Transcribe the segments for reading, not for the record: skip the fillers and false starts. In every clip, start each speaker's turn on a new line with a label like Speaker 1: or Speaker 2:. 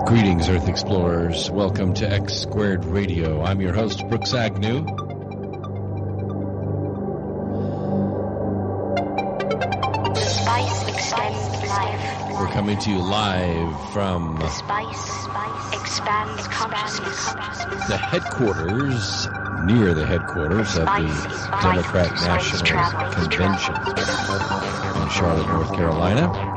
Speaker 1: Greetings, Earth Explorers. Welcome to X Squared Radio. I'm your host, Brooks Agnew.
Speaker 2: The spice extends life.
Speaker 1: We're coming to you live from
Speaker 2: The spice expands consciousness.
Speaker 1: the headquarters, near the headquarters of the Democrat National Convention in Charlotte, North Carolina.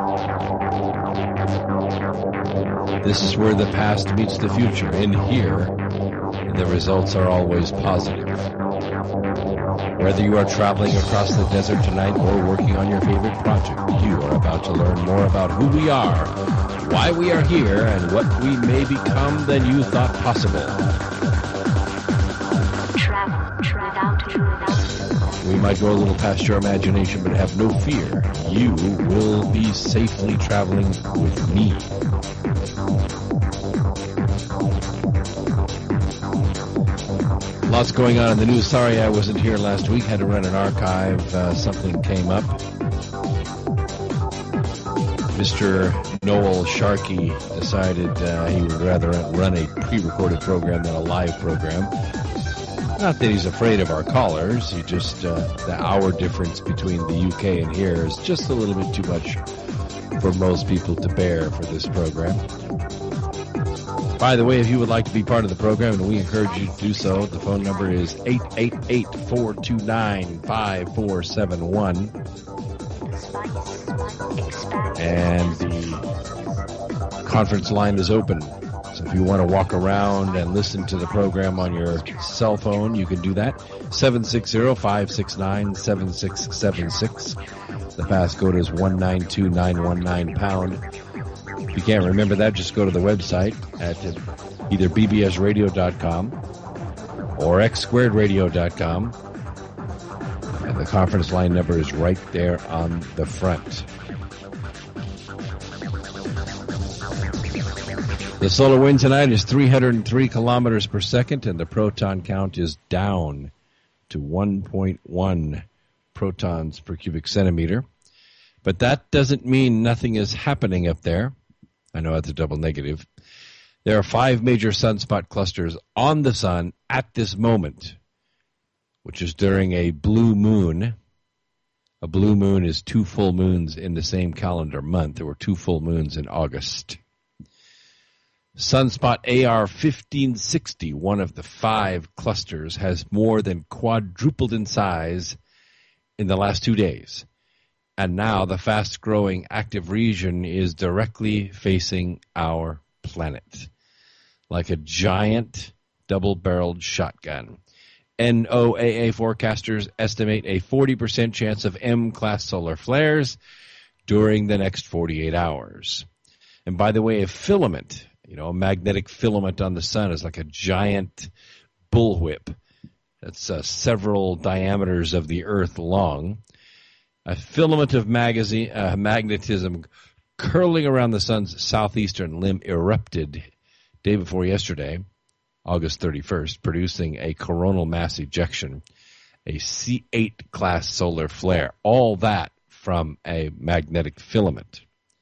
Speaker 1: This is where the past meets the future. In here, the results are always positive. Whether you are traveling across the desert tonight or working on your favorite project, you are about to learn more about who we are, why we are here, and what we may become than you thought possible. We might go a little past your imagination, but have no fear. You will be safely traveling with me. Lots going on in the news. Sorry I wasn't here last week. Had to run an archive. Something came up. Mr. Noel Sharkey decided he would rather run a pre-recorded program than a live program. Not that he's afraid of our callers. He just, the hour difference between the UK and here is just a little bit too much for most people to bear for this program. By the way, if you would like to be part of the program, and we encourage you to do so, the phone number is 888-429-5471. And the conference line is open. So if you want to walk around and listen to the program on your cell phone, you can do that. 760-569-7676. The passcode is 192919 £. If you can't remember that, just go to the website at either bbsradio.com or xsquaredradio.com. And the conference line number is right there on the front. The solar wind tonight is 303 kilometers per second, and the proton count is down to 1.1 protons per cubic centimeter. But that doesn't mean nothing is happening up there. I know that's a double negative. There are 5 major sunspot clusters on the sun at this moment, which is during a blue moon. A blue moon is 2 full moons in the same calendar month. There were 2 full moons in August. Sunspot AR 1560, one of the 5 clusters, has more than quadrupled in size in the last 2 days. And now the fast-growing active region is directly facing our planet, like a giant double-barreled shotgun. NOAA forecasters estimate a 40% chance of M-class solar flares during the next 48 hours. And by the way, a filament, a magnetic filament on the sun is like a giant bullwhip that's several diameters of the Earth long. A filament of magnetism curling around the sun's southeastern limb erupted day before yesterday, August 31st, producing a coronal mass ejection, a C8 class solar flare. All that from a magnetic filament.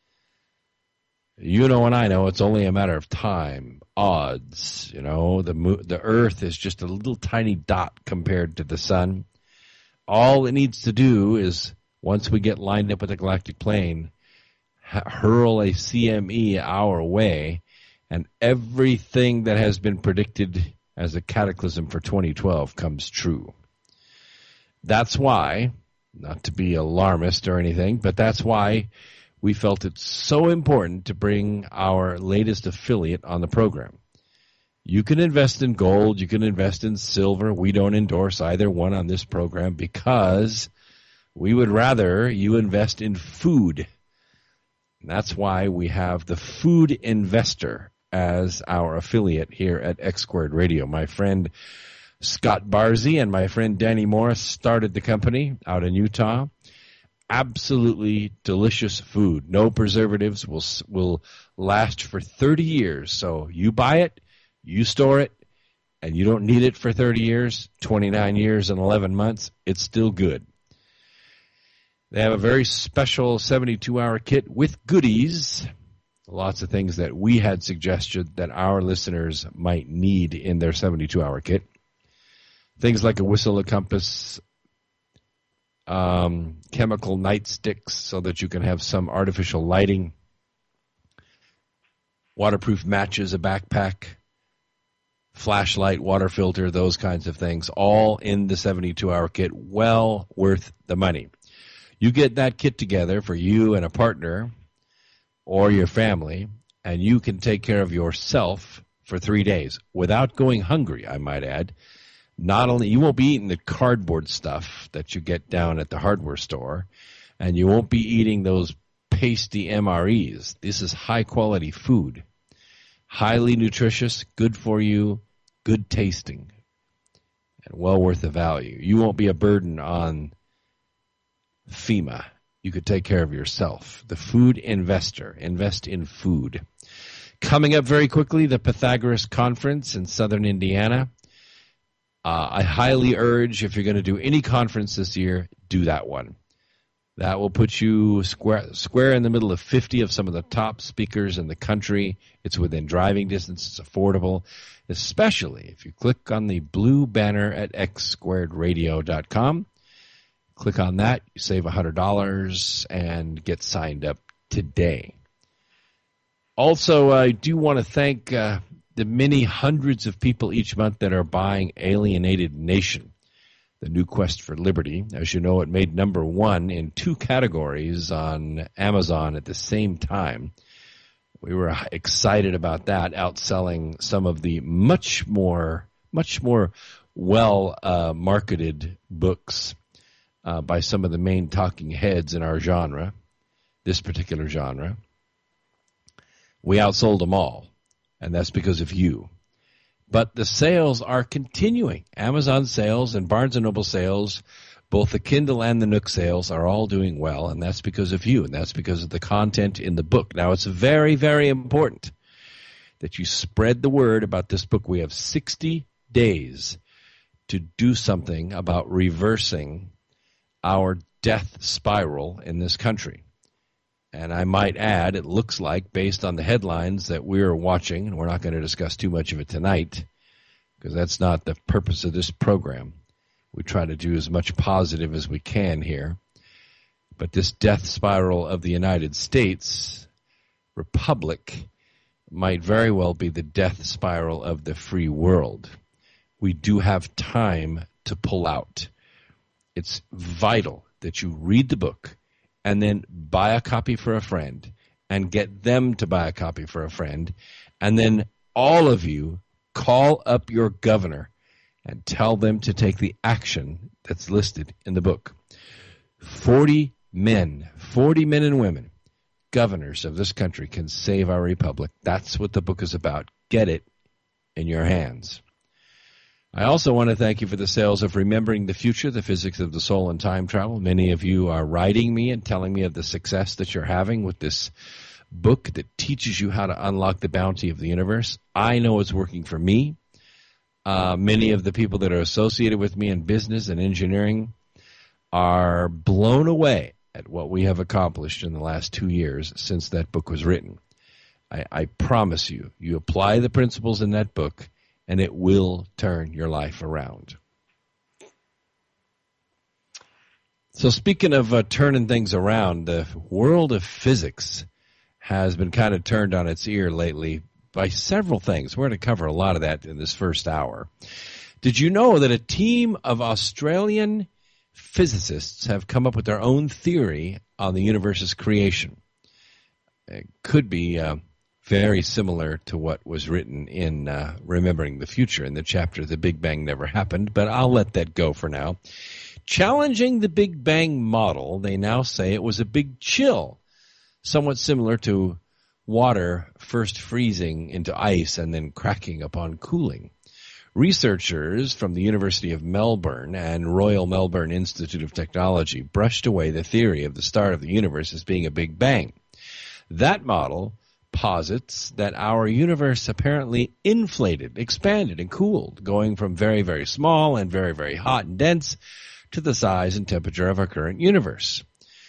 Speaker 1: You know and I know it's only a matter of time, odds. The Earth is just a little tiny dot compared to the sun. All it needs to do is, once we get lined up with the galactic plane, hurl a CME our way, and everything that has been predicted as a cataclysm for 2012 comes true. That's why, not to be alarmist or anything, but that's why we felt it so important to bring our latest affiliate on the program. You can invest in gold, you can invest in silver. We don't endorse either one on this program because we would rather you invest in food. And that's why we have the Food Investor as our affiliate here at X Squared Radio. My friend Scott Barzy and my friend Danny Morris started the company out in Utah. Absolutely delicious food. No preservatives. Will last for 30 years. So you buy it, you store it, and you don't need it for 30 years, 29 years and 11 months. It's still good. They have a very special 72-hour kit with goodies lots of things that we had suggested that our listeners might need in their 72-hour kit. Things like a whistle, a compass, chemical nightsticks so that you can have some artificial lighting, waterproof matches, a backpack, flashlight, water filter, those kinds of things, all in the 72-hour kit, well worth the money. You get that kit together for you and a partner or your family, and you can take care of yourself for 3 days without going hungry, I might add. Not only you won't be eating the cardboard stuff that you get down at the hardware store, and you won't be eating those pasty MREs. This is high-quality food, highly nutritious, good for you, good tasting, and well worth the value. You won't be a burden on FEMA. You could take care of yourself. The Food Investor. Invest in food. Coming up very quickly, the Pythagoras Conference in southern Indiana. I highly urge, if you're going to do any conference this year, do that one. That will put you square in the middle of 50 of some of the top speakers in the country. It's within driving distance. It's affordable, especially if you click on the blue banner at xsquaredradio.com. Click on that. You save $100 and get signed up today. Also, I do want to thank the many hundreds of people each month that are buying Alienated Nation, the new quest for liberty. As you know, it made number one in 2 categories on Amazon at the same time. We were excited about that, outselling some of the much more well marketed books by some of the main talking heads in our genre, this particular genre. We outsold them all, and that's because of you. But the sales are continuing. Amazon sales and Barnes & Noble sales, both the Kindle and the Nook sales, are all doing well, and that's because of you, and that's because of the content in the book. Now, it's very, very important that you spread the word about this book. We have 60 days to do something about reversing our death spiral in this country. And I might add, it looks like, based on the headlines that we're watching, and we're not going to discuss too much of it tonight, because that's not the purpose of this program. We try to do as much positive as we can here. But this death spiral of the United States Republic might very well be the death spiral of the free world. We do have time to pull out. It's vital that you read the book and then buy a copy for a friend and get them to buy a copy for a friend. And then all of you call up your governor and tell them to take the action that's listed in the book. 40 men and women, governors of this country, can save our republic. That's what the book is about. Get it in your hands. I also want to thank you for the sales of Remembering the Future, the Physics of the Soul and Time Travel. Many of you are writing me and telling me of the success that you're having with this book that teaches you how to unlock the bounty of the universe. I know it's working for me. Many of the people that are associated with me in business and engineering are blown away at what we have accomplished in the last 2 years since that book was written. I promise you, you apply the principles in that book, and it will turn your life around. So speaking of turning things around, the world of physics has been kind of turned on its ear lately by several things. We're going to cover a lot of that in this first hour. Did you know that a team of Australian physicists have come up with their own theory on the universe's creation? It could be very similar to what was written in Remembering the Future in the chapter The Big Bang Never Happened, but I'll let that go for now. Challenging the Big Bang model, they now say it was a big chill, somewhat similar to water first freezing into ice and then cracking upon cooling. Researchers from the University of Melbourne and Royal Melbourne Institute of Technology brushed away the theory of the start of the universe as being a Big Bang. That model posits that our universe apparently inflated, expanded, and cooled, going from very, very small and very, very hot and dense to the size and temperature of our current universe.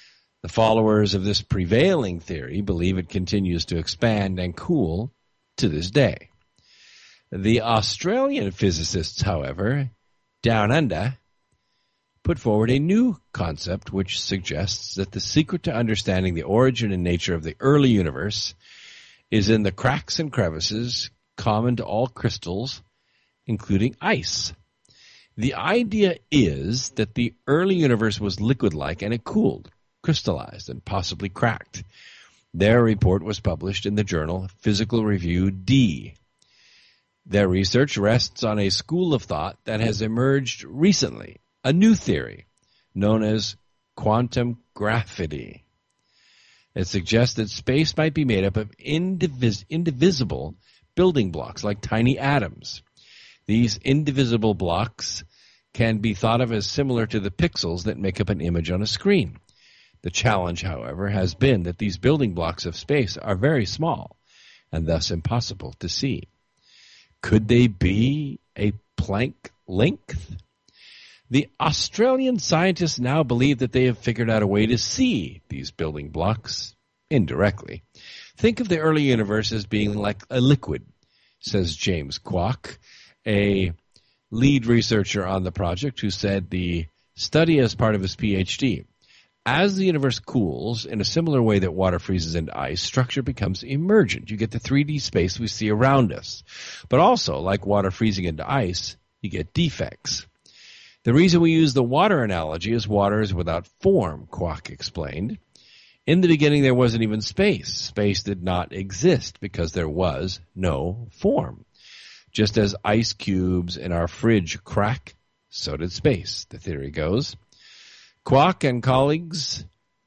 Speaker 1: The followers of this prevailing theory believe it continues to expand and cool to this day. The Australian physicists, however, down under, put forward a new concept which suggests that the secret to understanding the origin and nature of the early universe is in the cracks and crevices common to all crystals, including ice. The idea is that the early universe was liquid-like and it cooled, crystallized, and possibly cracked. Their report was published in the journal Physical Review D. Their research rests on a school of thought that has emerged recently, a new theory known as quantum gravity. It suggests that space might be made up of indivisible building blocks like tiny atoms. These indivisible blocks can be thought of as similar to the pixels that make up an image on a screen. The challenge, however, has been that these building blocks of space are very small and thus impossible to see. Could they be a Planck length? The Australian scientists now believe that they have figured out a way to see these building blocks indirectly. Think of the early universe as being like a liquid, says James Kwok, a lead researcher on the project who said the study as part of his PhD. As the universe cools, in a similar way that water freezes into ice, structure becomes emergent. You get the 3D space we see around us. But also, like water freezing into ice, you get defects. The reason we use the water analogy is water is without form, Kwok explained. In the beginning, there wasn't even space. Space did not exist because there was no form. Just as ice cubes in our fridge crack, so did space, the theory goes. Kwok and colleagues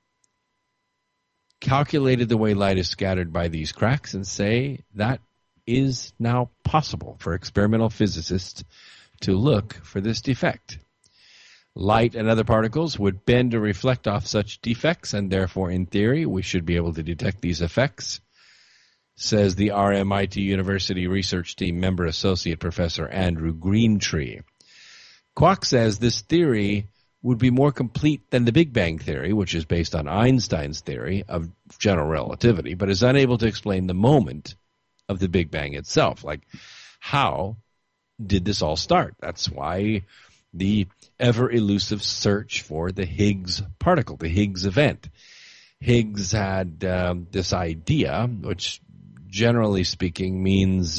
Speaker 1: calculated the way light is scattered by these cracks and say that is now possible for experimental physicists to look for this defect. Light and other particles would bend or reflect off such defects, and therefore, in theory, we should be able to detect these effects, says the RMIT University Research Team member Associate Professor Andrew Greentree. Kwok says this theory would be more complete than the Big Bang theory, which is based on Einstein's theory of general relativity, but is unable to explain the moment of the Big Bang itself. Like, how did this all start? That's why the ever-elusive search for the Higgs particle, the Higgs event. Higgs had this idea, which generally speaking means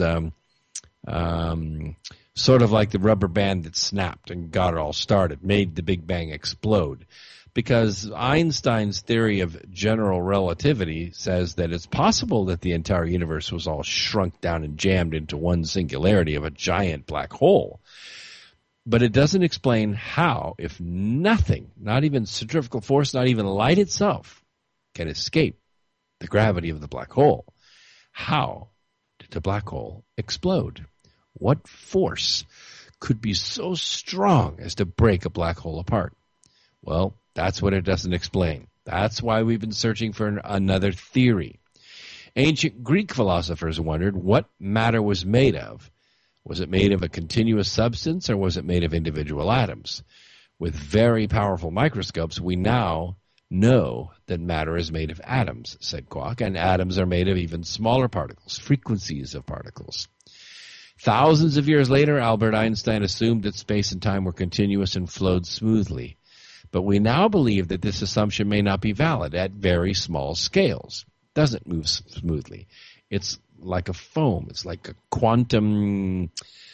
Speaker 1: sort of like the rubber band that snapped and got it all started, made the Big Bang explode. Because Einstein's theory of general relativity says that it's possible that the entire universe was all shrunk down and jammed into one singularity of a giant black hole. But it doesn't explain how, if nothing, not even centrifugal force, not even light itself, can escape the gravity of the black hole. How did the black hole explode? What force could be so strong as to break a black hole apart? Well, that's what it doesn't explain. That's why we've been searching for another theory. Ancient Greek philosophers wondered what matter was made of. Was it made of a continuous substance, or was it made of individual atoms? With very powerful microscopes, we now know that matter is made of atoms, said Kwok, and atoms are made of even smaller particles, frequencies of particles. Thousands of years later, Albert Einstein assumed that space and time were continuous and flowed smoothly. But we now believe that this assumption may not be valid at very small scales. It doesn't move smoothly. It's like a foam. It's like a quantum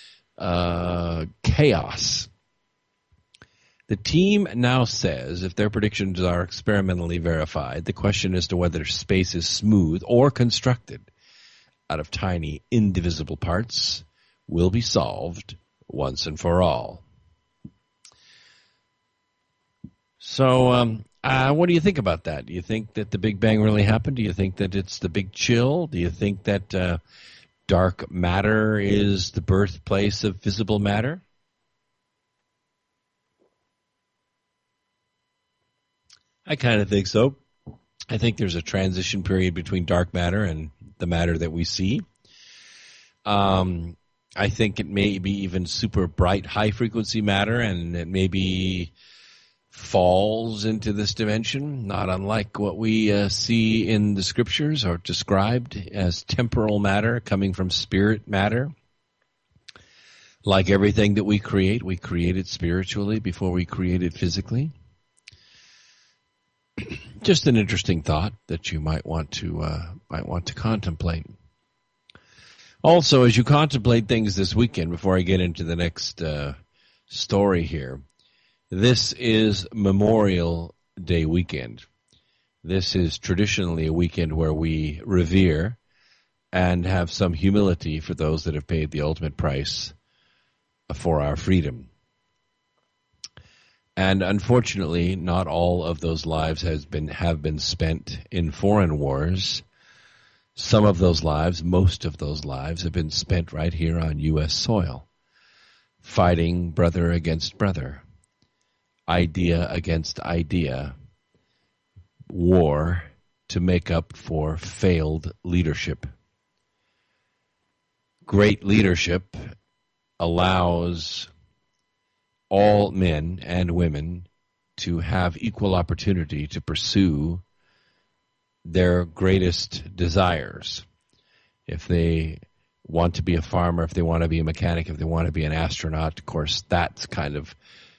Speaker 1: chaos. The team now says if their predictions are experimentally verified, the question as to whether space is smooth or constructed out of tiny, indivisible parts will be solved once and for all. So, what do you think about that? Do you think that the Big Bang really happened? Do you think that it's the Big Chill? Do you think that dark matter is the birthplace of visible matter? I kind of think so. I think there's a transition period between dark matter and the matter that we see. I think it may be even super bright, high-frequency matter, and it may be falls into this dimension, not unlike what we see in the scriptures or described as temporal matter coming from spirit matter. Like everything that we create it spiritually before we create it physically. Just an interesting thought that you might want to contemplate. Also, as you contemplate things this weekend, before I get into the next story here, this is Memorial Day weekend. This is traditionally a weekend where we revere and have some humility for those that have paid the ultimate price for our freedom. And unfortunately, not all of those lives have been spent in foreign wars. Some of those lives, most of those lives, have been spent right here on U.S. soil, fighting brother against brother, idea against idea, war to make up for failed leadership. Great leadership allows all men and women to have equal opportunity to pursue their greatest desires. If they want to be a farmer, if they want to be a mechanic, if they want to be an astronaut, of course, that's kind of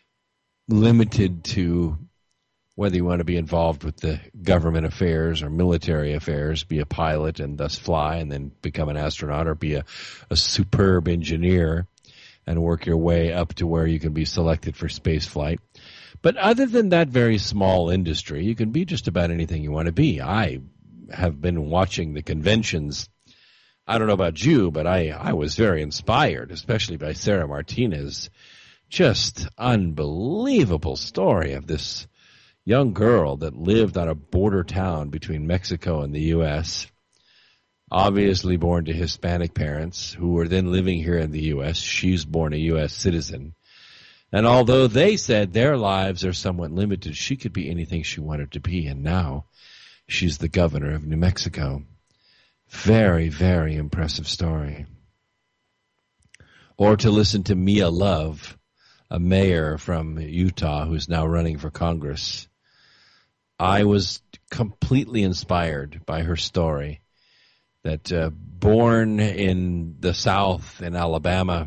Speaker 1: limited to whether you want to be involved with the government affairs or military affairs, be a pilot and thus fly and then become an astronaut, or be a superb engineer and work your way up to where you can be selected for space flight. But other than that very small industry, you can be just about anything you want to be. I have been watching the conventions. I don't know about you, but I was very inspired, especially by Sarah Martinez. Just unbelievable story of this young girl that lived on a border town between Mexico and the U.S., obviously born to Hispanic parents who were then living here in the U.S. She's born a U.S. citizen. And although they said their lives are somewhat limited, she could be anything she wanted to be. And now she's the governor of New Mexico. Very, very impressive story. Or to listen to Mia Love, a mayor from Utah who's now running for Congress. I was completely inspired by her story. That born in the South in Alabama,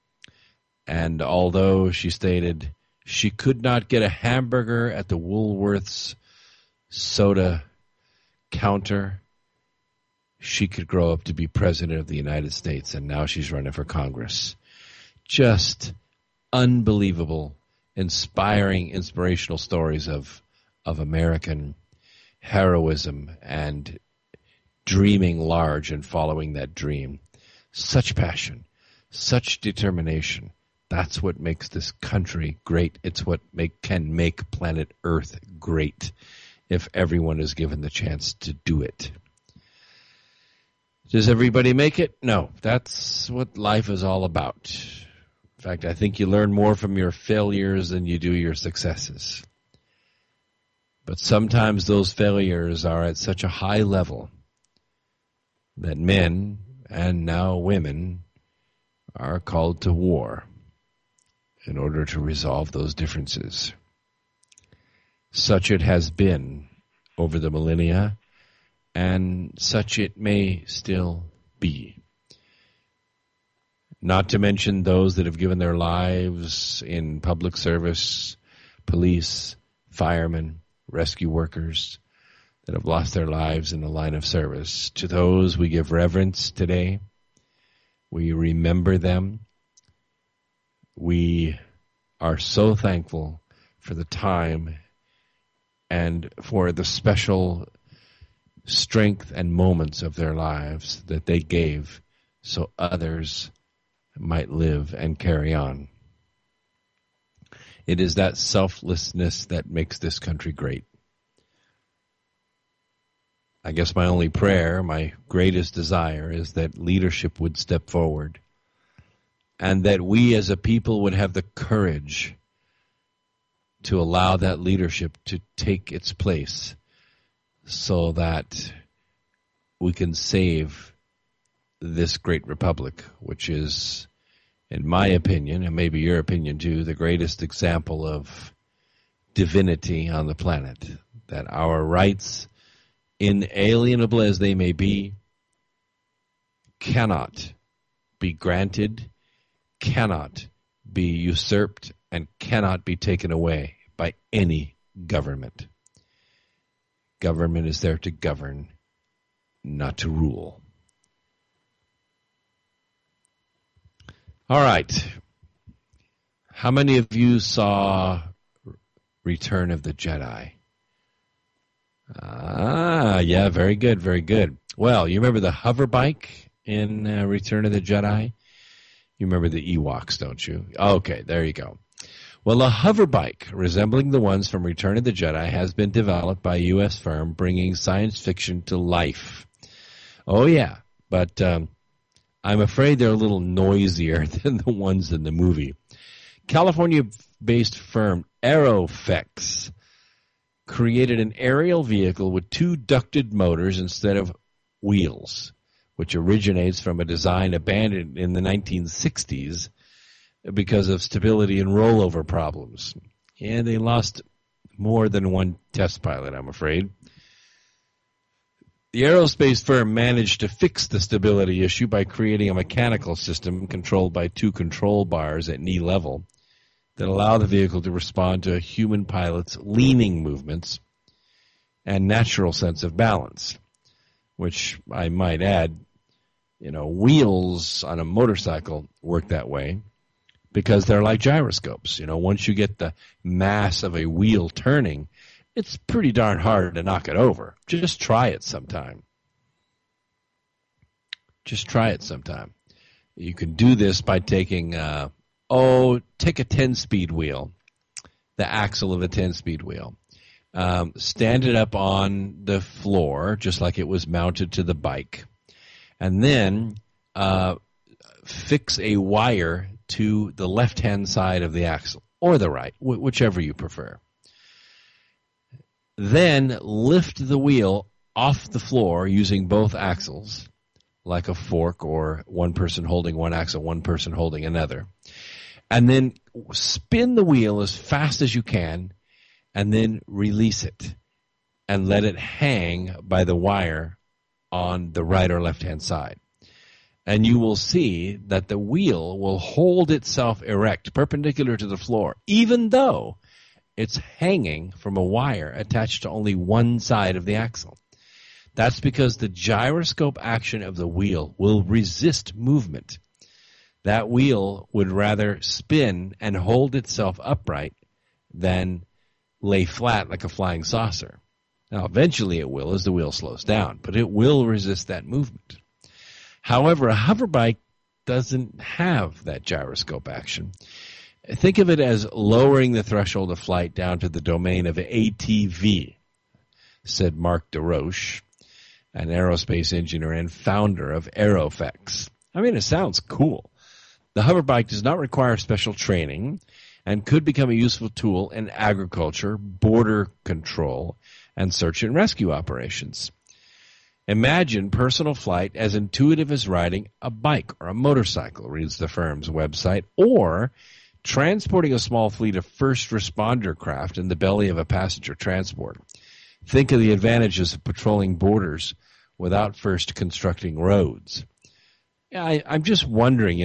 Speaker 1: and although she stated she could not get a hamburger at the Woolworth's soda counter, she could grow up to be president of the United States, and now she's running for Congress. Just unbelievable, inspiring, inspirational stories of American heroism and dreaming large and following that dream. Such passion, such determination. That's what makes this country great. It's what can make planet Earth great if everyone is given the chance to do it. Does everybody make it? No. That's what life is all about. In fact, I think you learn more from your failures than you do your successes. But sometimes those failures are at such a high level that men, and now women, are called to war in order to resolve those differences. Such it has been over the millennia, and such it may still be. Not to mention those that have given their lives in public service, police, firemen, rescue workers, that have lost their lives in the line of service. To those we give reverence today. We remember them. We are so thankful for the time and for the special strength and moments of their lives that they gave so others might live and carry on. It is that selflessness that makes this country great. I guess my only prayer, my greatest desire, is that leadership would step forward and that we as a people would have the courage to allow that leadership to take its place so that we can save this great republic, which is, in my opinion, and maybe your opinion too, the greatest example of divinity on the planet, that our rights, inalienable as they may be, cannot be granted, cannot be usurped, and cannot be taken away by any government. Government is there to govern, not to rule. All right. How many of you saw Return of the Jedi? Yeah, very good, very good. Well, you remember the hover bike in Return of the Jedi? You remember the Ewoks, don't you? Okay, there you go. Well, a hover bike resembling the ones from Return of the Jedi has been developed by a U.S. firm bringing science fiction to life. Oh, yeah, but I'm afraid they're a little noisier than the ones in the movie. California-based firm Aerofex created an aerial vehicle with two ducted motors instead of wheels, which originates from a design abandoned in the 1960s because of stability and rollover problems. And they lost more than one test pilot, I'm afraid. The aerospace firm managed to fix the stability issue by creating a mechanical system controlled by two control bars at knee level that allow the vehicle to respond to a human pilot's leaning movements and natural sense of balance, which I might add, wheels on a motorcycle work that way because they're like gyroscopes. Once you get the mass of a wheel turning, it's pretty darn hard to knock it over. Just try it sometime. Just try it sometime. You can do this by taking, take a 10-speed wheel, the axle of a 10-speed wheel. Stand it up on the floor, just like it was mounted to the bike. And then fix a wire to the left-hand side of the axle, or the right, whichever you prefer. Then lift the wheel off the floor using both axles, like a fork, or one person holding one axle, one person holding another. And then spin the wheel as fast as you can, and then release it, and let it hang by the wire on the right or left-hand side. And you will see that the wheel will hold itself erect, perpendicular to the floor, even though it's hanging from a wire attached to only one side of the axle. That's because the gyroscope action of the wheel will resist movement. That wheel would rather spin and hold itself upright than lay flat like a flying saucer. Now, eventually it will as the wheel slows down, but it will resist that movement. However, a hover bike doesn't have that gyroscope action. Think of it as lowering the threshold of flight down to the domain of ATV, said Mark DeRoche, an aerospace engineer and founder of Aerofex. I mean, it sounds cool. The hover bike does not require special training and could become a useful tool in agriculture, border control, and search and rescue operations. Imagine personal flight as intuitive as riding a bike or a motorcycle, reads the firm's website, or transporting a small fleet of first responder craft in the belly of a passenger transport. Think of the advantages of patrolling borders without first constructing roads. Yeah, I'm just wondering,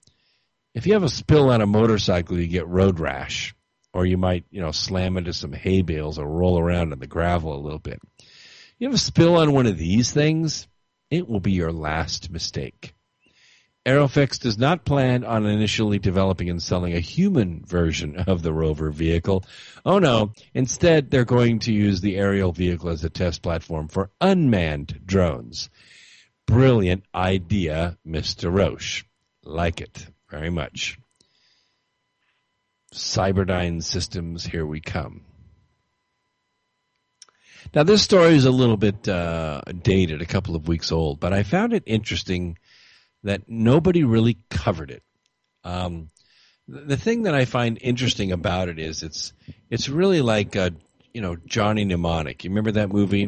Speaker 1: if you have a spill on a motorcycle, you get road rash, or you might, slam into some hay bales or roll around in the gravel a little bit. You have a spill on one of these things, it will be your last mistake. Aerofex does not plan on initially developing and selling a human version of the rover vehicle. Oh no, instead they're going to use the aerial vehicle as a test platform for unmanned drones. Brilliant idea, Mr. Roche. Like it very much. Cyberdyne Systems, here we come. Now, this story is a little bit dated, a couple of weeks old, but I found it interesting that nobody really covered it. The thing that I find interesting about it is it's really like Johnny Mnemonic. You remember that movie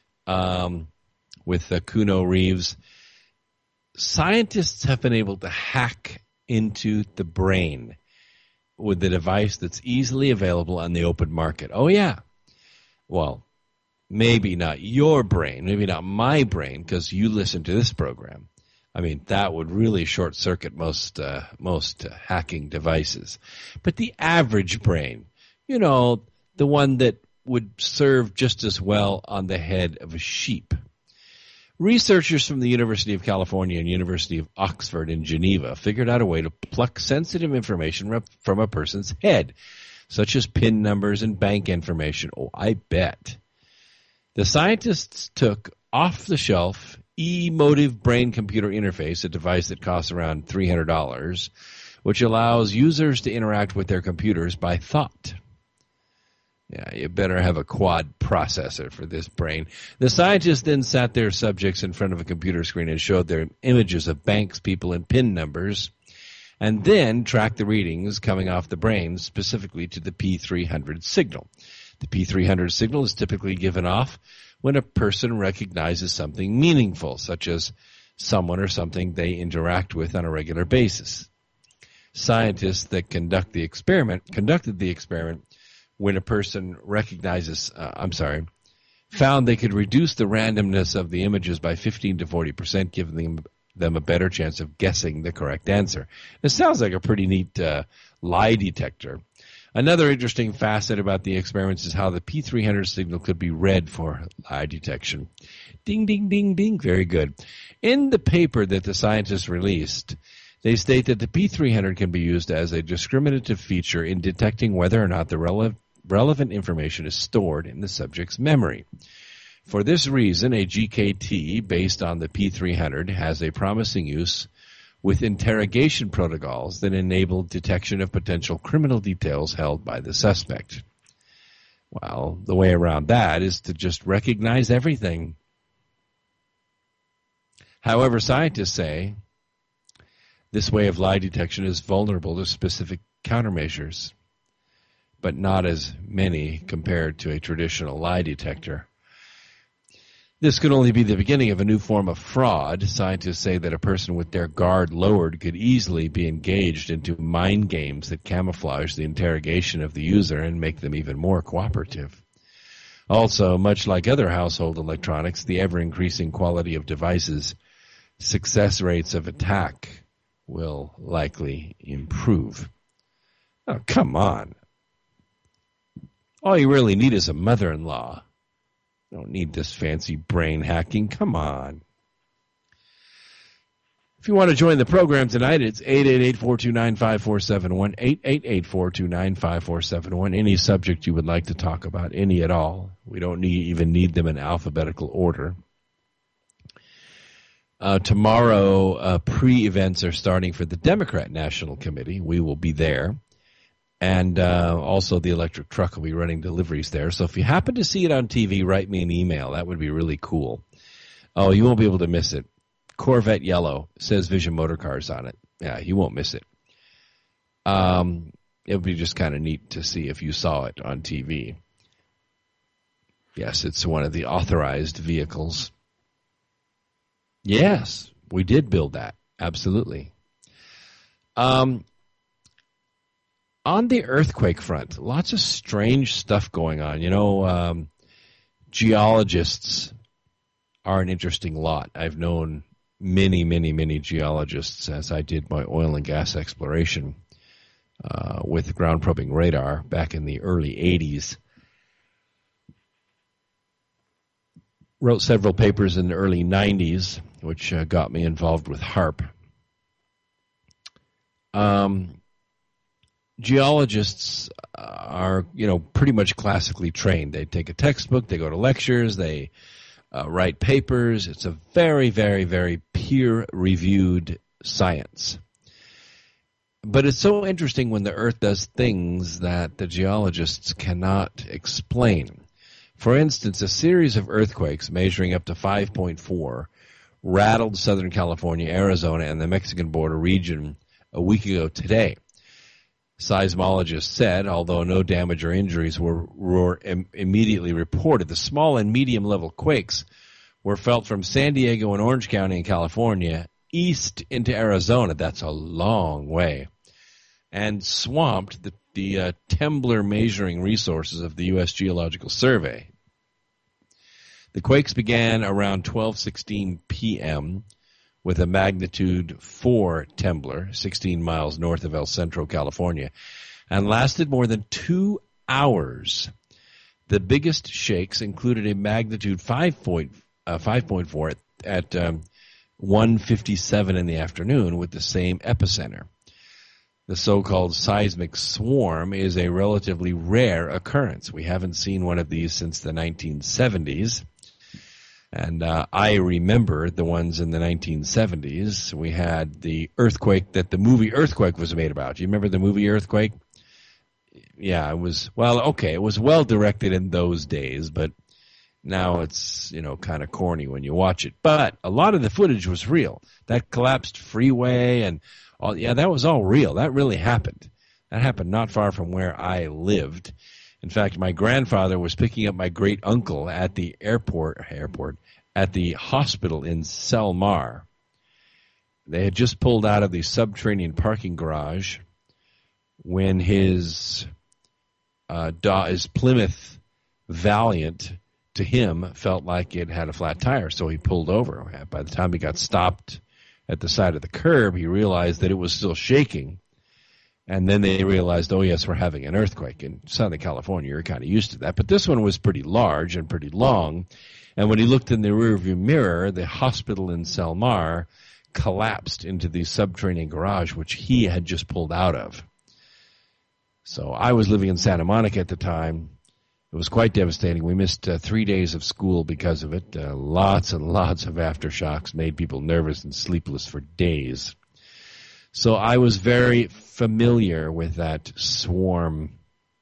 Speaker 1: with Keanu Reeves? Scientists have been able to hack into the brain with the device that's easily available on the open market. Oh, yeah. Well, maybe not your brain, maybe not my brain, because you listen to this program. I mean, that would really short-circuit most hacking devices. But the average brain, the one that would serve just as well on the head of a sheep. Researchers from the University of California and University of Oxford in Geneva figured out a way to pluck sensitive information from a person's head, such as PIN numbers and bank information. Oh, I bet. The scientists took off-the-shelf emotive brain-computer interface, a device that costs around $300, which allows users to interact with their computers by thought. Yeah, you better have a quad processor for this brain. The scientists then sat their subjects in front of a computer screen and showed them images of banks, people, and PIN numbers, and then tracked the readings coming off the brain specifically to the P300 signal. The P300 signal is typically given off when a person recognizes something meaningful, such as someone or something they interact with on a regular basis. Scientists that conducted the experiment when a person found they could reduce the randomness of the images by 15 to 40%, giving them a better chance of guessing the correct answer. This sounds like a pretty neat lie detector. Another interesting facet about the experiments is how the P300 signal could be read for lie detection. Ding, ding, ding, ding. Very good. In the paper that the scientists released, they state that the P300 can be used as a discriminative feature in detecting whether or not the relevant information is stored in the subject's memory. For this reason, a GKT based on the P300 has a promising use with interrogation protocols that enable detection of potential criminal details held by the suspect. Well, the way around that is to just recognize everything. However, scientists say this way of lie detection is vulnerable to specific countermeasures, but not as many compared to a traditional lie detector. This could only be the beginning of a new form of fraud. Scientists say that a person with their guard lowered could easily be engaged into mind games that camouflage the interrogation of the user and make them even more cooperative. Also, much like other household electronics, the ever-increasing quality of devices, success rates of attack will likely improve. Oh, come on. All you really need is a mother-in-law. You don't need this fancy brain hacking. Come on. If you want to join the program tonight, it's 888-429-5471, 888-429-5471. Any subject you would like to talk about, any at all. We don't even need them in alphabetical order. Tomorrow, pre-events are starting for the Democrat National Committee. We will be there. And also the electric truck will be running deliveries there. So if you happen to see it on TV, write me an email. That would be really cool. Oh, you won't be able to miss it. Corvette yellow, says Vision Motor Cars on it. Yeah, you won't miss it. It would be just kind of neat to see if you saw it on TV. Yes, it's one of the authorized vehicles. Yes, we did build that. Absolutely. On the earthquake front, lots of strange stuff going on. Geologists are an interesting lot. I've known many, many, many geologists as I did my oil and gas exploration with ground probing radar back in the early 80s. Wrote several papers in the early 90s, which got me involved with HAARP. Geologists are, pretty much classically trained. They take a textbook, they go to lectures, they write papers. It's a very, very, very peer-reviewed science. But it's so interesting when the Earth does things that the geologists cannot explain. For instance, a series of earthquakes measuring up to 5.4 rattled Southern California, Arizona, and the Mexican border region a week ago today. Seismologists said, although no damage or injuries were immediately reported, the small and medium-level quakes were felt from San Diego and Orange County in California east into Arizona. That's a long way. and swamped the Temblor measuring resources of the U.S. Geological Survey. The quakes began around 12:16 p.m. with a magnitude 4 Temblor, 16 miles north of El Centro, California, and lasted more than 2 hours. The biggest shakes included a magnitude 5.4 at 1:57 in the afternoon with the same epicenter. The so-called seismic swarm is a relatively rare occurrence. We haven't seen one of these since the 1970s. And I remember the ones in the 1970s. We had the earthquake that the movie Earthquake was made about. Do you remember the movie Earthquake? Yeah, it was, it was well directed in those days, but now it's, kind of corny when you watch it. But a lot of the footage was real. That collapsed freeway and all, that was all real. That really happened. That happened not far from where I lived. In fact, my grandfather was picking up my great uncle at the airport, at the hospital in Selmar. They had just pulled out of the subterranean parking garage when his Plymouth Valiant, to him, felt like it had a flat tire, so he pulled over. By the time he got stopped at the side of the curb, he realized that it was still shaking. And then they realized, oh, yes, we're having an earthquake. In Southern California, you're kind of used to that. But this one was pretty large and pretty long. And when he looked in the rearview mirror, the hospital in Selmar collapsed into the subterranean garage, which he had just pulled out of. So I was living in Santa Monica at the time. It was quite devastating. We missed 3 days of school because of it. Lots and lots of aftershocks made people nervous and sleepless for days. So I was very familiar with that swarm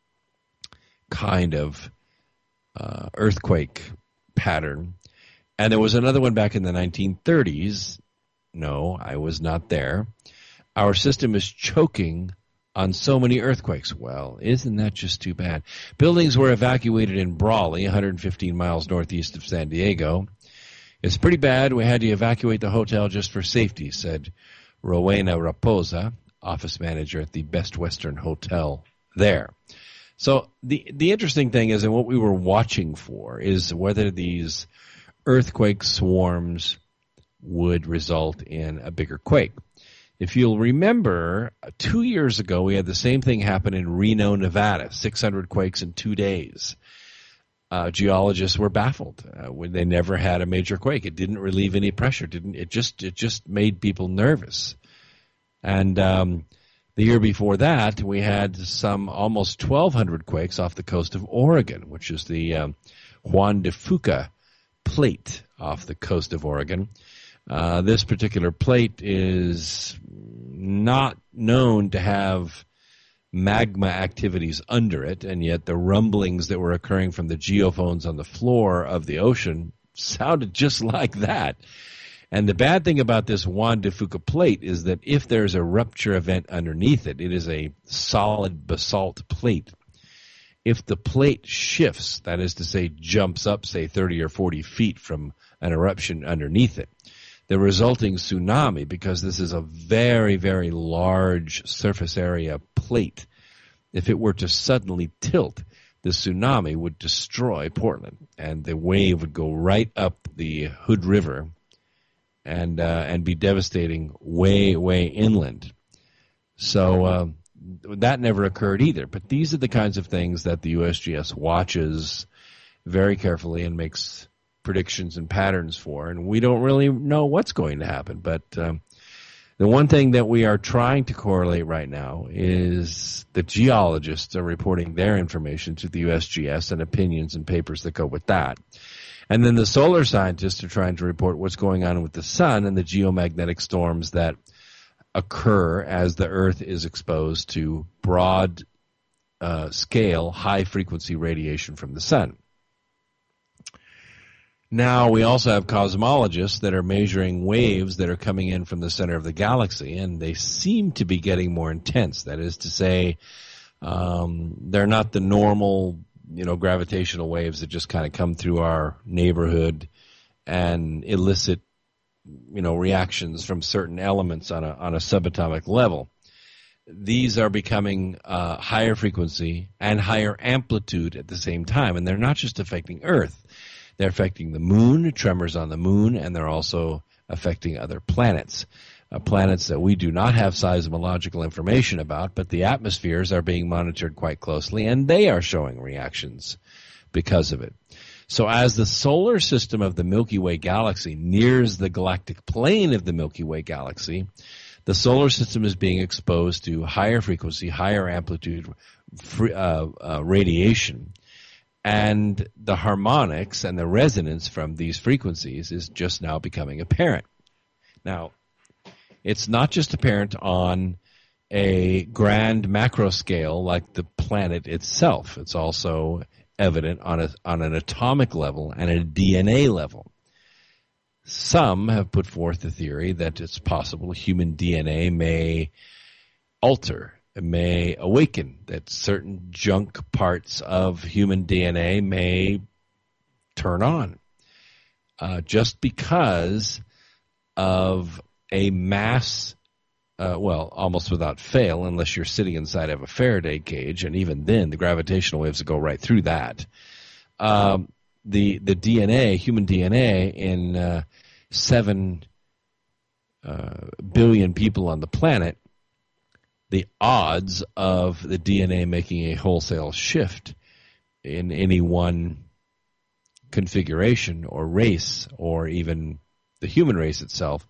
Speaker 1: kind of earthquake pattern. And there was another one back in the 1930s. No, I was not there. Our system is choking on so many earthquakes. Well, isn't that just too bad? Buildings were evacuated in Brawley, 115 miles northeast of San Diego. It's pretty bad. We had to evacuate the hotel just for safety, said Rowena Raposa, office manager at the Best Western Hotel there. So the interesting thing is, and what we were watching for, is whether these earthquake swarms would result in a bigger quake. If you'll remember, 2 years ago, we had the same thing happen in Reno, Nevada, 600 quakes in 2 days. Geologists were baffled when they never had a major quake. It didn't relieve any pressure. It just made people nervous. And the year before that, we had some almost 1,200 quakes off the coast of Oregon, which is the Juan de Fuca plate off the coast of Oregon. This particular plate is not known to have magma activities under it, and yet the rumblings that were occurring from the geophones on the floor of the ocean sounded just like that. And the bad thing about this Juan de Fuca plate is that if there's a rupture event underneath it, it is a solid basalt plate. If the plate shifts, that is to say jumps up, say 30 or 40 feet from an eruption underneath it, the resulting tsunami, because this is a very, very large surface area plate, if it were to suddenly tilt, the tsunami would destroy Portland, and the wave would go right up the Hood River and be devastating way, way inland. So that never occurred either. But these are the kinds of things that the USGS watches very carefully and makes predictions and patterns for, and we don't really know what's going to happen. But the one thing that we are trying to correlate right now is the geologists are reporting their information to the USGS and opinions and papers that go with that. And then the solar scientists are trying to report what's going on with the sun and the geomagnetic storms that occur as the Earth is exposed to broad scale, high frequency radiation from the sun. Now, we also have cosmologists that are measuring waves that are coming in from the center of the galaxy, and they seem to be getting more intense. That is to say, they're not the normal, gravitational waves that just kind of come through our neighborhood and elicit, reactions from certain elements on a subatomic level. these are becoming higher frequency and higher amplitude at the same time. And they're not just affecting Earth. They're affecting the moon, tremors on the moon, and they're also affecting other planets. Planets that we do not have seismological information about, but the atmospheres are being monitored quite closely, and they are showing reactions because of it. So as the solar system of the Milky Way galaxy nears the galactic plane of the Milky Way galaxy, the solar system is being exposed to higher frequency, higher amplitude radiation, and the harmonics and the resonance from these frequencies is just now becoming apparent. Now, it's not just apparent on a grand macro scale like the planet itself. It's also evident on an atomic level and a DNA level. Some have put forth the theory that it's possible human DNA may alter, may awaken, that certain junk parts of human DNA may turn on just because of a mass, almost without fail, unless you're sitting inside of a Faraday cage, and even then the gravitational waves go right through that. The DNA, human DNA, in 7 billion people on the planet, the odds of the DNA making a wholesale shift in any one configuration or race, or even the human race itself,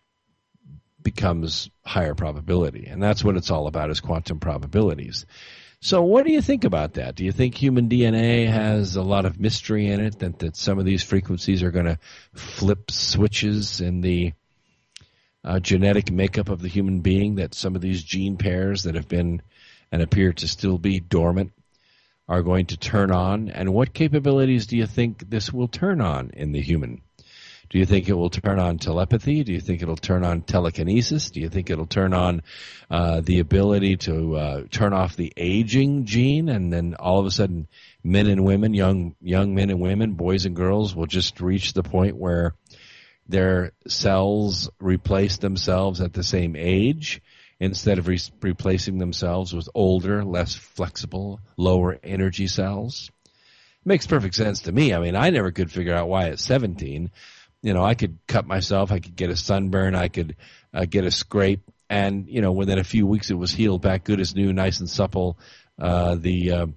Speaker 1: becomes higher probability. And that's what it's all about, is quantum probabilities. So what do you think about that? Do you think human DNA has a lot of mystery in it, that some of these frequencies are going to flip switches in the genetic makeup of the human being, that some of these gene pairs that have been and appear to still be dormant are going to turn on? And what capabilities do you think this will turn on in the human? Do you think it will turn on telepathy? Do you think it'll turn on telekinesis? Do you think it'll turn on the ability to turn off the aging gene, and then all of a sudden men and women, young men and women, boys and girls, will just reach the point where their cells replace themselves at the same age instead of replacing themselves with older, less flexible, lower energy cells? It makes perfect sense to me. I mean, I never could figure out why at 17, I could cut myself, I could get a sunburn, I could get a scrape, and, within a few weeks it was healed back good as new, nice and supple. The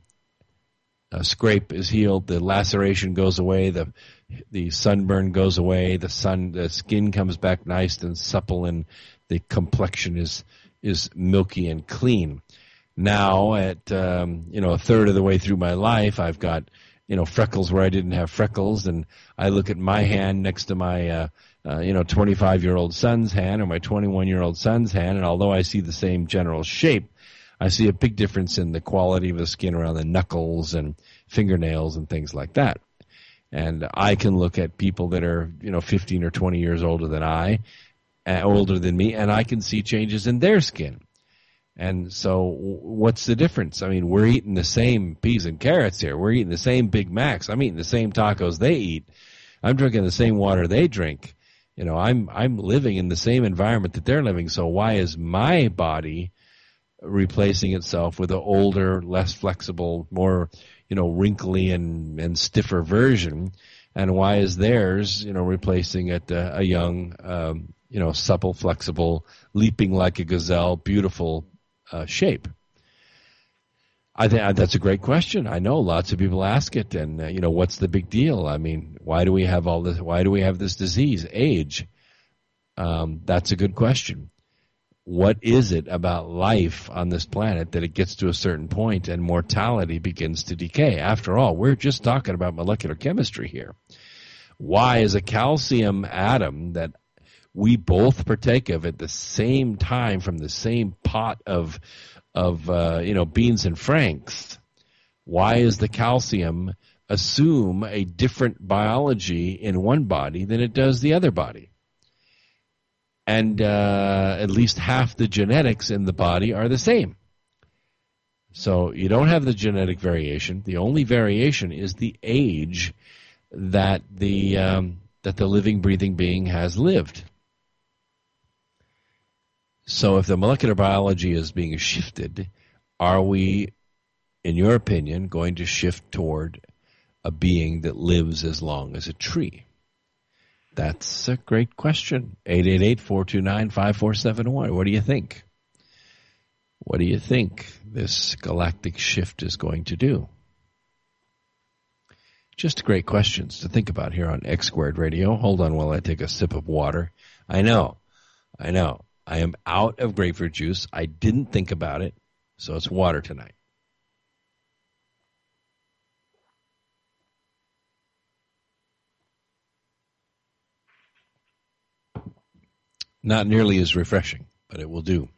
Speaker 1: scrape is healed, the laceration goes away, the sunburn goes away, the skin comes back nice and supple, and the complexion is milky and clean. Now at a third of the way through my life, I've got freckles where I didn't have freckles, and I look at my hand next to my 25-year-old son's hand or my 21-year-old son's hand, and although I see the same general shape, I see a big difference in the quality of the skin around the knuckles and fingernails and things like that. And I can look at people that are 15 or 20 years older than me, and I can see changes in their skin. And so what's the difference? I mean, we're eating the same peas and carrots here. We're eating the same Big Macs. I'm eating the same tacos they eat. I'm drinking the same water they drink. I'm living in the same environment that they're living. So why is my body replacing itself with an older, less flexible, more, wrinkly and stiffer version? And why is theirs, replacing it a young, supple, flexible, leaping like a gazelle, beautiful shape? I think that's a great question. I know lots of people ask it, and what's the big deal? I mean, why do we have all this? Why do we have this disease, age? That's a good question. What is it about life on this planet that it gets to a certain point and mortality begins to decay? After all, we're just talking about molecular chemistry here. Why is a calcium atom that we both partake of at the same time from the same pot of beans and franks? Why is the calcium assume a different biology in one body than it does the other body? And at least half the genetics in the body are the same. So you don't have the genetic variation. The only variation is the age that the living, breathing being has lived. So if the molecular biology is being shifted, are we, in your opinion, going to shift toward a being that lives as long as a tree? That's a great question. 888-429-5471. What do you think? What do you think this galactic shift is going to do? Just great questions to think about here on X Squared Radio. Hold on while I take a sip of water. I know. I am out of grapefruit juice. I didn't think about it, so it's water tonight. Not nearly as refreshing, but it will do.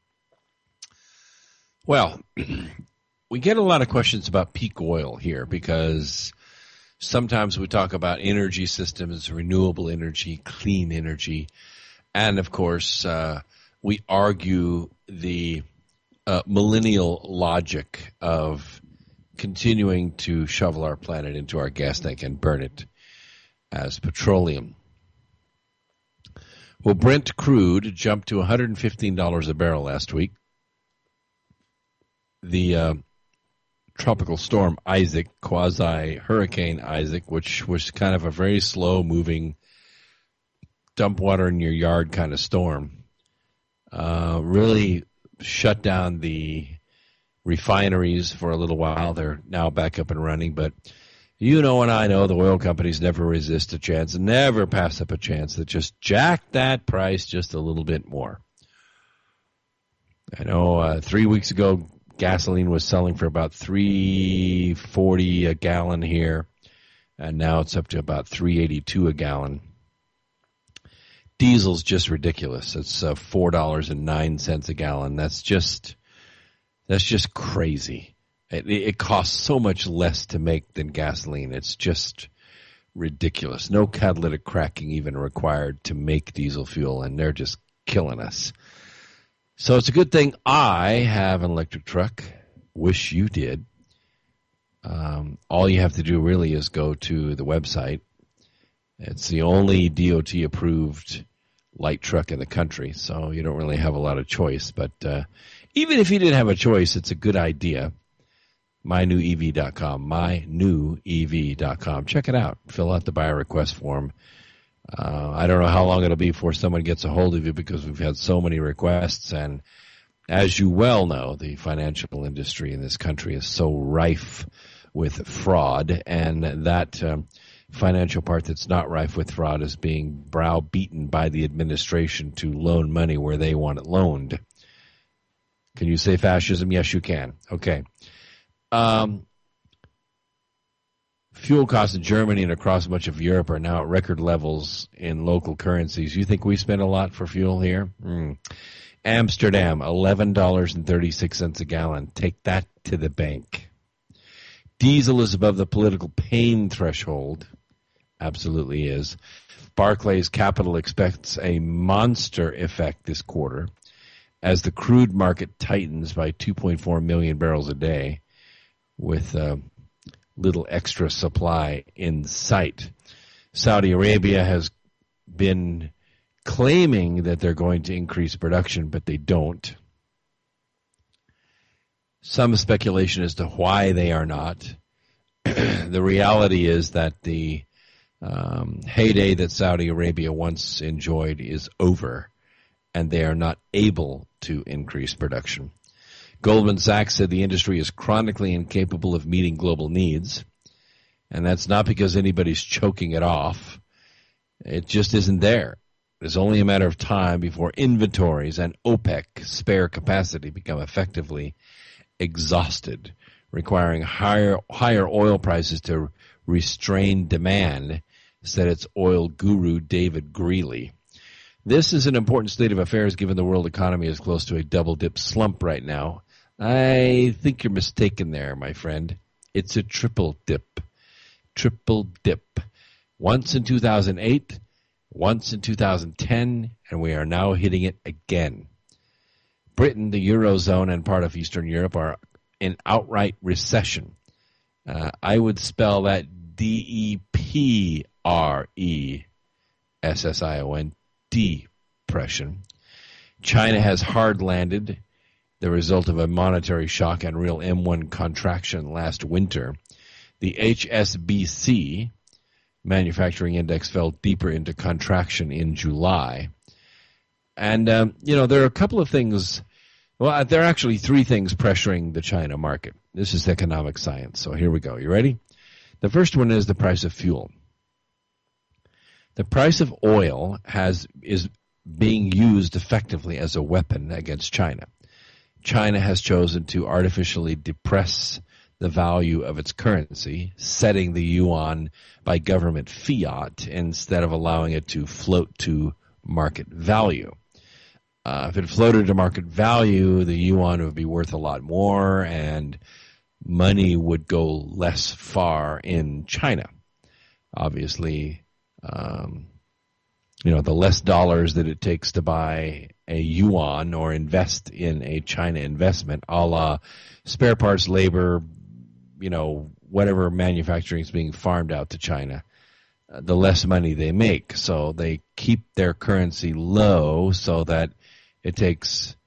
Speaker 1: Well, we get a lot of questions about peak oil here because sometimes we talk about energy systems, renewable energy, clean energy, and of course we argue the millennial logic of continuing to shovel our planet into our gas tank and burn it as petroleum. Well, Brent crude jumped to $115 a barrel last week. The tropical storm Isaac, quasi-hurricane Isaac, which was kind of a very slow-moving, dump water in your yard kind of storm, really shut down the refineries for a little while. They're now back up and running, but you know and I know the oil companies never resist a chance, never pass up a chance that just jack that price just a little bit more. I know 3 weeks ago, gasoline was selling for about $3.40 a gallon here, and now it's up to about $3.82 a gallon. Diesel's just ridiculous. It's $4.09 a gallon. That's just crazy. It costs so much less to make than gasoline. It's just ridiculous. No catalytic cracking even required to make diesel fuel, and they're just killing us. So it's a good thing I have an electric truck. Wish you did. All you have to do really is go to the website. It's the only DOT-approved light truck in the country, so you don't really have a lot of choice. But even if you didn't have a choice, it's a good idea. MyNewEV.com, MyNewEV.com. Check it out. Fill out the buyer request form. I don't know how long it'll be before someone gets a hold of you because we've had so many requests. And as you well know, the financial industry in this country is so rife with fraud. And that financial part that's not rife with fraud is being browbeaten by the administration to loan money where they want it loaned. Can you say fascism? Yes, you can. Okay. Fuel costs in Germany and across much of Europe are now at record levels in local currencies. You think we spend a lot for fuel here? Amsterdam, $11.36 a gallon. Take that to the bank. Diesel is above the political pain threshold. Absolutely is. Barclays Capital expects a monster effect this quarter as the crude market tightens by 2.4 million barrels a day, with little extra supply in sight. Saudi Arabia has been claiming that they're going to increase production, but they don't. Some speculation as to why they are not. The reality is that the heyday that Saudi Arabia once enjoyed is over, and they are not able to increase production. Goldman Sachs said the industry is chronically incapable of meeting global needs, and that's not because anybody's choking it off. It just isn't there. It's only a matter of time before inventories and OPEC spare capacity become effectively exhausted, requiring higher oil prices to restrain demand, said its oil guru David Greeley. This is an important state of affairs given the world economy is close to a double-dip slump right now. I think you're mistaken there, my friend. It's a triple dip. Triple dip. Once in 2008, once in 2010, and we are now hitting it again. Britain, the Eurozone, and part of Eastern Europe are in outright recession. I would spell that DEPRESSION, depression. China has hard landed the result of a monetary shock and real M1 contraction last winter. The HSBC manufacturing index fell deeper into contraction in July. And, there are a couple of things. Well, there are actually three things pressuring the China market. This is economic science. So here we go. You ready? The first one is the price of fuel. The price of oil is being used effectively as a weapon against China. China has chosen to artificially depress the value of its currency, setting the yuan by government fiat instead of allowing it to float to market value. If it floated to market value, the yuan would be worth a lot more and money would go less far in China. Obviously, the less dollars that it takes to buy a yuan or invest in a China investment, a la spare parts, labor, whatever manufacturing is being farmed out to China, the less money they make. So they keep their currency low so that it takes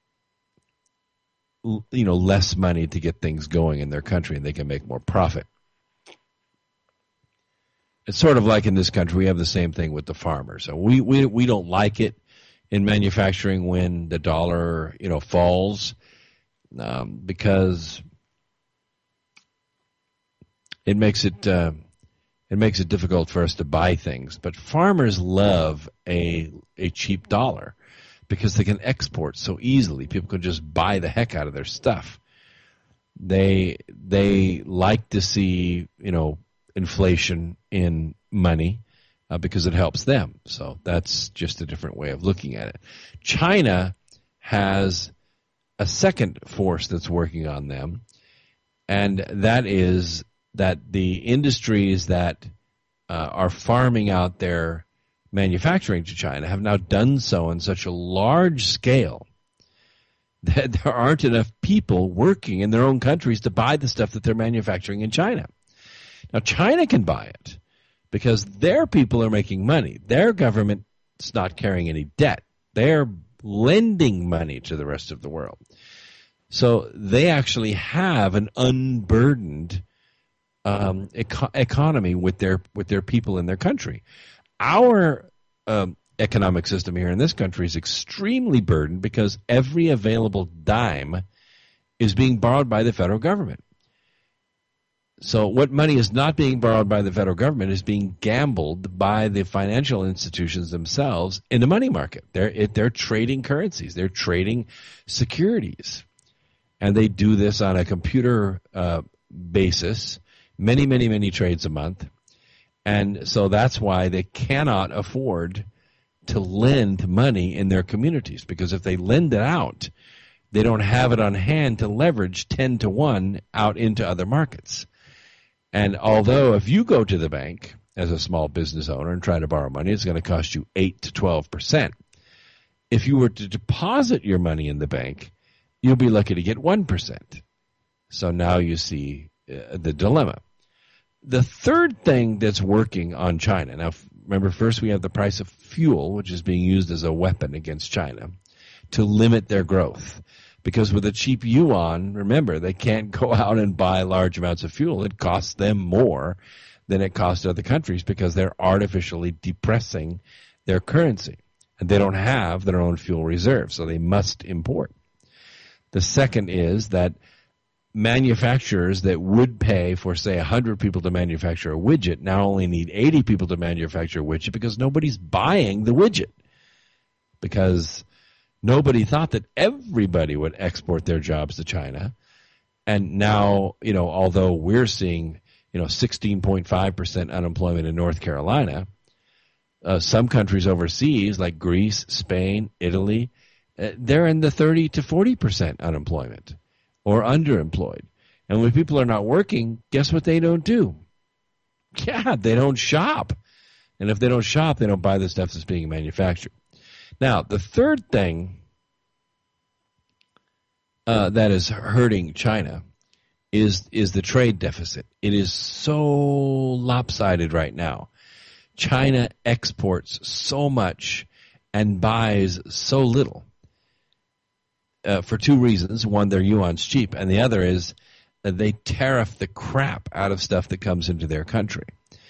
Speaker 1: less money to get things going in their country and they can make more profit. It's sort of like in this country, we have the same thing with the farmers. So we don't like it in manufacturing when the dollar, falls, because it makes it difficult for us to buy things. But farmers love a cheap dollar because they can export so easily. People can just buy the heck out of their stuff. They like to see, inflation in money because it helps them. So that's just a different way of looking at it. China has a second force that's working on them, and that is that the industries that are farming out their manufacturing to China have now done so on such a large scale that there aren't enough people working in their own countries to buy the stuff that they're manufacturing in China. Now, China can buy it because their people are making money. Their government's not carrying any debt. They're lending money to the rest of the world. So they actually have an unburdened economy with their people in their country. Our economic system here in this country is extremely burdened because every available dime is being borrowed by the federal government. So what money is not being borrowed by the federal government is being gambled by the financial institutions themselves in the money market. They're trading currencies. They're trading securities. And they do this on a computer basis, many trades a month. And so that's why they cannot afford to lend money in their communities, because if they lend it out, they don't have it on hand to leverage 10 to 1 out into other markets. And although if you go to the bank as a small business owner and try to borrow money, it's going to cost you 8 to 12%. If you were to deposit your money in the bank, you'll be lucky to get 1%. So now you see the dilemma. The third thing that's working on China, now remember, first we have the price of fuel, which is being used as a weapon against China to limit their growth. Because with a cheap yuan, remember, they can't go out and buy large amounts of fuel. It costs them more than it costs other countries because they're artificially depressing their currency. And they don't have their own fuel reserves, so they must import. The second is that manufacturers that would pay for, say, 100 people to manufacture a widget now only need 80 people to manufacture a widget because nobody's buying the widget. Because nobody thought that everybody would export their jobs to China. And now, although we're seeing, 16.5% unemployment in North Carolina, some countries overseas like Greece, Spain, Italy, they're in the 30 to 40% unemployment or underemployed. And when people are not working, guess what they don't do? Yeah, they don't shop. And if they don't shop, they don't buy the stuff that's being manufactured. Now, the third thing that is hurting China is the trade deficit. It is so lopsided right now. China exports so much and buys so little. for two reasons. One, their yuan's cheap, and the other is that they tariff the crap out of stuff that comes into their country.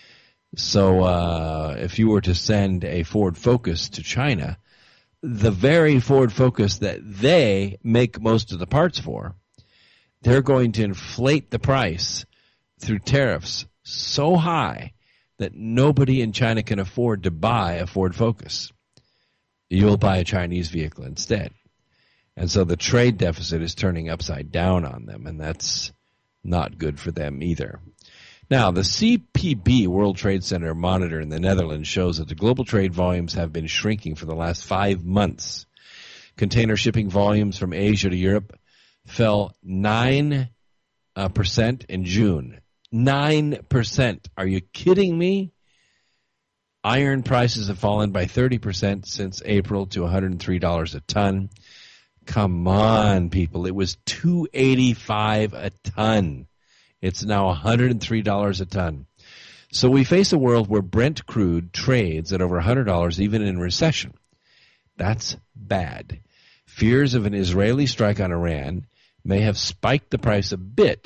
Speaker 1: So if you were to send a Ford Focus to China, the very Ford Focus that they make most of the parts for, they're going to inflate the price through tariffs so high that nobody in China can afford to buy a Ford Focus. You'll buy a Chinese vehicle instead. And so the trade deficit is turning upside down on them, and that's not good for them either. Now, the CPB, World Trade Center monitor in the Netherlands, shows that the global trade volumes have been shrinking for the last 5 months. Container shipping volumes from Asia to Europe fell 9% in June. 9%. Are you kidding me? Iron prices have fallen by 30% since April to $103 a ton. Come on, people. It was $285 a ton. It's now $103 a ton. So we face a world where Brent crude trades at over $100 even in recession. That's bad. Fears of an Israeli strike on Iran may have spiked the price a bit,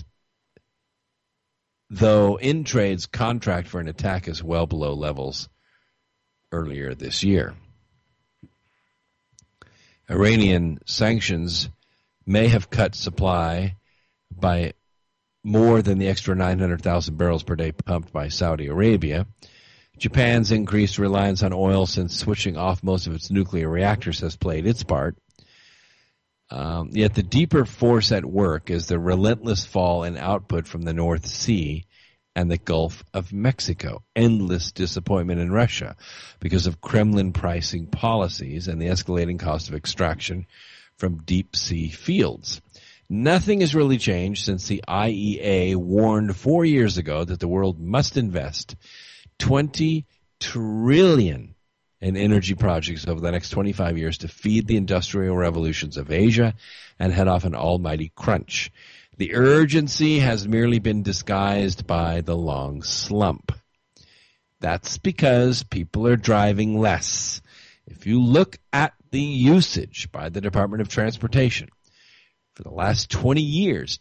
Speaker 1: though Intrade's contract for an attack is well below levels earlier this year. Iranian sanctions may have cut supply by more than the extra 900,000 barrels per day pumped by Saudi Arabia. Japan's increased reliance on oil since switching off most of its nuclear reactors has played its part. Yet the deeper force at work is the relentless fall in output from the North Sea and the Gulf of Mexico. Endless disappointment in Russia because of Kremlin pricing policies and the escalating cost of extraction from deep sea fields. Nothing has really changed since the IEA warned 4 years ago that the world must invest $20 trillion in energy projects over the next 25 years to feed the industrial revolutions of Asia and head off an almighty crunch. The urgency has merely been disguised by the long slump. That's because people are driving less. If you look at the usage by the Department of Transportation for the last 20 years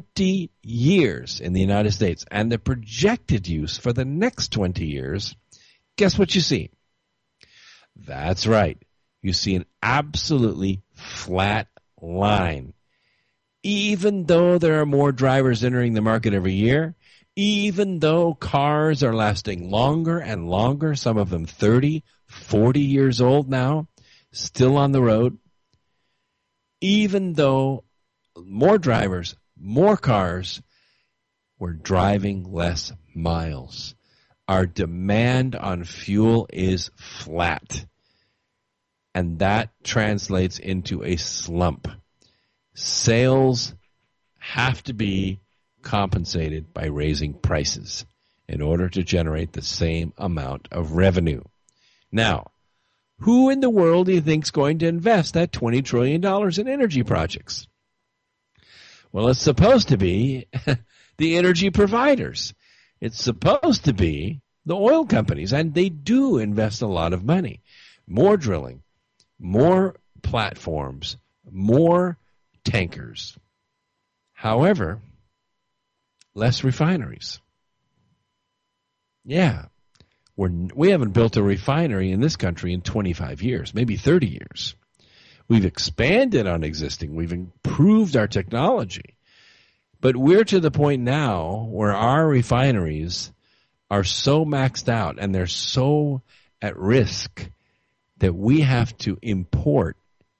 Speaker 1: in the United States, and the projected use for the next 20 years, guess what you see? That's right. You see an absolutely flat line. Even though there are more drivers entering the market every year, even though cars are lasting longer and longer, some of them 30, 40 years old now, still on the road, even though more drivers, more cars, we're driving less miles. Our demand on fuel is flat. And that translates into a slump. Sales have to be compensated by raising prices in order to generate the same amount of revenue. Now, who in the world do you think is going to invest that $20 trillion in energy projects? Well, it's supposed to be the energy providers. It's supposed to be the oil companies, and they do invest a lot of money. More drilling, more platforms, more tankers. However, less refineries. Yeah, we haven't built a refinery in this country in 25 years, maybe 30 years. We've expanded on existing. We've improved our technology. But we're to the point now where our refineries are so maxed out and they're so at risk that we have to import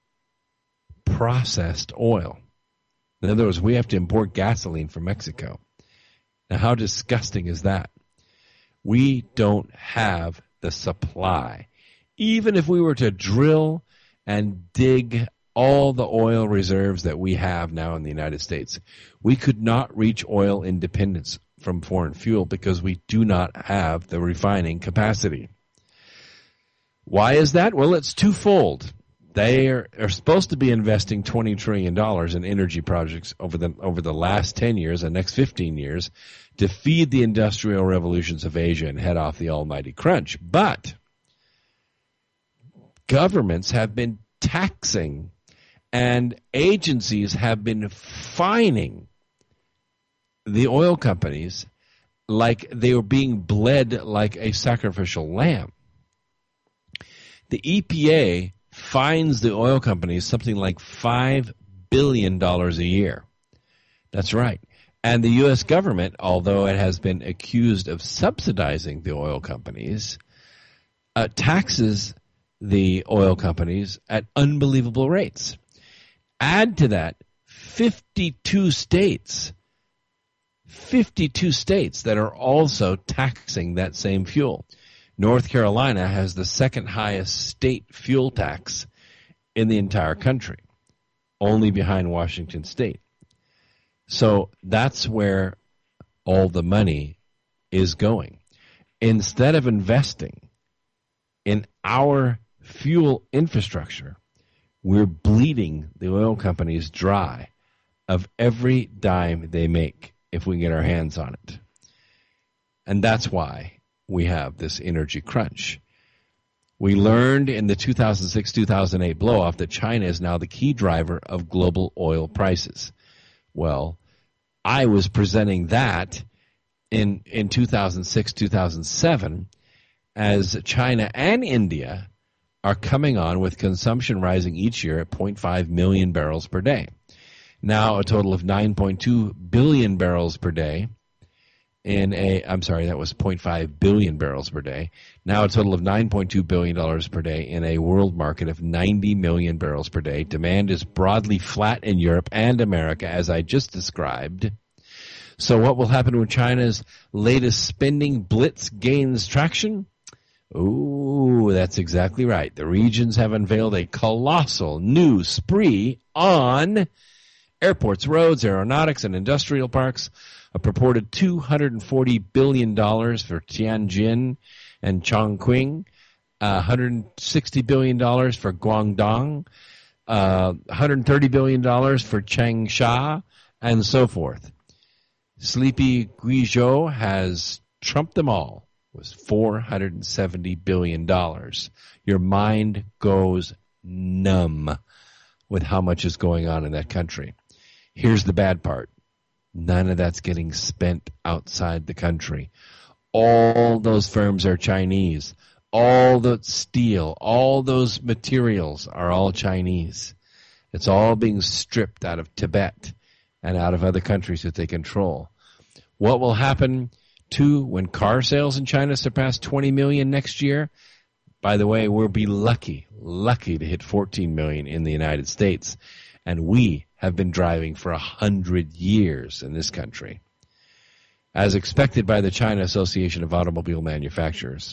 Speaker 1: processed oil. In other words, we have to import gasoline from Mexico. Now, how disgusting is that? We don't have the supply. Even if we were to drill and dig all the oil reserves that we have now in the United States, we could not reach oil independence from foreign fuel because we do not have the refining capacity. Why is that? Well, it's twofold. They are supposed to be investing $20 trillion in energy projects over the last 10 years and next 15 years to feed the industrial revolutions of Asia and head off the almighty crunch. But governments have been taxing And agencies have been fining the oil companies like they were being bled like a sacrificial lamb. The EPA fines the oil companies something like $5 billion a year. That's right. And the U.S. government, although it has been accused of subsidizing the oil companies, taxes the oil companies at unbelievable rates. Add to that 52 states that are also taxing that same fuel. North Carolina has the second highest state fuel tax in the entire country, only behind Washington State. So that's where all the money is going. Instead of investing in our fuel infrastructure, we're bleeding the oil companies dry of every dime they make if we can get our hands on it. And that's why we have this energy crunch. We learned in the 2006-2008 blow-off that China is now the key driver of global oil prices. Well, I was presenting that in 2006-2007 as China and India are coming on with consumption rising each year at 0.5 million barrels per day. Now a total of 9.2 billion barrels per day that was 0.5 billion barrels per day. Now a total of $9.2 billion per day in a world market of 90 million barrels per day. Demand is broadly flat in Europe and America, as I just described. So what will happen when China's latest spending blitz gains traction? Ooh, that's exactly right. The regions have unveiled a colossal new spree on airports, roads, aeronautics, and industrial parks. A purported $240 billion for Tianjin and Chongqing, $160 billion for Guangdong, $130 billion for Changsha, and so forth. Sleepy Guizhou has trumped them all with $470 billion. Your mind goes numb with how much is going on in that country. Here's the bad part. None of that's getting spent outside the country. All those firms are Chinese. All the steel, all those materials are all Chinese. It's all being stripped out of Tibet and out of other countries that they control. What will happen, too, when car sales in China surpass 20 million next year? By the way, we'll be lucky to hit 14 million in the United States. And we have been driving for 100 years in this country, as expected by the China Association of Automobile Manufacturers.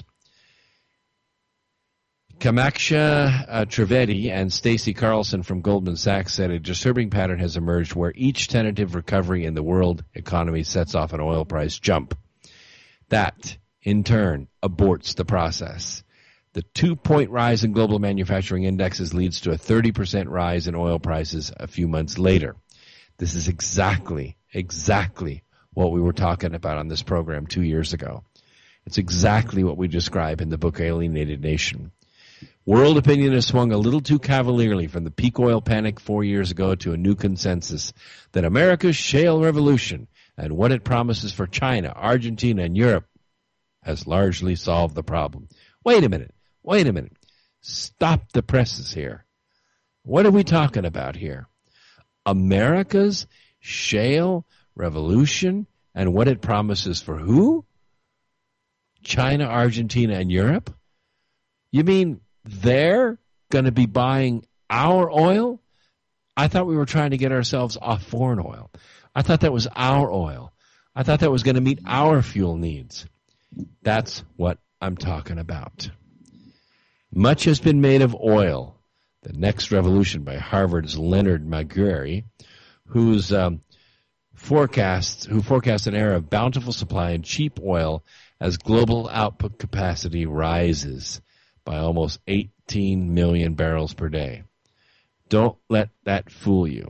Speaker 1: Kamaksha Trivedi and Stacy Carlson from Goldman Sachs said a disturbing pattern has emerged where each tentative recovery in the world economy sets off an oil price jump. That, in turn, aborts the process. The 2-point rise in global manufacturing indexes leads to a 30% rise in oil prices a few months later. This is exactly what we were talking about on this program 2 years ago. It's exactly what we describe in the book Alienated Nation. World opinion has swung a little too cavalierly from the peak oil panic 4 years ago to a new consensus that America's shale revolution and what it promises for China, Argentina, and Europe has largely solved the problem. Wait a minute. Stop the presses here. What are we talking about here? America's shale revolution and what it promises for who? China, Argentina, and Europe? You mean they're going to be buying our oil? I thought we were trying to get ourselves off foreign oil. I thought that was our oil. I thought that was going to meet our fuel needs. That's what I'm talking about. Much has been made of oil, the next revolution by Harvard's Leonard Maguire, who forecasts an era of bountiful supply and cheap oil as global output capacity rises by almost 18 million barrels per day. Don't let that fool you.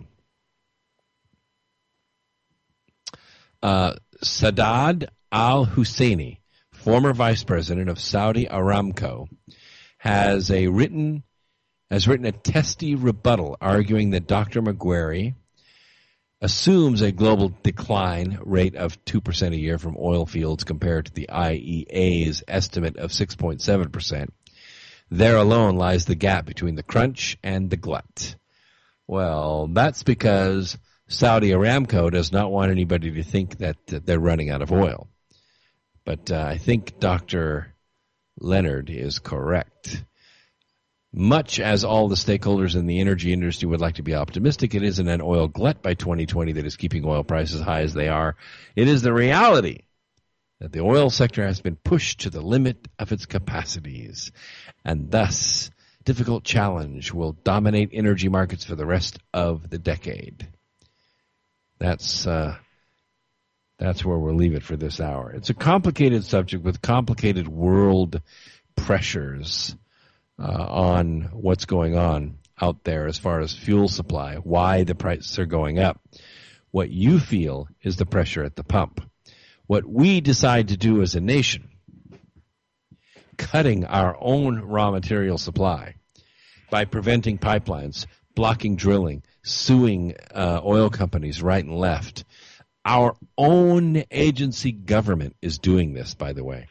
Speaker 1: Saad al-Husseini, former vice president of Saudi Aramco, has a written has written a testy rebuttal arguing that Dr. McGuire assumes a global decline rate of 2% a year from oil fields compared to the IEA's estimate of 6.7%. There alone lies the gap between the crunch and the glut. Well, that's because Saudi Aramco does not want anybody to think that they're running out of oil. But I think Dr. Leonard is correct. Much as all the stakeholders in the energy industry would like to be optimistic, it isn't an oil glut by 2020 that is keeping oil prices high as they are. It is the reality that the oil sector has been pushed to the limit of its capacities, and thus difficult challenge will dominate energy markets for the rest of the decade. That's where we'll leave it for this hour. It's a complicated subject with complicated world pressures on what's going on out there as far as fuel supply, why the prices are going up. What you feel is the pressure at the pump. What we decide to do as a nation, cutting our own raw material supply by preventing pipelines, blocking drilling, suing oil companies right and left. Our own agency government is doing this, by the way.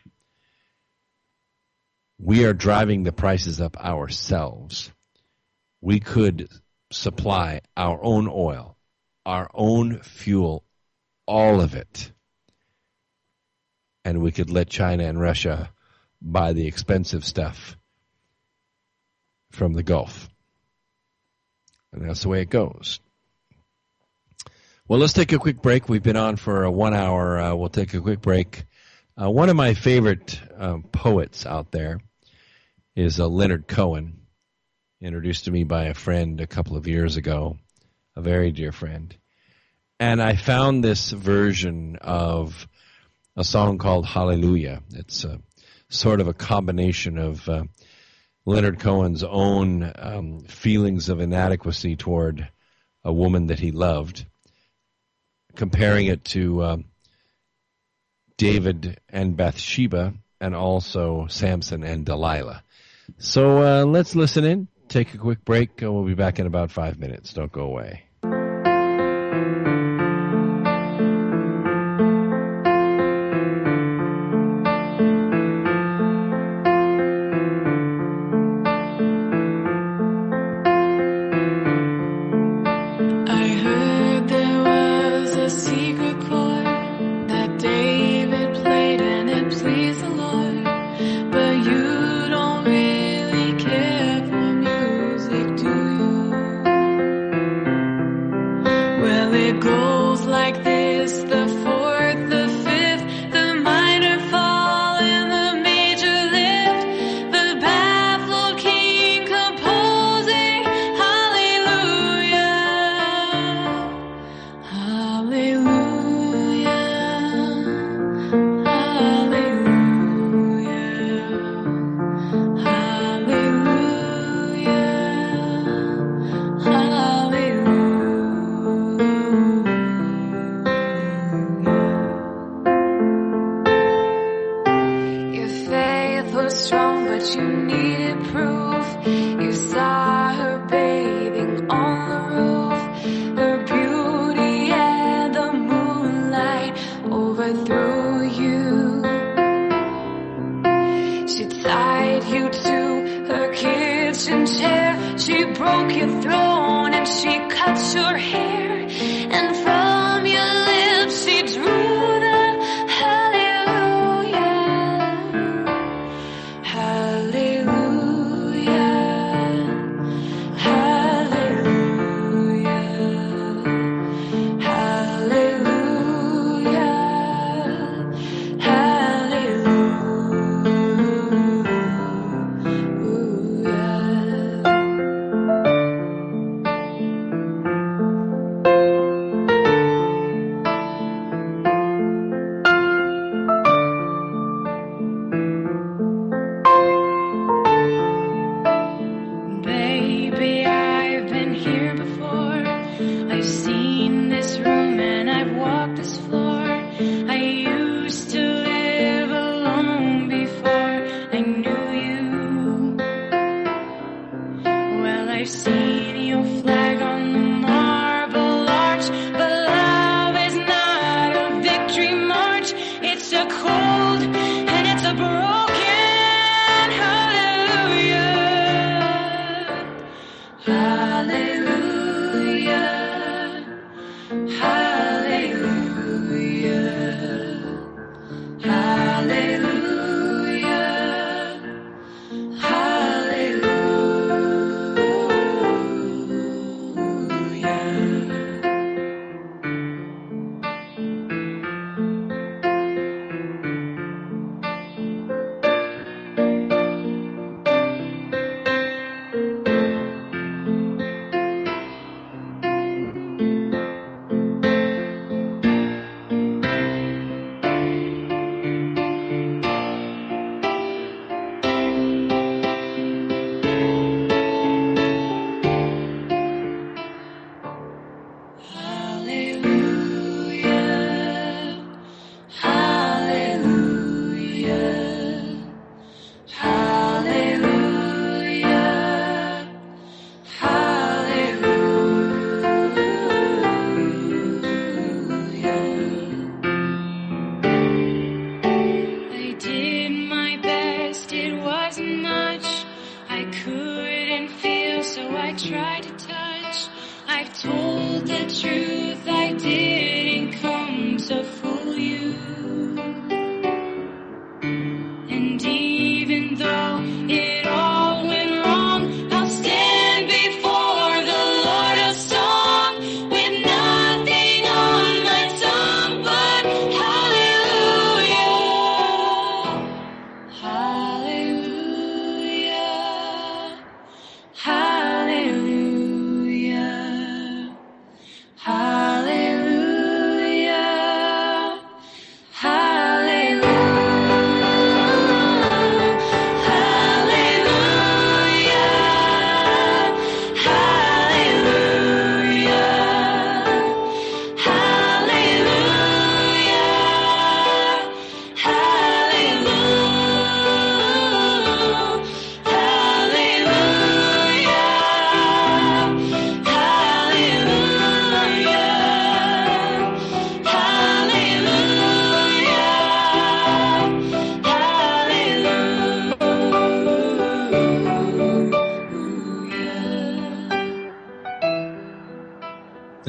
Speaker 1: We are driving the prices up ourselves. We could supply our own oil, our own fuel, all of it. And we could let China and Russia buy the expensive stuff from the Gulf. And that's the way it goes. Well, let's take a quick break. We've been on for 1 hour. We'll take a quick break. One of my favorite poets out there is Leonard Cohen, introduced to me by a friend a couple of years ago, a very dear friend. And I found this version of a song called Hallelujah. It's sort of a combination of Leonard Cohen's own feelings of inadequacy toward a woman that he loved, comparing it to David and Bathsheba, and also Samson and Delilah. So let's listen in, take a quick break, and we'll be back in about 5 minutes. Don't go away.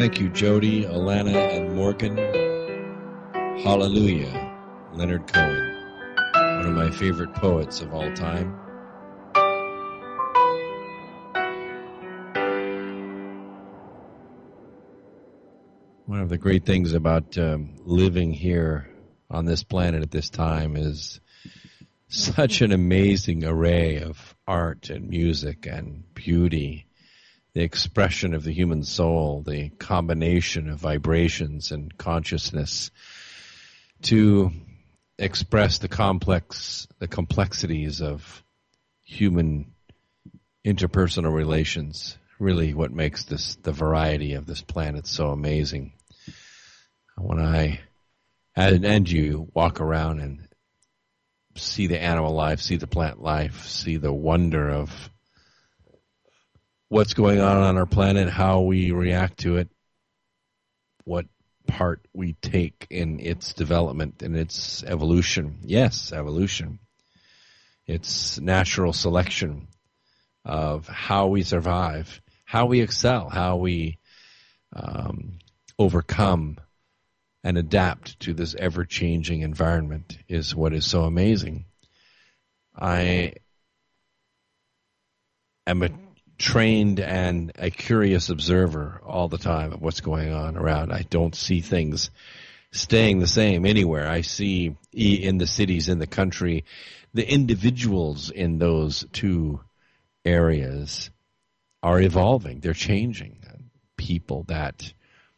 Speaker 1: Thank you, Jody, Alana, and Morgan. Hallelujah, Leonard Cohen, one of my favorite poets of all time. One of the great things about living here on this planet at this time is such an amazing array of art and music and beauty, the expression of the human soul, the combination of vibrations and consciousness to express the complexities of human interpersonal relations. Really what makes the variety of this planet so amazing. When you walk around and see the animal life, see the plant life, see the wonder of what's going on our planet, how we react to it, what part we take in its development and its evolution. Yes, evolution. It's natural selection of how we survive, how we excel, how we overcome and adapt to this ever-changing environment is what is so amazing. I am a trained and a curious observer all the time of what's going on around. I don't see things staying the same anywhere. I see in the cities, in the country, the individuals in those two areas are evolving. They're changing. People that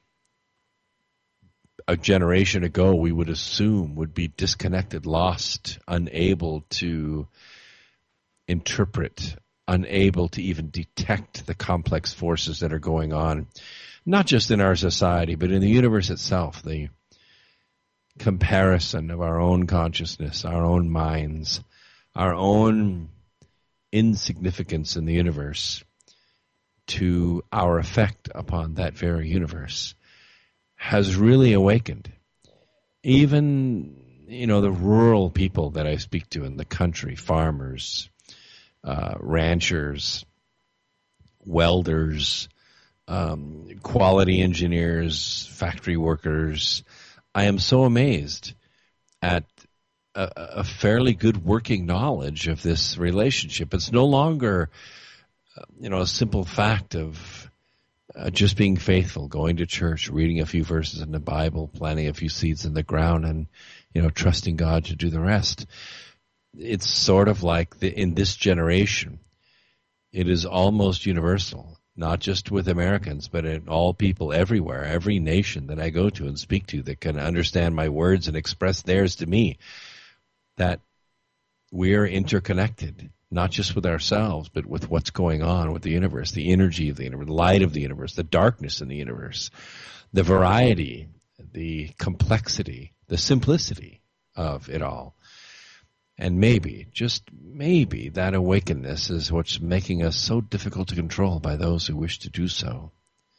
Speaker 1: a generation ago we would assume would be disconnected, lost, unable to interpret, unable to even detect the complex forces that are going on, not just in our society, but in the universe itself. The comparison of our own consciousness, our own minds, our own insignificance in the universe to our effect upon that very universe has really awakened. Even, the rural people that I speak to in the country, farmers, ranchers, welders, quality engineers, factory workers, I am so amazed at a fairly good working knowledge of this relationship. It's no longer, a simple fact of just being faithful, going to church, reading a few verses in the Bible, planting a few seeds in the ground, and, trusting God to do the rest. It's sort of like in this generation, it is almost universal, not just with Americans, but in all people everywhere, every nation that I go to and speak to that can understand my words and express theirs to me, that we're interconnected, not just with ourselves, but with what's going on with the universe, the energy of the universe, the light of the universe, the darkness in the universe, the variety, the complexity, the simplicity of it all. And maybe, just maybe, that awakenedness is what's making us so difficult to control by those who wish to do so.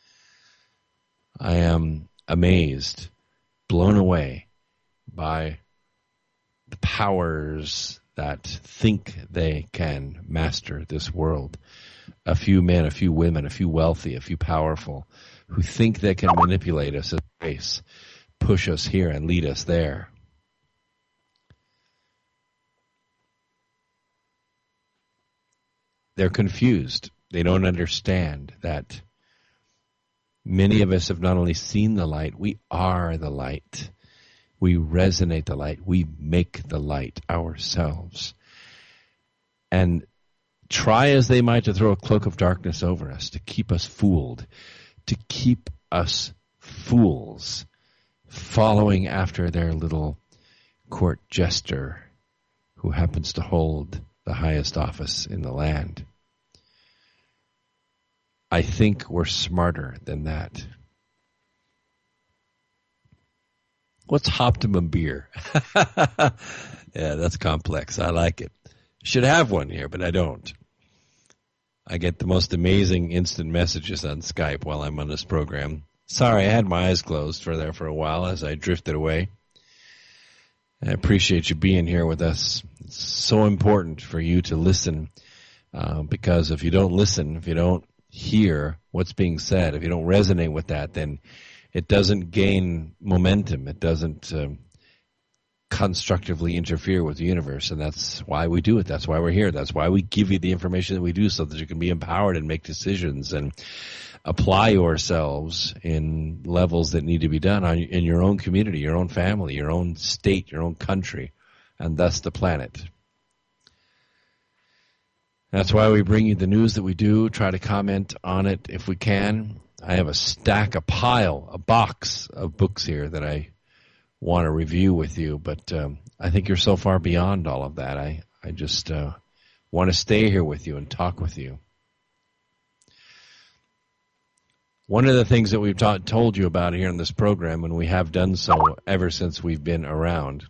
Speaker 1: I am amazed, blown away by the powers that think they can master this world. A few men, a few women, a few wealthy, a few powerful, who think they can manipulate us as a race, push us here and lead us there. They're confused. They don't understand that many of us have not only seen the light, we are the light. We resonate the light. We make the light ourselves. And try as they might to throw a cloak of darkness over us, to keep us fooled, to keep us fools, following after their little court jester who happens to hold the highest office in the land. I think we're smarter than that. What's Optimum beer? Yeah, that's complex. I like it. Should have one here, but I don't. I get the most amazing instant messages on Skype while I'm on this program. Sorry, I had my eyes closed for a while as I drifted away. I appreciate you being here with us. It's so important for you to listen, because if you don't listen, if you don't hear what's being said, if you don't resonate with that, then it doesn't gain momentum. It doesn't constructively interfere with the universe, and that's why we do it. That's why we're here. That's why we give you the information that we do, so that you can be empowered and make decisions and apply yourselves in levels that need to be done in your own community, your own family, your own state, your own country, and thus the planet. That's why we bring you the news that we do, try to comment on it if we can. I have a box of books here that I want to review with you, but I think you're so far beyond all of that. I just want to stay here with you and talk with you. One of the things that we've told you about here in this program, and we have done so ever since we've been around,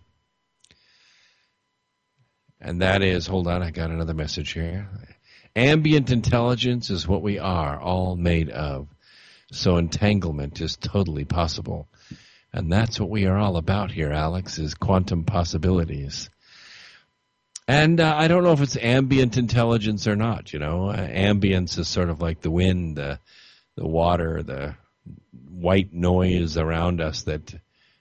Speaker 1: and that is, hold on, I got another message here. Ambient intelligence is what we are all made of. So entanglement is totally possible. And that's what we are all about here, Alex, is quantum possibilities. And I don't know if it's ambient intelligence or not, you know. Ambience is sort of like the wind, the water, the white noise around us that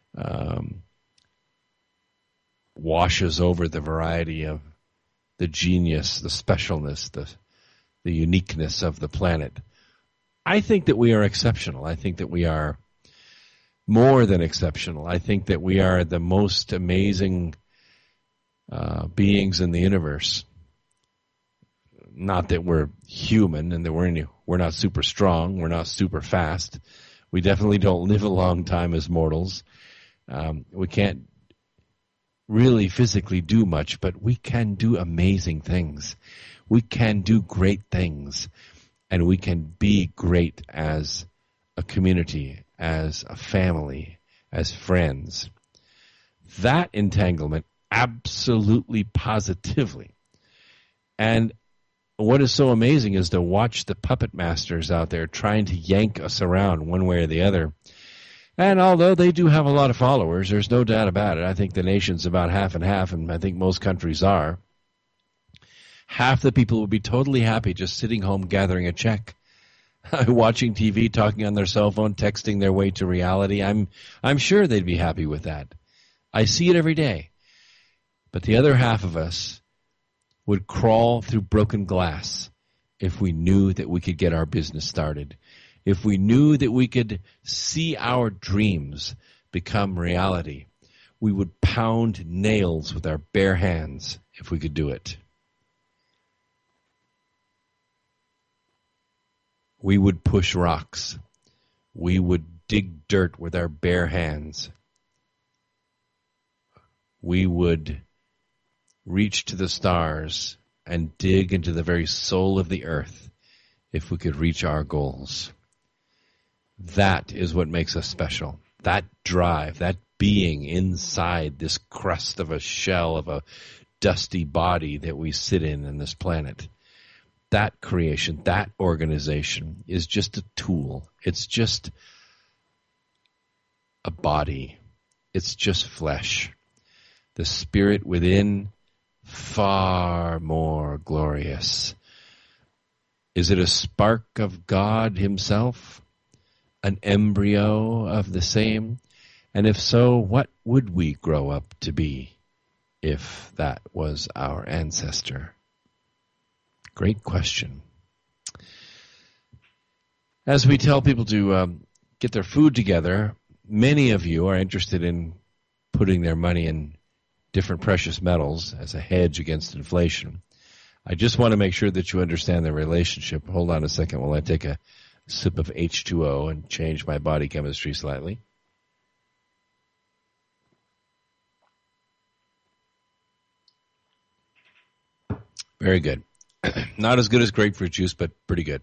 Speaker 1: washes over the variety of the genius, the specialness, the uniqueness of the planet. I think that we are exceptional. I think that we are more than exceptional. I think that we are the most amazing beings in the universe. Not that we're human and that we're not super strong, we're not super fast. We definitely don't live a long time as mortals. We can't really physically do much, but we can do amazing things. We can do great things, and we can be great as a community, as a family, as friends. That entanglement, absolutely positively. And what is so amazing is to watch the puppet masters out there trying to yank us around one way or the other. And although they do have a lot of followers, there's no doubt about it. I think the nation's about half and half, and I think most countries are. Half the people would be totally happy just sitting home gathering a check, watching TV, talking on their cell phone, texting their way to reality. I'm sure they'd be happy with that. I see it every day. But the other half of us would crawl through broken glass if we knew that we could get our business started. If we knew that we could see our dreams become reality, we would pound nails with our bare hands if we could do it. We would push rocks. We would dig dirt with our bare hands. We would reach to the stars and dig into the very soul of the earth if we could reach our goals. That is what makes us special. That drive, that being inside this crust of a shell of a dusty body that we sit in this planet. That creation, that organization is just a tool. It's just a body. It's just flesh. The spirit within, far more glorious. Is it a spark of God himself? An embryo of the same? And if so, what would we grow up to be if that was our ancestor? Great question. As we tell people to get their food together, many of you are interested in putting their money in different precious metals as a hedge against inflation. I just want to make sure that you understand the relationship. Hold on a second while I take a sip of H2O and change my body chemistry slightly. Very good. Not as good as grapefruit juice, but pretty good.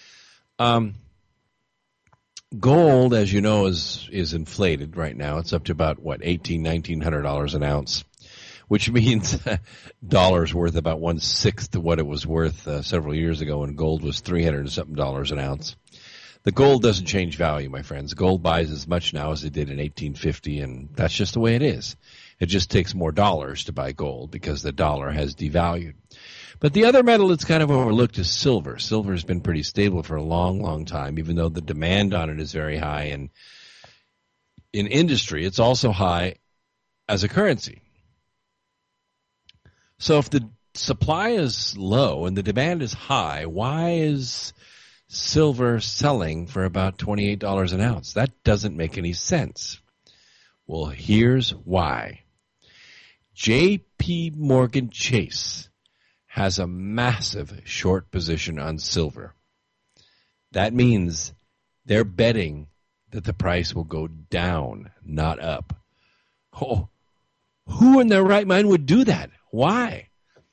Speaker 1: Gold, as you know, is inflated right now. It's up to about, $1,800-$1,900 an ounce, which means dollars worth about 1/6 of what it was worth several years ago when gold was $300 and something an ounce. The gold doesn't change value, my friends. Gold buys as much now as it did in 1850, and that's just the way it is. It just takes more dollars to buy gold because the dollar has devalued. But the other metal that's kind of overlooked is silver. Silver has been pretty stable for a long, long time, even though the demand on it is very high. And in industry, it's also high as a currency. So if the supply is low and the demand is high, why is silver selling for about $28 an ounce? That doesn't make any sense. Well, here's why. J.P. Morgan Chase has a massive short position on silver. That means they're betting that the price will go down, not up. Oh, who in their right mind would do that? Why?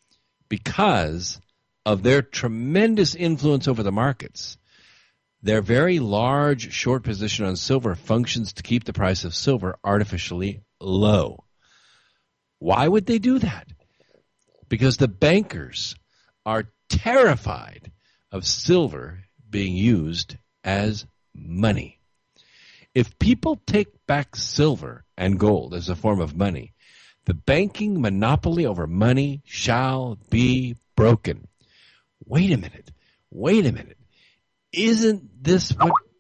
Speaker 1: Because of their tremendous influence over the markets. Their very large short position on silver functions to keep the price of silver artificially low. Why would they do that? Because the bankers are terrified of silver being used as money. If people take back silver and gold as a form of money, the banking monopoly over money shall be broken. Wait a minute. Isn't this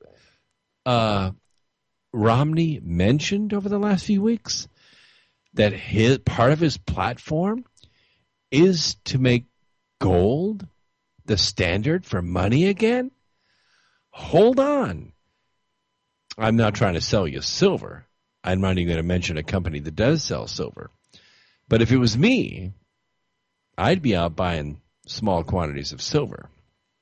Speaker 1: what Romney mentioned over the last few weeks? That part of his platform is to make gold the standard for money again? Hold on. I'm not trying to sell you silver. I'm not even going to mention a company that does sell silver. But if it was me, I'd be out buying small quantities of silver.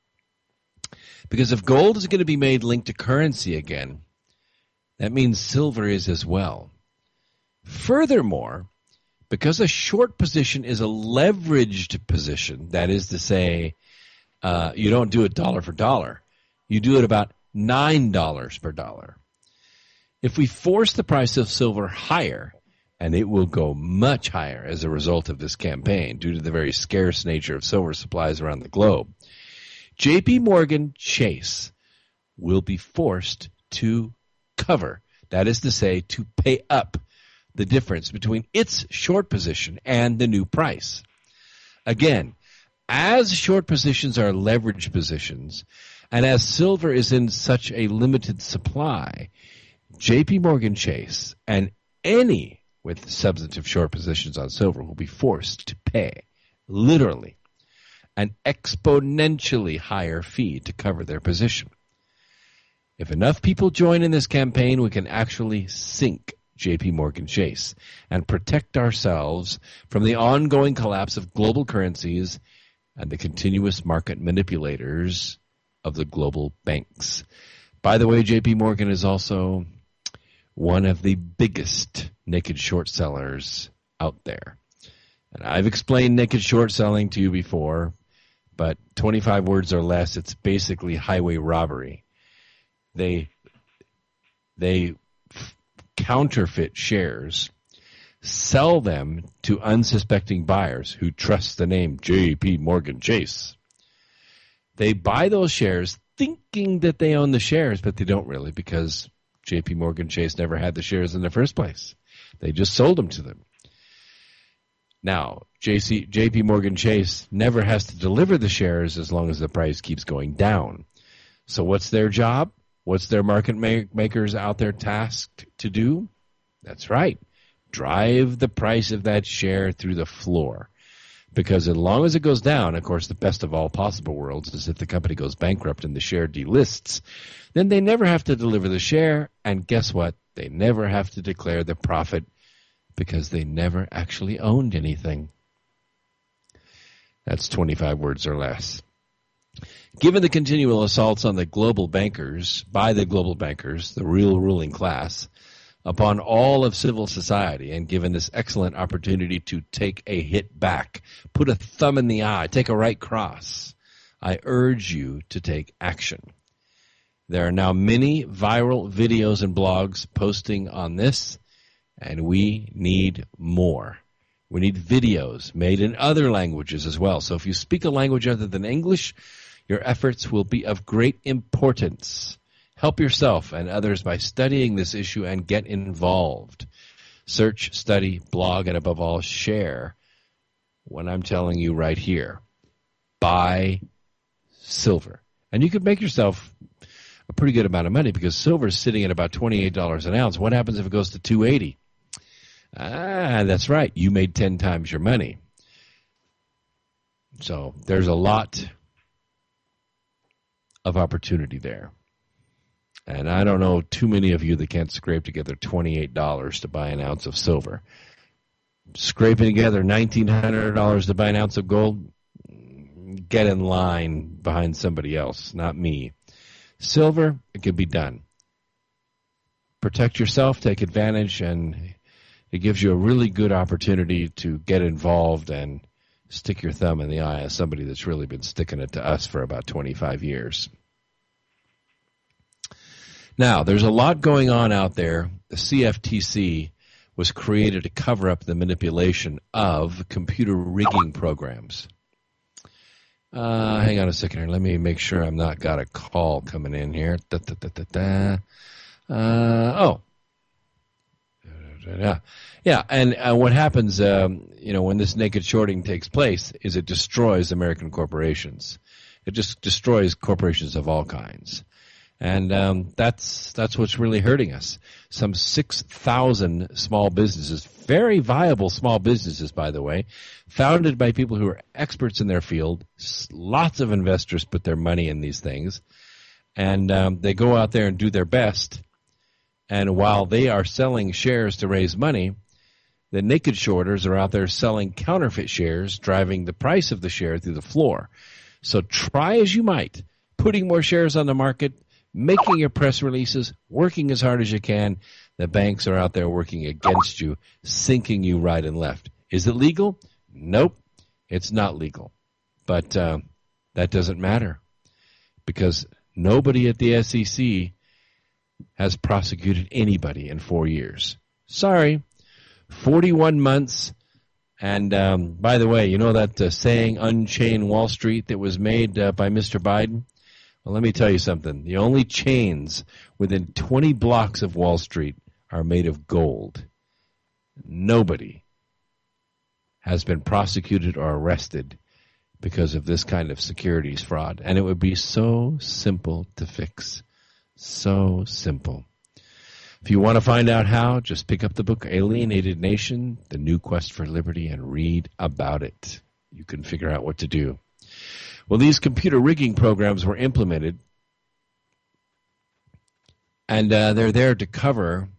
Speaker 1: Because if gold is going to be made linked to currency again, that means silver is as well. Furthermore, because a short position is a leveraged position, that is to say, you don't do it dollar for dollar. You do it about $9 per dollar. If we force the price of silver higher, and it will go much higher as a result of this campaign due to the very scarce nature of silver supplies around the globe, J.P. Morgan Chase will be forced to cover, that is to say, to pay up the difference between its short position and the new price. Again, as short positions are leveraged positions, and as silver is in such a limited supply, J.P. Morgan Chase and any with substantive short positions on silver will be forced to pay, literally, an exponentially higher fee to cover their position. If enough people join in this campaign, we can actually sink J.P. Morgan Chase and protect ourselves from the ongoing collapse of global currencies and the continuous market manipulators of the global banks. By the way, J.P. Morgan is also one of the biggest naked short sellers out there. And I've explained naked short selling to you before, but 25 words or less, it's basically highway robbery. They counterfeit shares, sell them to unsuspecting buyers who trust the name J.P. Morgan Chase. They buy those shares thinking that they own the shares, but they don't really, because J.P. Morgan Chase never had the shares in the first place. They just sold them to them. Now, J.P. Morgan Chase never has to deliver the shares as long as the price keeps going down. So what's their job? What's their market makers out there tasked to do? That's right. Drive the price of that share through the floor. Because as long as it goes down, of course, the best of all possible worlds is if the company goes bankrupt and the share delists, then they never have to deliver the share, and guess what? They never have to declare the profit because they never actually owned anything. That's 25 words or less. Given the continual assaults on the global bankers, by the global bankers, the real ruling class, upon all of civil society, and given this excellent opportunity to take a hit back, put a thumb in the eye, take a right cross, I urge you to take action. There are now many viral videos and blogs posting on this, and we need more. We need videos made in other languages as well. So if you speak a language other than English, your efforts will be of great importance. Help yourself and others by studying this issue and get involved. Search, study, blog, and above all, share what I'm telling you right here. buy silver. And you could make yourself a pretty good amount of money because silver is sitting at about $28 an ounce. What happens if it goes to $2.80? That's right. You made 10 times your money. So there's a lot of opportunity there. And I don't know too many of you that can't scrape together $28 to buy an ounce of silver. Scraping together $1,900 to buy an ounce of gold, get in line behind somebody else, not me. Silver, it can be done. Protect yourself, take advantage, and it gives you a really good opportunity to get involved and stick your thumb in the eye of somebody that's really been sticking it to us for about 25 years. Now, there's a lot going on out there. The CFTC was created to cover up the manipulation of computer rigging programs. Hang on a second here. Let me make sure I'm not got a call coming in here. Yeah. And what happens, when this naked shorting takes place is it destroys American corporations. It just destroys corporations of all kinds. And that's what's really hurting us. Some 6,000 small businesses, very viable small businesses, by the way, founded by people who are experts in their field. Lots of investors put their money in these things. And they go out there and do their best. And while they are selling shares to raise money, the naked shorters are out there selling counterfeit shares, driving the price of the share through the floor. So try as you might, putting more shares on the market, making your press releases, working as hard as you can, the banks are out there working against you, sinking you right and left. Is it legal? Nope, it's not legal. But that doesn't matter because nobody at the SEC has prosecuted anybody in 4 years. Sorry, 41 months. And by the way, you know that saying, unchain Wall Street, that was made by Mr. Biden? Well, let me tell you something. The only chains within 20 blocks of Wall Street are made of gold. Nobody has been prosecuted or arrested because of this kind of securities fraud. And it would be so simple to fix. So simple. If you want to find out how, just pick up the book Alienated Nation, The New Quest for Liberty, and read about it. You can figure out what to do. Well, these computer rigging programs were implemented, and they're there to cover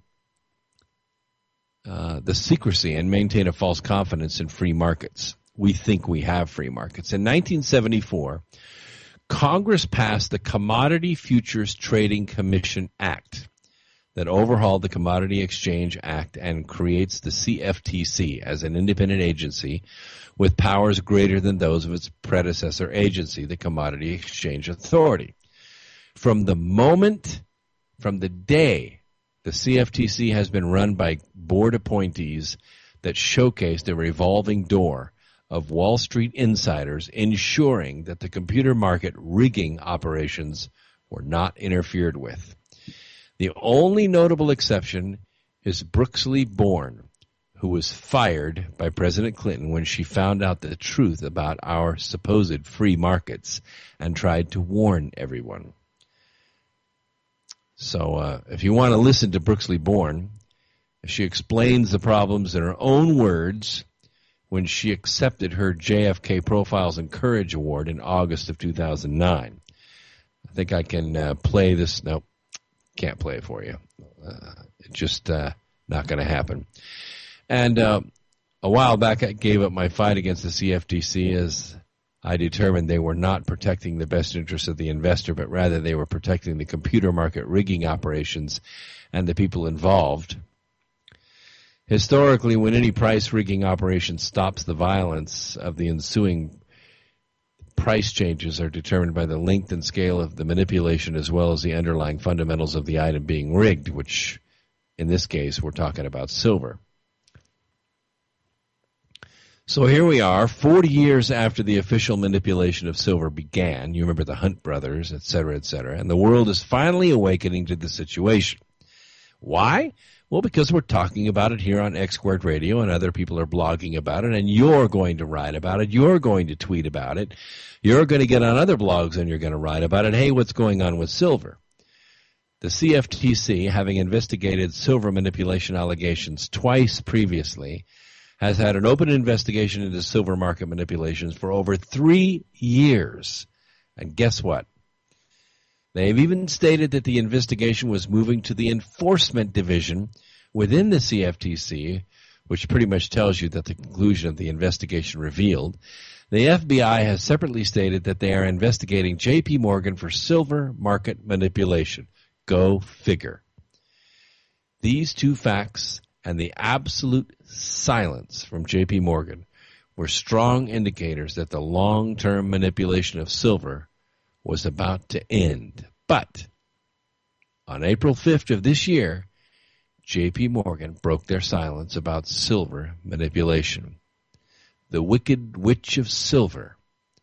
Speaker 1: the secrecy and maintain a false confidence in free markets. We think we have free markets. In 1974, Congress passed the Commodity Futures Trading Commission Act that overhauled the Commodity Exchange Act and creates the CFTC as an independent agency with powers greater than those of its predecessor agency, the Commodity Exchange Authority. From the day, the CFTC has been run by board appointees that showcased a revolving door of Wall Street insiders ensuring that the computer market rigging operations were not interfered with. The only notable exception is Brooksley Born, who was fired by President Clinton when she found out the truth about our supposed free markets and tried to warn everyone. So if you want to listen to Brooksley Born, she explains the problems in her own words when she accepted her JFK Profiles and Courage Award in August of 2009. I think I can play this. Nope, can't play it for you. It's just not going to happen. And a while back, I gave up my fight against the CFTC as I determined they were not protecting the best interests of the investor, but rather they were protecting the computer market rigging operations and the people involved. Historically, when any price rigging operation stops the violence of the ensuing price changes are determined by the length and scale of the manipulation as well as the underlying fundamentals of the item being rigged, which in this case we're talking about silver. So here we are, 40 years after the official manipulation of silver began. You remember the Hunt brothers, et cetera, and the world is finally awakening to the situation. Why? Well, because we're talking about it here on X Squared Radio, and other people are blogging about it, and you're going to write about it. You're going to tweet about it. You're going to get on other blogs and you're going to write about it. Hey, what's going on with silver? The CFTC, having investigated silver manipulation allegations twice previously, has had an open investigation into silver market manipulations for over 3 years. And guess what? They've even stated that the investigation was moving to the enforcement division within the CFTC, which pretty much tells you that the conclusion of the investigation revealed. The FBI has separately stated that they are investigating J.P. Morgan for silver market manipulation. Go figure. These two facts and the absolute silence from J.P. Morgan were strong indicators that the long-term manipulation of silver was about to end. But on April 5th of this year, J.P. Morgan broke their silence about silver manipulation. The Wicked Witch of Silver,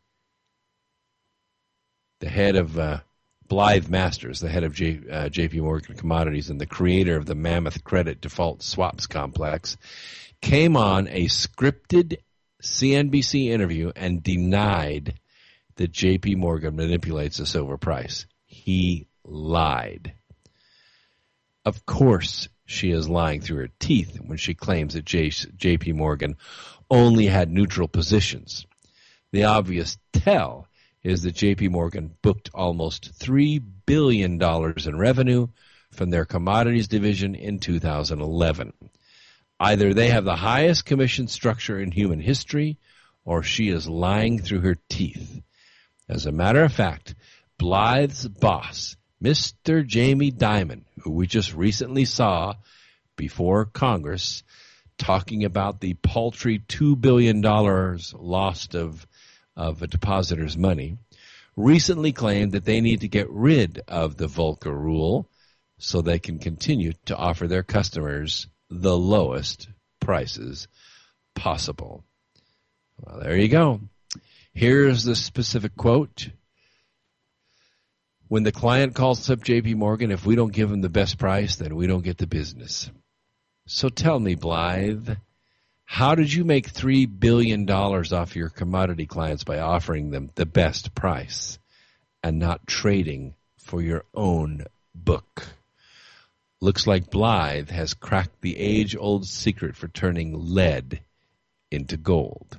Speaker 1: the head of Blythe Masters, the head of J.P. Morgan Commodities and the creator of the Mammoth Credit Default Swaps Complex, came on a scripted CNBC interview and denied that J.P. Morgan manipulates the silver price. He lied. Of course, she is lying through her teeth when she claims that J.P. Morgan only had neutral positions. The obvious tell is that J.P. Morgan booked almost $3 billion in revenue from their commodities division in 2011. Either they have the highest commission structure in human history, or she is lying through her teeth. As a matter of fact, Blythe's boss, Mr. Jamie Dimon, who we just recently saw before Congress, talking about the paltry $2 billion lost of a depositor's money, recently claimed that they need to get rid of the Volcker rule so they can continue to offer their customers the lowest prices possible. Well, there you go. Here's the specific quote. When the client calls up J.P. Morgan, if we don't give him the best price, then we don't get the business. So tell me, Blythe, how did you make $3 billion off your commodity clients by offering them the best price and not trading for your own book? Looks like Blythe has cracked the age-old secret for turning lead into gold.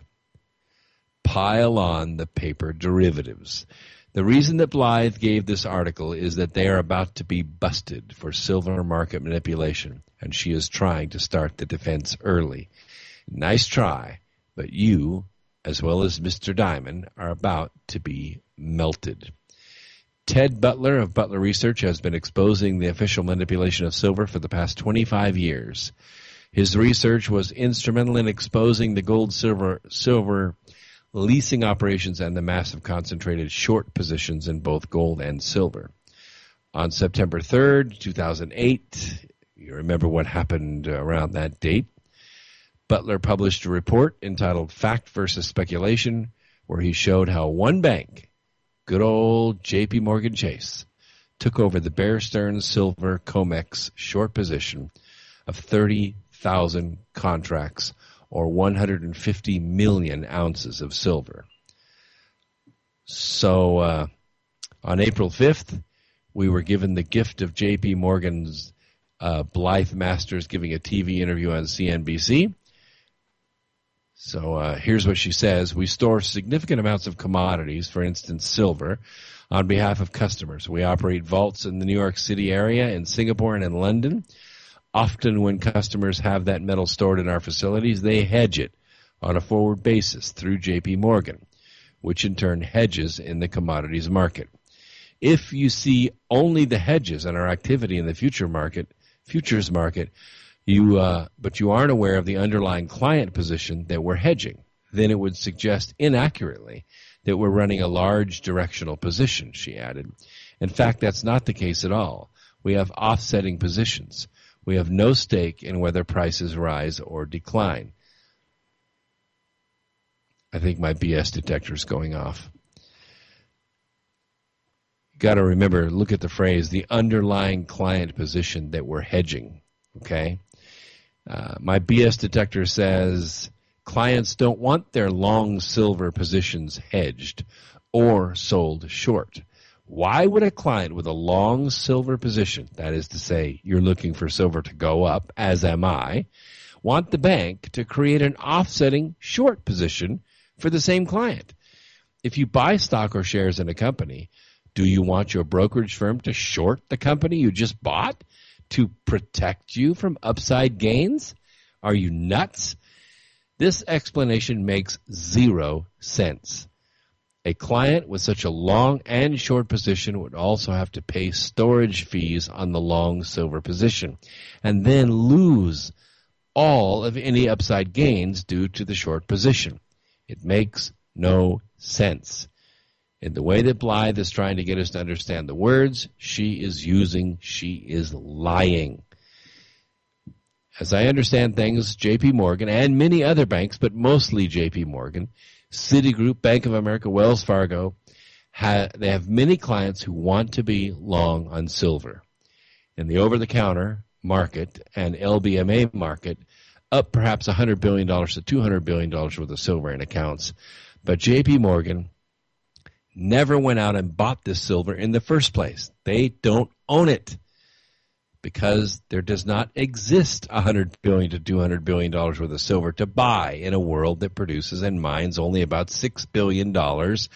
Speaker 1: Pile on the paper derivatives. The reason that Blythe gave this article is that they are about to be busted for silver market manipulation, and she is trying to start the defense early. Nice try, but you, as well as Mr. Dimon, are about to be melted. Ted Butler of Butler Research has been exposing the official manipulation of silver for the past 25 years. His research was instrumental in exposing the gold-silver leasing operations and the massive concentrated short positions in both gold and silver. On September 3rd, 2008, you remember what happened around that date, Butler published a report entitled Fact versus Speculation, where he showed how one bank, good old J.P. Morgan Chase, took over the Bear Stearns Silver COMEX short position of 30,000 contracts or 150 million ounces of silver. So on April 5th, we were given the gift of J.P. Morgan's Blythe Masters giving a TV interview on CNBC. So here's what she says. We store significant amounts of commodities, for instance, silver, on behalf of customers. We operate vaults in the New York City area, in Singapore, and in London. Often when customers have that metal stored in our facilities, they hedge it on a forward basis through J.P. Morgan, which in turn hedges in the commodities market. If you see only the hedges in our activity in the futures market, but you aren't aware of the underlying client position that we're hedging, then it would suggest inaccurately that we're running a large directional position, she added. In fact, that's not the case at all. We have offsetting positions. We have no stake in whether prices rise or decline. I think my BS detector is going off. You got to remember, look at the phrase, the underlying client position that we're hedging. Okay? My BS detector says clients don't want their long silver positions hedged or sold short. Why would a client with a long silver position, that is to say, you're looking for silver to go up, as am I, want the bank to create an offsetting short position for the same client? If you buy stock or shares in a company, do you want your brokerage firm to short the company you just bought to protect you from upside gains? Are you nuts? This explanation makes zero sense. A client with such a long and short position would also have to pay storage fees on the long silver position and then lose all of any upside gains due to the short position. It makes no sense. In the way that Blythe is trying to get us to understand the words she is using, she is lying. As I understand things, J.P. Morgan and many other banks, but mostly J.P. Morgan, Citigroup, Bank of America, Wells Fargo, they have many clients who want to be long on silver. In the over-the-counter market and LBMA market, up perhaps $100 billion to $200 billion worth of silver in accounts. But J.P. Morgan never went out and bought this silver in the first place. They don't own it because there does not exist $100 billion to $200 billion worth of silver to buy in a world that produces and mines only about $6 billion to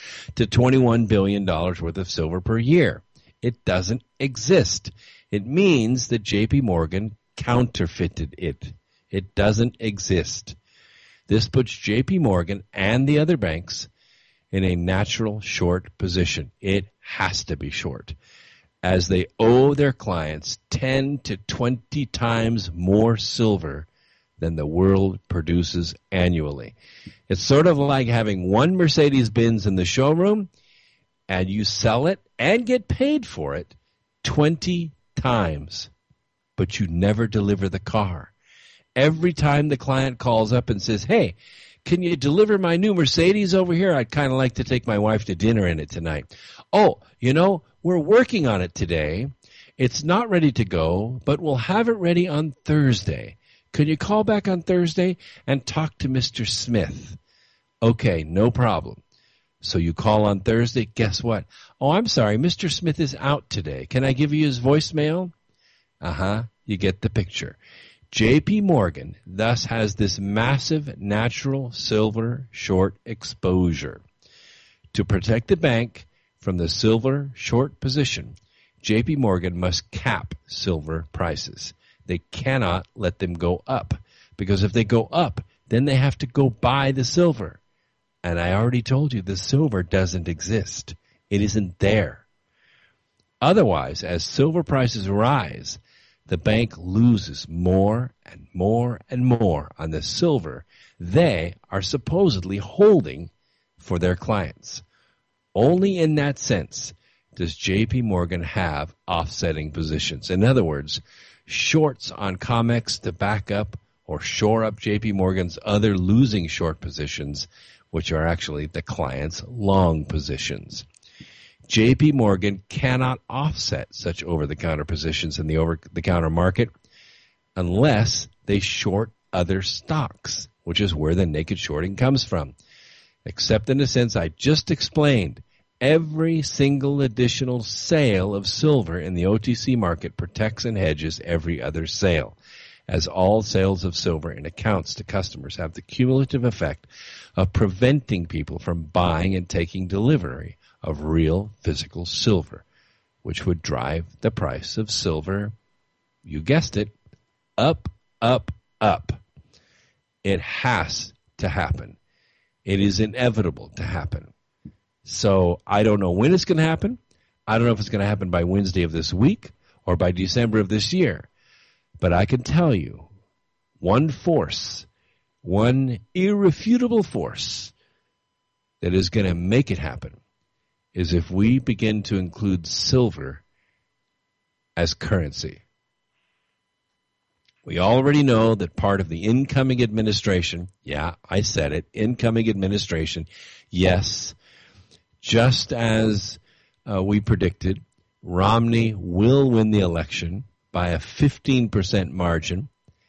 Speaker 1: $21 billion worth of silver per year. It doesn't exist. It means that J.P. Morgan counterfeited it. It doesn't exist. This puts J.P. Morgan and the other banks in a natural short position. It has to be short, as they owe their clients 10 to 20 times more silver than the world produces annually. It's sort of like having one Mercedes-Benz in the showroom and you sell it and get paid for it 20 times, but you never deliver the car. Every time the client calls up and says, hey, can you deliver my new Mercedes over here? I'd kind of like to take my wife to dinner in it tonight. Oh, we're working on it today. It's not ready to go, but we'll have it ready on Thursday. Could you call back on Thursday and talk to Mr. Smith? Okay, no problem. So you call on Thursday. Guess what? Oh, I'm sorry. Mr. Smith is out today. Can I give you his voicemail? You get the picture. J.P. Morgan thus has this massive natural silver short exposure. To protect the bank from the silver short position, J.P. Morgan must cap silver prices. They cannot let them go up, because if they go up, then they have to go buy the silver. And I already told you the silver doesn't exist. It isn't there. Otherwise, as silver prices rise, the bank loses more and more and more on the silver they are supposedly holding for their clients. Only in that sense does J.P. Morgan have offsetting positions. In other words, shorts on COMEX to back up or shore up J.P. Morgan's other losing short positions, which are actually the client's long positions. J.P. Morgan cannot offset such over-the-counter positions in the over-the-counter market unless they short other stocks, which is where the naked shorting comes from. Except in the sense I just explained, every single additional sale of silver in the OTC market protects and hedges every other sale, as all sales of silver in accounts to customers have the cumulative effect of preventing people from buying and taking delivery of real physical silver, which would drive the price of silver, you guessed it, up, up, up. It has to happen. It is inevitable to happen. So I don't know when it's going to happen. I don't know if it's going to happen by Wednesday of this week or by December of this year. But I can tell you, one force, one irrefutable force that is going to make it happen is if we begin to include silver as currency. We already know that part of the incoming administration, yeah, I said it, incoming administration, yes, just as we predicted, Romney will win the election by a 15% margin.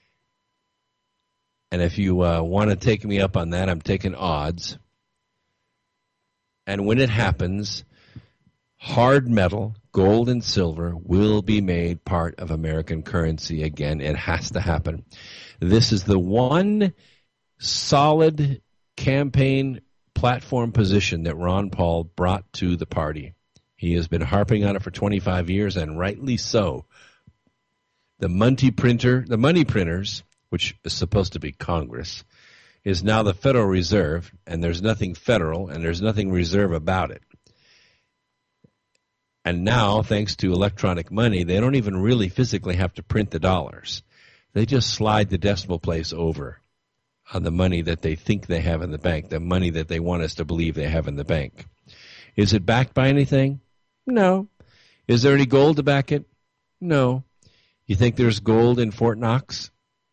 Speaker 1: And if you want to take me up on that, I'm taking odds. And when it happens, hard metal, gold and silver, will be made part of American currency again. It has to happen. This is the one solid campaign platform position that Ron Paul brought to the party. He has been harping on it for 25 years, and rightly so. The money printers, which is supposed to be Congress, is now the Federal Reserve, and there's nothing federal and there's nothing reserve about it. And now, thanks to electronic money, they don't even really physically have to print the dollars. They just slide the decimal place over on the money that they think they have in the bank, the money that they want us to believe they have in the bank. Is it backed by anything? No. Is there any gold to back it? No. You think there's gold in Fort Knox?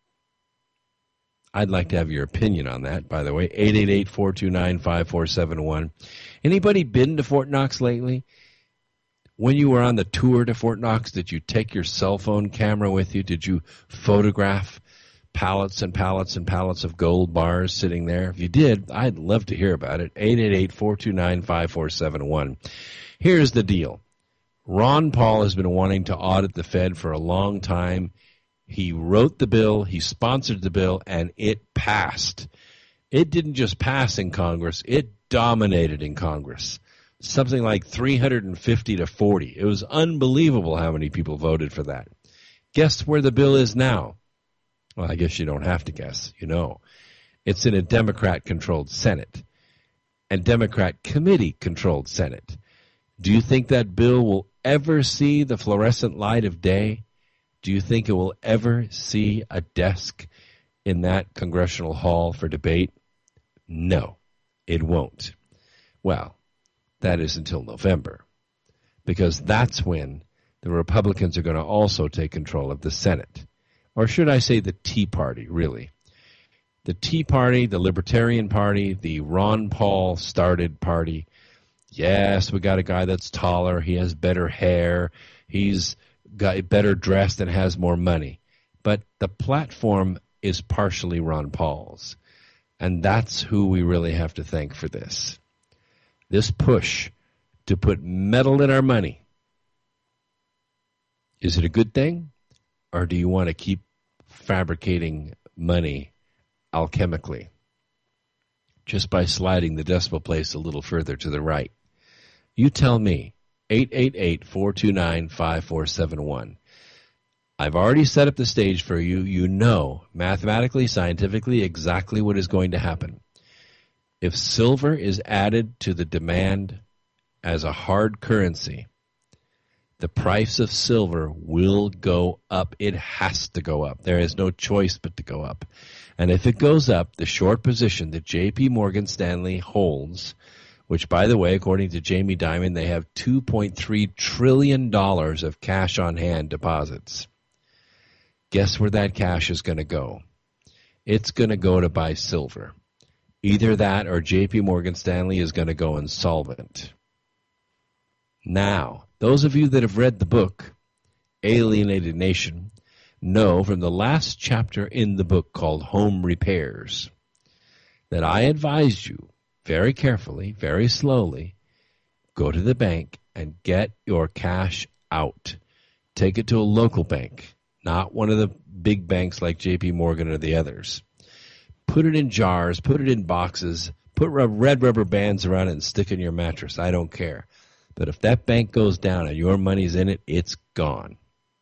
Speaker 1: I'd like to have your opinion on that, by the way. 888-429-5471. Anybody been to Fort Knox lately? When you were on the tour to Fort Knox, did you take your cell phone camera with you? Did you photograph pallets and pallets and pallets of gold bars sitting there? If you did, I'd love to hear about it. 888-429-5471. Here's the deal. Ron Paul has been wanting to audit the Fed for a long time. He wrote the bill, he sponsored the bill, and it passed. It didn't just pass in Congress, it dominated in Congress. Something like 350 to 40. It was unbelievable how many people voted for that. Guess where the bill is now? Well, I guess you don't have to guess. You know. It's in a Democrat-controlled Senate and Democrat committee-controlled Senate. Do you think that bill will ever see the fluorescent light of day? Do you think it will ever see a desk in that congressional hall for debate? No, it won't. Well, that is until November, because that's when the Republicans are going to also take control of the Senate. Or should I say the Tea Party, really. The Tea Party, the Libertarian Party, the Ron Paul started party. Yes, we got a guy that's taller, he has better hair, he's got better dressed and has more money. But the platform is partially Ron Paul's. And that's who we really have to thank for this. This push to put metal in our money. Is it a good thing? Or do you want to keep fabricating money alchemically? Just by sliding the decimal place a little further to the right. You tell me. 888-429-5471. I've already set up the stage for you. You know, mathematically, scientifically, exactly what is going to happen. If silver is added to the demand as a hard currency, the price of silver will go up. It has to go up. There is no choice but to go up. And if it goes up, the short position that J.P. Morgan Stanley holds, which, by the way, according to Jamie Dimon, they have $2.3 trillion of cash on hand deposits. Guess where that cash is going to go? It's going to go to buy silver. Either that or J.P. Morgan Stanley is going to go insolvent. Now, those of you that have read the book, Alienated Nation, know from the last chapter in the book called Home Repairs that I advised you very carefully, very slowly, go to the bank and get your cash out. Take it to a local bank, not one of the big banks like J.P. Morgan or the others. Put it in jars, put it in boxes, put red rubber bands around it and stick it in your mattress. I don't care. But if that bank goes down and your money's in it, it's gone.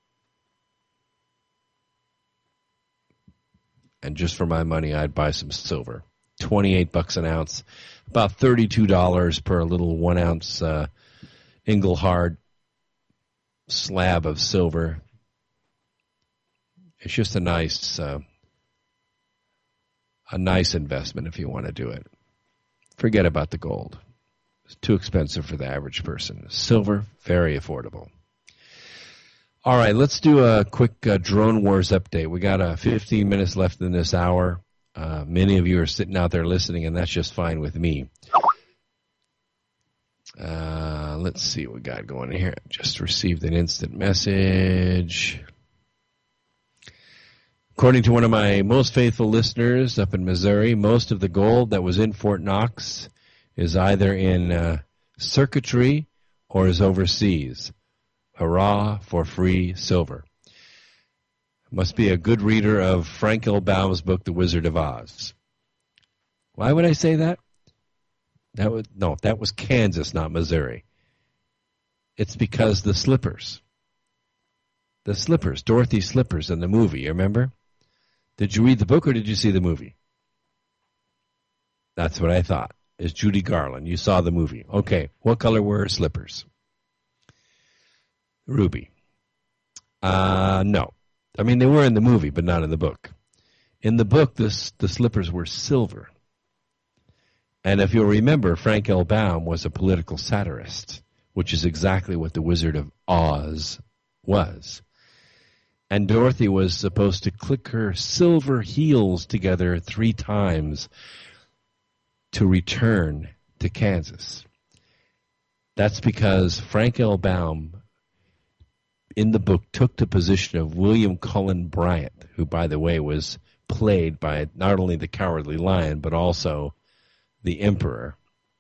Speaker 1: And just for my money, I'd buy some silver. $28 an ounce, about $32 per little 1 ounce Engelhard slab of silver. It's just a nice investment if you want to do it. Forget about the gold. It's too expensive for the average person. Silver, very affordable. All right, let's do a quick Drone Wars update. We got 15 minutes left in this hour. Many of you are sitting out there listening, and that's just fine with me. Let's see what we got going here. Just received an instant message. According to one of my most faithful listeners up in Missouri, most of the gold that was in Fort Knox is either in circuitry or is overseas. Hurrah for free silver. Must be a good reader of Frank L. Baum's book, The Wizard of Oz. Why would I say that? That was Kansas, not Missouri. It's because the Slippers. The Slippers, Dorothy Slippers in the movie, you remember? Did you read the book or did you see the movie? That's what I thought. It's Judy Garland. You saw the movie. Okay, what color were her slippers? Ruby. No. I mean, they were in the movie, but not in the book. In the book, the slippers were silver. And if you'll remember, Frank L. Baum was a political satirist, which is exactly what the Wizard of Oz was. And Dorothy was supposed to click her silver heels together 3 times to return to Kansas. That's because Frank L. Baum, in the book, took the position of William Cullen Bryant, who, by the way, was played by not only the Cowardly Lion, but also the Emperor,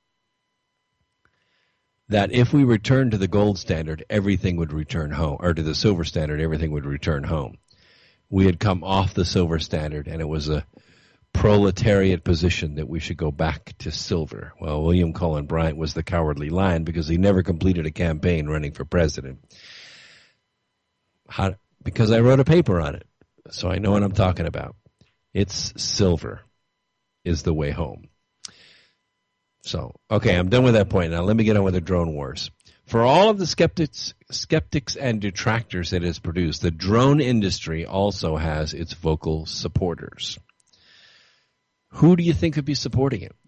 Speaker 1: that if we return to the gold standard, everything would return home, or to the silver standard, everything would return home. We had come off the silver standard, and it was a proletariat position that we should go back to silver. Well, William Cullen Bryant was the Cowardly Lion because he never completed a campaign running for president. Because I wrote a paper on it, so I know what I'm talking about. It's silver is the way home. So, okay, I'm done with that point. Now let me get on with the drone wars. For all of the skeptics and detractors it has produced, the drone industry also has its vocal supporters. Who do you think would be supporting it?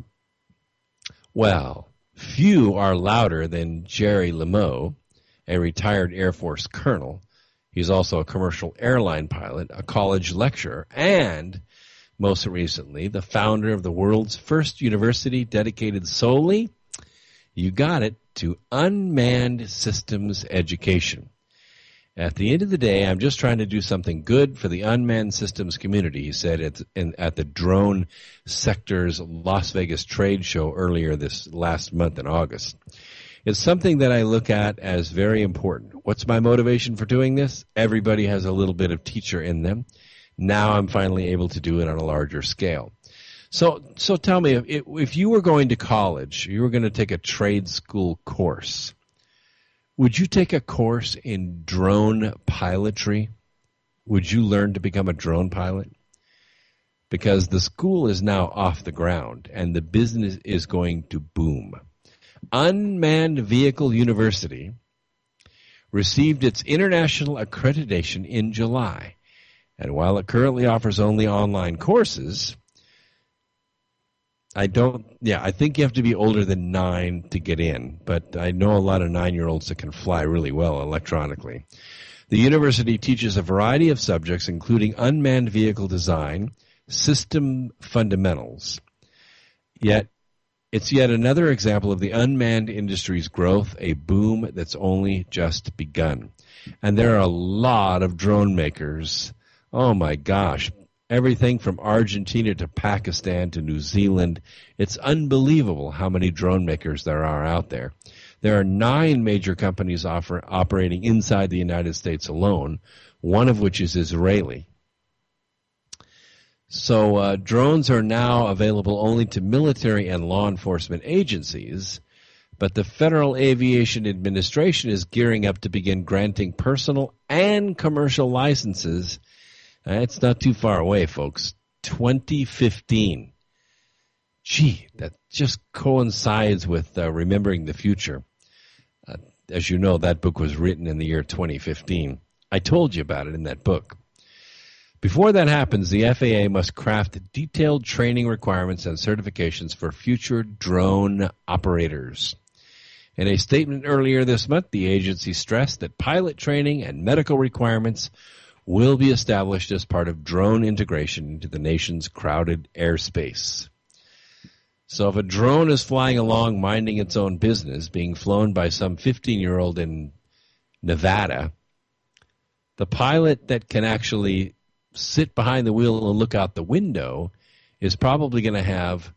Speaker 1: Well, few are louder than Jerry Lemo, a retired Air Force colonel. He's also a commercial airline pilot, a college lecturer, and most recently, the founder of the world's first university dedicated solely, you got it, to unmanned systems education. At the end of the day, I'm just trying to do something good for the unmanned systems community, he said at the Drone Sector's Las Vegas trade show earlier this last month in August. It's something that I look at as very important. What's my motivation for doing this? Everybody has a little bit of teacher in them. Now I'm finally able to do it on a larger scale. So tell me, if you were going to college, you were going to take a trade school course, would you take a course in drone pilotry? Would you learn to become a drone pilot? Because the school is now off the ground and the business is going to boom. Unmanned Vehicle University received its international accreditation in July. And while it currently offers only online courses, I think you have to be older than 9 to get in, but I know a lot of 9-year-olds that can fly really well electronically. The university teaches a variety of subjects, including unmanned vehicle design, system fundamentals. Yet, it's yet another example of the unmanned industry's growth, a boom that's only just begun. And there are a lot of drone makers. Oh my gosh, everything from Argentina to Pakistan to New Zealand. It's unbelievable how many drone makers there are out there. There are 9 major companies operating inside the United States alone, one of which is Israeli. So drones are now available only to military and law enforcement agencies, but the Federal Aviation Administration is gearing up to begin granting personal and commercial licenses. It's not too far away, folks. 2015. Gee, that just coincides with Remembering the Future. As you know, that book was written in the year 2015. I told you about it in that book. Before that happens, the FAA must craft detailed training requirements and certifications for future drone operators. In a statement earlier this month, the agency stressed that pilot training and medical requirements will be established as part of drone integration into the nation's crowded airspace. So if a drone is flying along minding its own business, being flown by some 15-year-old in Nevada, the pilot that can actually sit behind the wheel and look out the window is probably going to have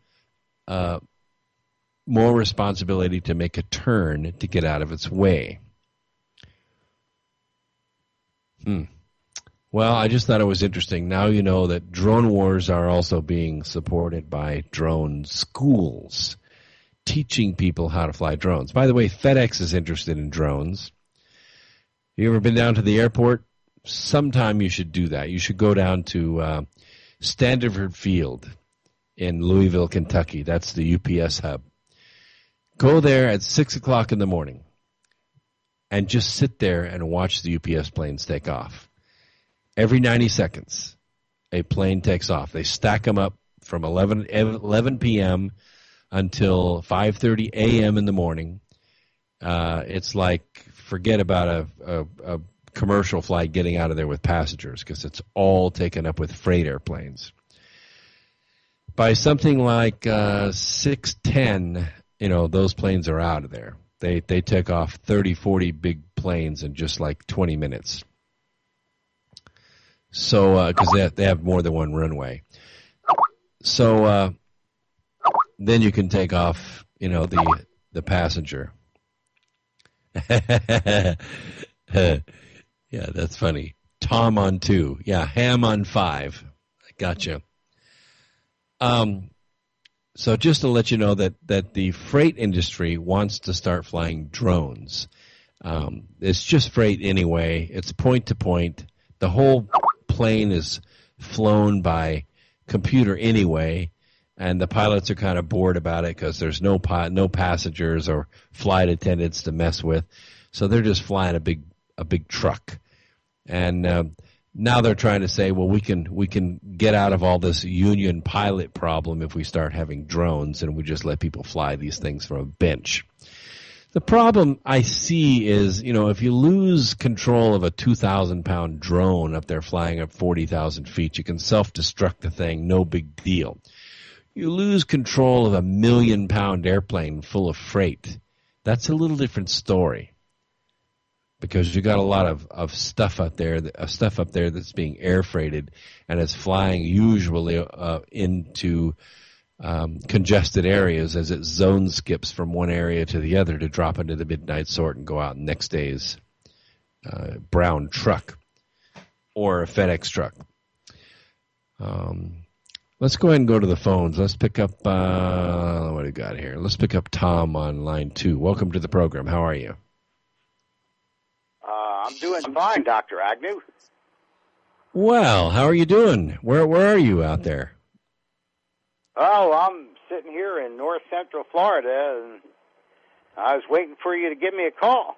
Speaker 1: more responsibility to make a turn to get out of its way. Well, I just thought it was interesting. Now you know that drone wars are also being supported by drone schools, teaching people how to fly drones. By the way, FedEx is interested in drones. You ever been down to the airport? Sometime you should do that. You should go down to Standiford Field in Louisville, Kentucky. That's the UPS hub. Go there at 6 o'clock in the morning and just sit there and watch the UPS planes take off. Every 90 seconds, a plane takes off. They stack them up from 11 p.m. until 5:30 a.m. in the morning. It's like, forget about a commercial flight getting out of there with passengers, because it's all taken up with freight airplanes. By something like 6:10, those planes are out of there. They take off 30, 40 big planes in just like 20 minutes. So, because they have more than one runway. So then you can take off, the passenger. Yeah, that's funny. Tom on 2. Yeah, Ham on 5. I gotcha. So just to let you know that the freight industry wants to start flying drones. It's just freight anyway. It's point to point. The whole plane is flown by computer anyway, and the pilots are kind of bored about it because there's no passengers or flight attendants to mess with. So they're just flying a big truck. And now they're trying to say, well, we can get out of all this union pilot problem if we start having drones and we just let people fly these things from a bench. The problem I see is, if you lose control of a 2,000-pound drone up there flying up 40,000 feet, you can self-destruct the thing, no big deal. You lose control of a 1,000,000-pound airplane full of freight. That's a little different story, because you got a lot of stuff up there that's being air freighted, and it's flying usually into congested areas as it zone skips from one area to the other to drop into the midnight sort and go out next day's brown truck or a FedEx truck. Let's go ahead and go to the phones. Let's pick up what do we got here? Let's pick up Tom on line 2. Welcome to the program. How are you?
Speaker 3: I'm doing fine, Dr. Agnew.
Speaker 1: Well, how are you doing? Where are you out there?
Speaker 3: Oh, I'm sitting here in north central Florida, and I was waiting for you to give me a call.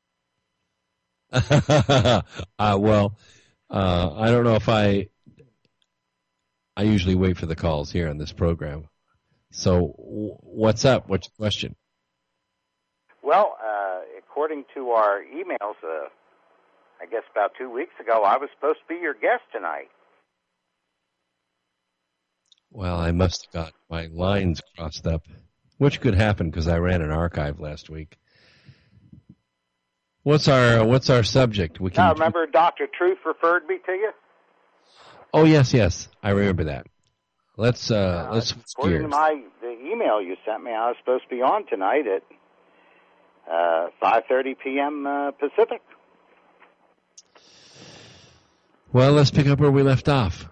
Speaker 1: Well, I don't know if I usually wait for the calls here on this program. So what's up? What's your question?
Speaker 3: Well, according to our emails, I guess about 2 weeks ago, I was supposed to be your guest tonight.
Speaker 1: Well, I must have got my lines crossed up, which could happen because I ran an archive last week. What's our subject?
Speaker 3: Remember Dr. Truth referred me to you?
Speaker 1: Oh, yes, I remember that. Let's
Speaker 3: according to the email you sent me, I was supposed to be on tonight at 5:30 p.m. Pacific.
Speaker 1: Well, let's pick up where we left off.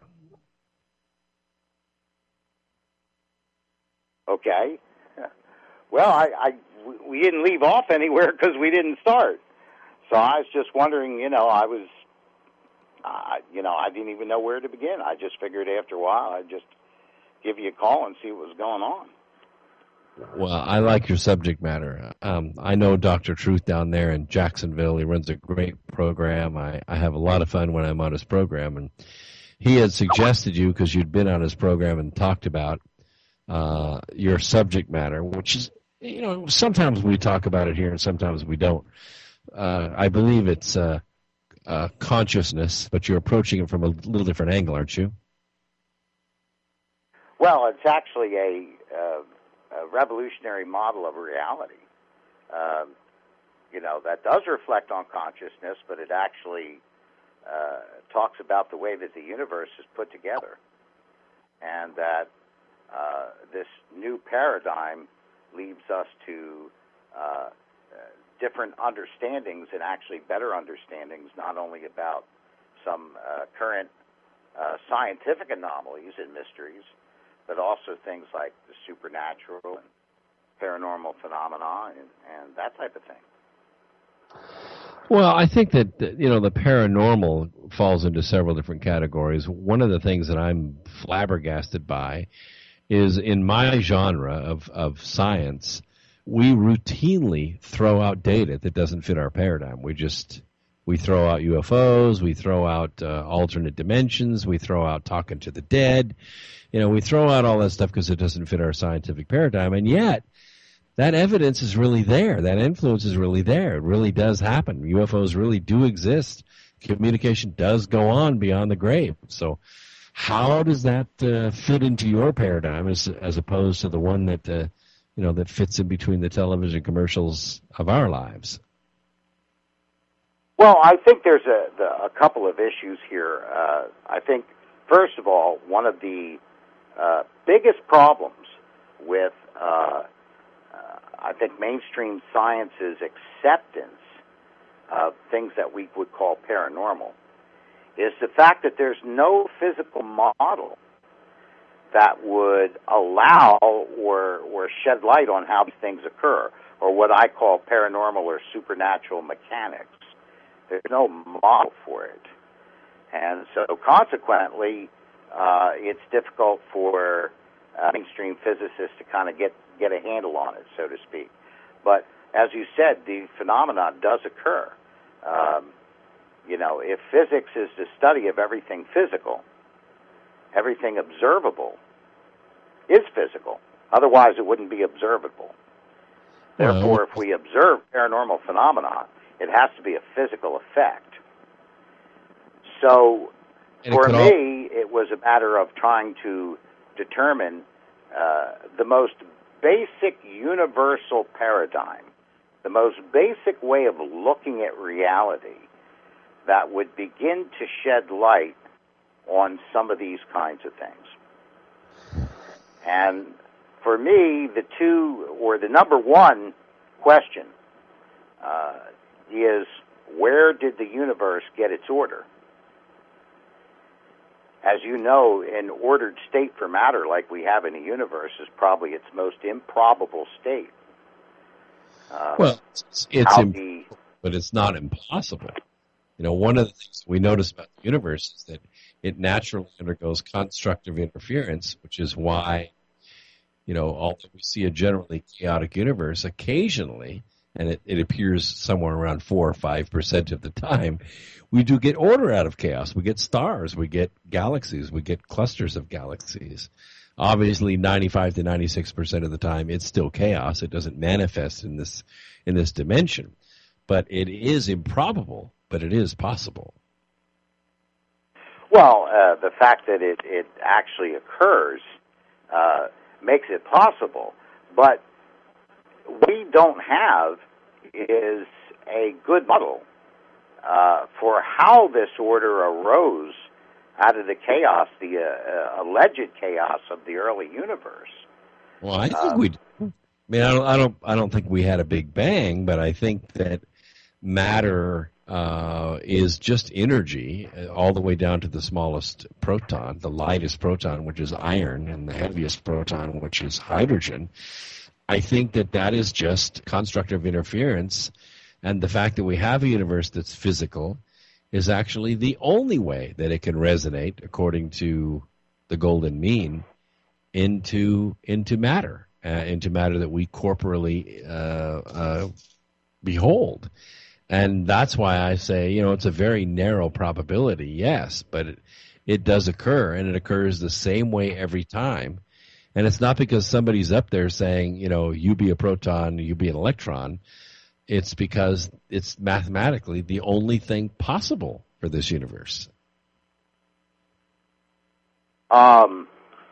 Speaker 3: Okay. Well, we didn't leave off anywhere because we didn't start. So I was just wondering, I didn't even know where to begin. I just figured after a while I'd just give you a call and see what was going on.
Speaker 1: Well, I like your subject matter. I know Dr. Truth down there in Jacksonville. He runs a great program. I have a lot of fun when I'm on his program. And he had suggested you because you'd been on his program and talked about your subject matter, which is, sometimes we talk about it here and sometimes we don't. I believe it's consciousness, but you're approaching it from a little different angle, aren't you?
Speaker 3: Well, it's actually a revolutionary model of reality, that does reflect on consciousness, but it actually talks about the way that the universe is put together, and that this new paradigm leads us to different understandings, and actually better understandings, not only about some current scientific anomalies and mysteries, but also things like the supernatural and paranormal phenomena and that type of thing.
Speaker 1: Well, I think that the paranormal falls into several different categories. One of the things that I'm flabbergasted by is, in my genre of science, we routinely throw out data that doesn't fit our paradigm. We throw out UFOs, we throw out alternate dimensions, we throw out talking to the dead. We throw out all that stuff because it doesn't fit our scientific paradigm, and yet that evidence is really there. That influence is really there. It really does happen. UFOs really do exist. Communication does go on beyond the grave. So how does that fit into your paradigm as opposed to the one that that fits in between the television commercials of our lives?
Speaker 3: Well, I think there's a couple of issues here. I think, first of all, one of the biggest problems with I think mainstream science's acceptance of things that we would call paranormal is the fact that there's no physical model that would allow or shed light on how these things occur, or what I call paranormal or supernatural mechanics. There's no model for it. And so consequently, it's difficult for mainstream physicists to kind of get a handle on it, so to speak. But as you said, the phenomenon does occur. If physics is the study of everything physical, everything observable is physical. Otherwise, it wouldn't be observable. Therefore, if we observe paranormal phenomena, it has to be a physical effect. So, for me, it was a matter of trying to determine the most basic universal paradigm, the most basic way of looking at reality that would begin to shed light on some of these kinds of things. And for me, the number one question is, where did the universe get its order? As you know, an ordered state for matter like we have in the universe is probably its most improbable state.
Speaker 1: But it's not impossible. One of the things we notice about the universe is that it naturally undergoes constructive interference, which is why, although we see a generally chaotic universe, occasionally, and it appears somewhere around 4 or 5% of the time, we do get order out of chaos. We get stars, we get galaxies, we get clusters of galaxies. Obviously, 95 to 96% of the time, it's still chaos. It doesn't manifest in this dimension. But it is improbable, but it is possible.
Speaker 3: Well, the fact that it actually occurs makes it possible, but we don't have is a good model for how this order arose out of the chaos, the alleged chaos of the early universe.
Speaker 1: Well, I think I don't think we had a big bang, but I think that matter is just energy, all the way down to the smallest proton, the lightest proton, which is iron, and the heaviest proton, which is hydrogen. I think that is just constructive interference, and the fact that we have a universe that's physical is actually the only way that it can resonate, according to the golden mean, into matter, that we corporally behold. And that's why I say, it's a very narrow probability, yes, but it does occur, and it occurs the same way every time. And it's not because somebody's up there saying, you be a proton, you be an electron. It's because it's mathematically the only thing possible for this universe.
Speaker 3: Well,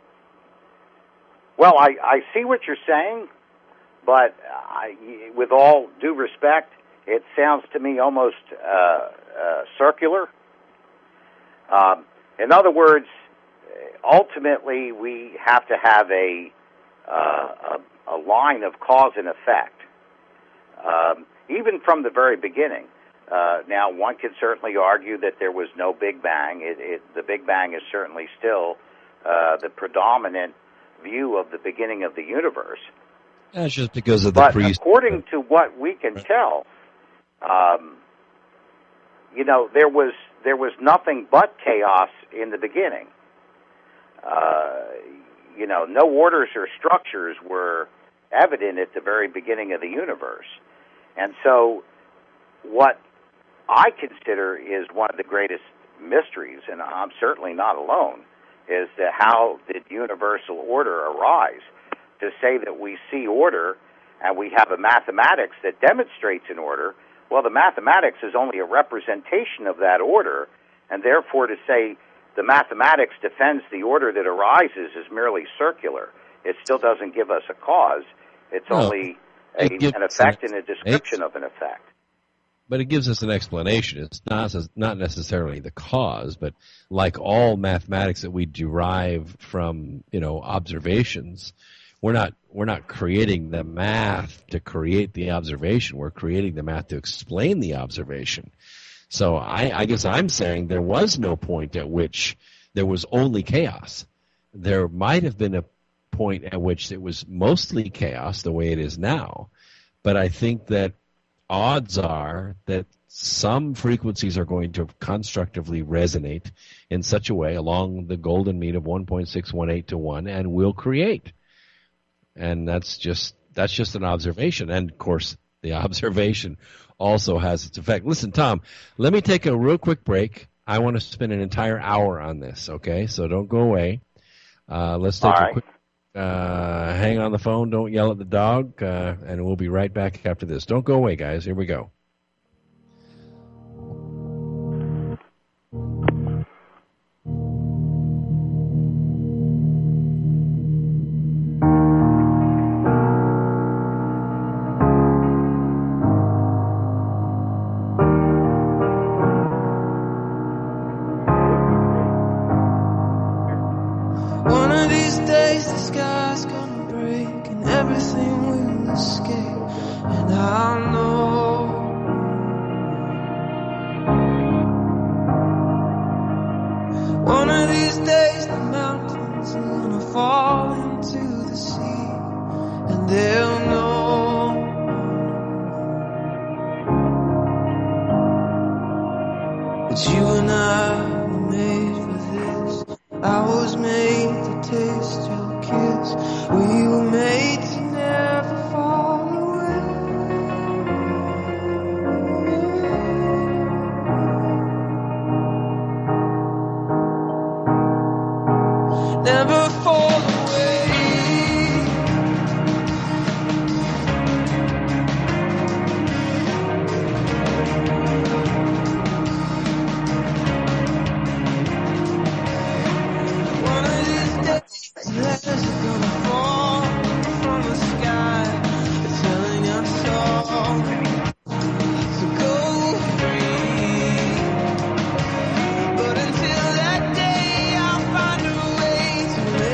Speaker 3: I see what you're saying, but with all due respect, it sounds to me almost circular. In other words, ultimately, we have to have a line of cause and effect, even from the very beginning. Now, one could certainly argue that there was no Big Bang. The Big Bang is certainly still the predominant view of the beginning of the universe.
Speaker 1: That's just because of the
Speaker 3: But according to what we can tell, there was nothing but chaos in the beginning. No orders or structures were evident at the very beginning of the universe. And so what I consider is one of the greatest mysteries, and I'm certainly not alone, is how did universal order arise? To say that we see order and we have a mathematics that demonstrates an order, well, the mathematics is only a representation of that order, and therefore to say the mathematics defends the order that arises is merely circular. It still doesn't give us a cause. It's only an effect and a description of an effect.
Speaker 1: But it gives us an explanation. It's not necessarily the cause, but like all mathematics that we derive from, observations, we're not creating the math to create the observation. We're creating the math to explain the observation. So I guess I'm saying there was no point at which there was only chaos. There might have been a point at which it was mostly chaos the way it is now, but I think that odds are that some frequencies are going to constructively resonate in such a way along the golden mean of 1.618 to 1 and will create. And that's just an observation. And of course, the observation also has its effect. Listen, Tom, let me take a real quick break. I want to spend an entire hour on this, okay? So don't go away. Let's take a quick hang on the phone. Don't yell at the dog, and we'll be right back after this. Don't go away, guys. Here we go.
Speaker 4: But until that day, I'll find a way to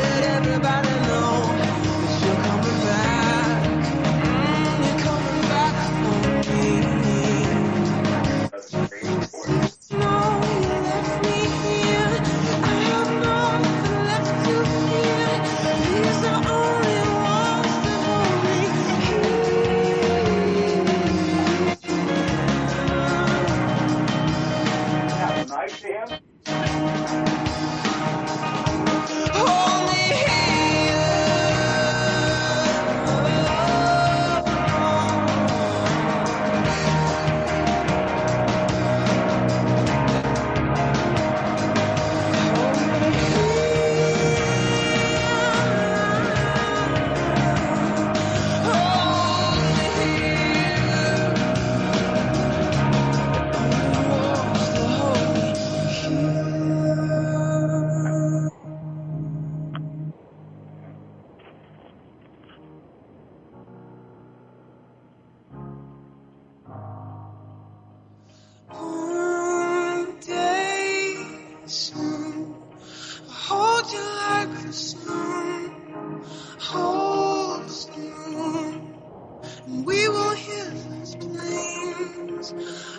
Speaker 4: like the sun holds the moon, and we won't hear those planes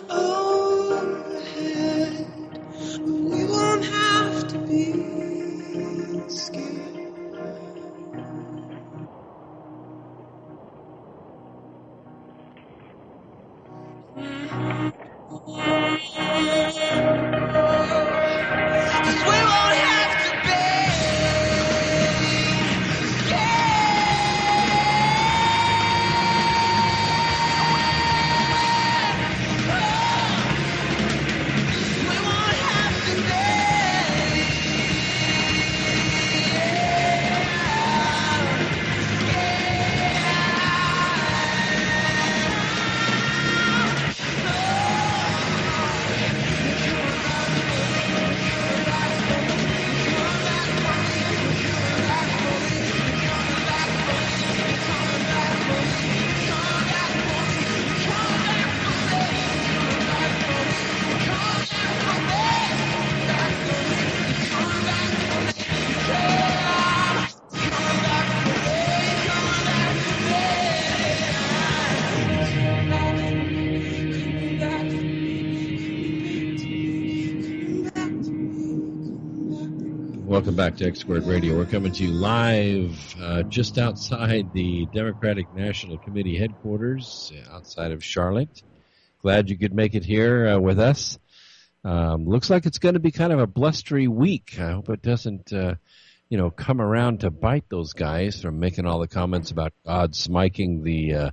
Speaker 4: overhead, but we won't have to be scared.
Speaker 1: Welcome back to X Squared Radio. We're coming to you live just outside the Democratic National Committee headquarters outside of Charlotte. Glad you could make it here with us. Looks like it's going to be kind of a blustery week. I hope it doesn't, come around to bite those guys from making all the comments about God smiting the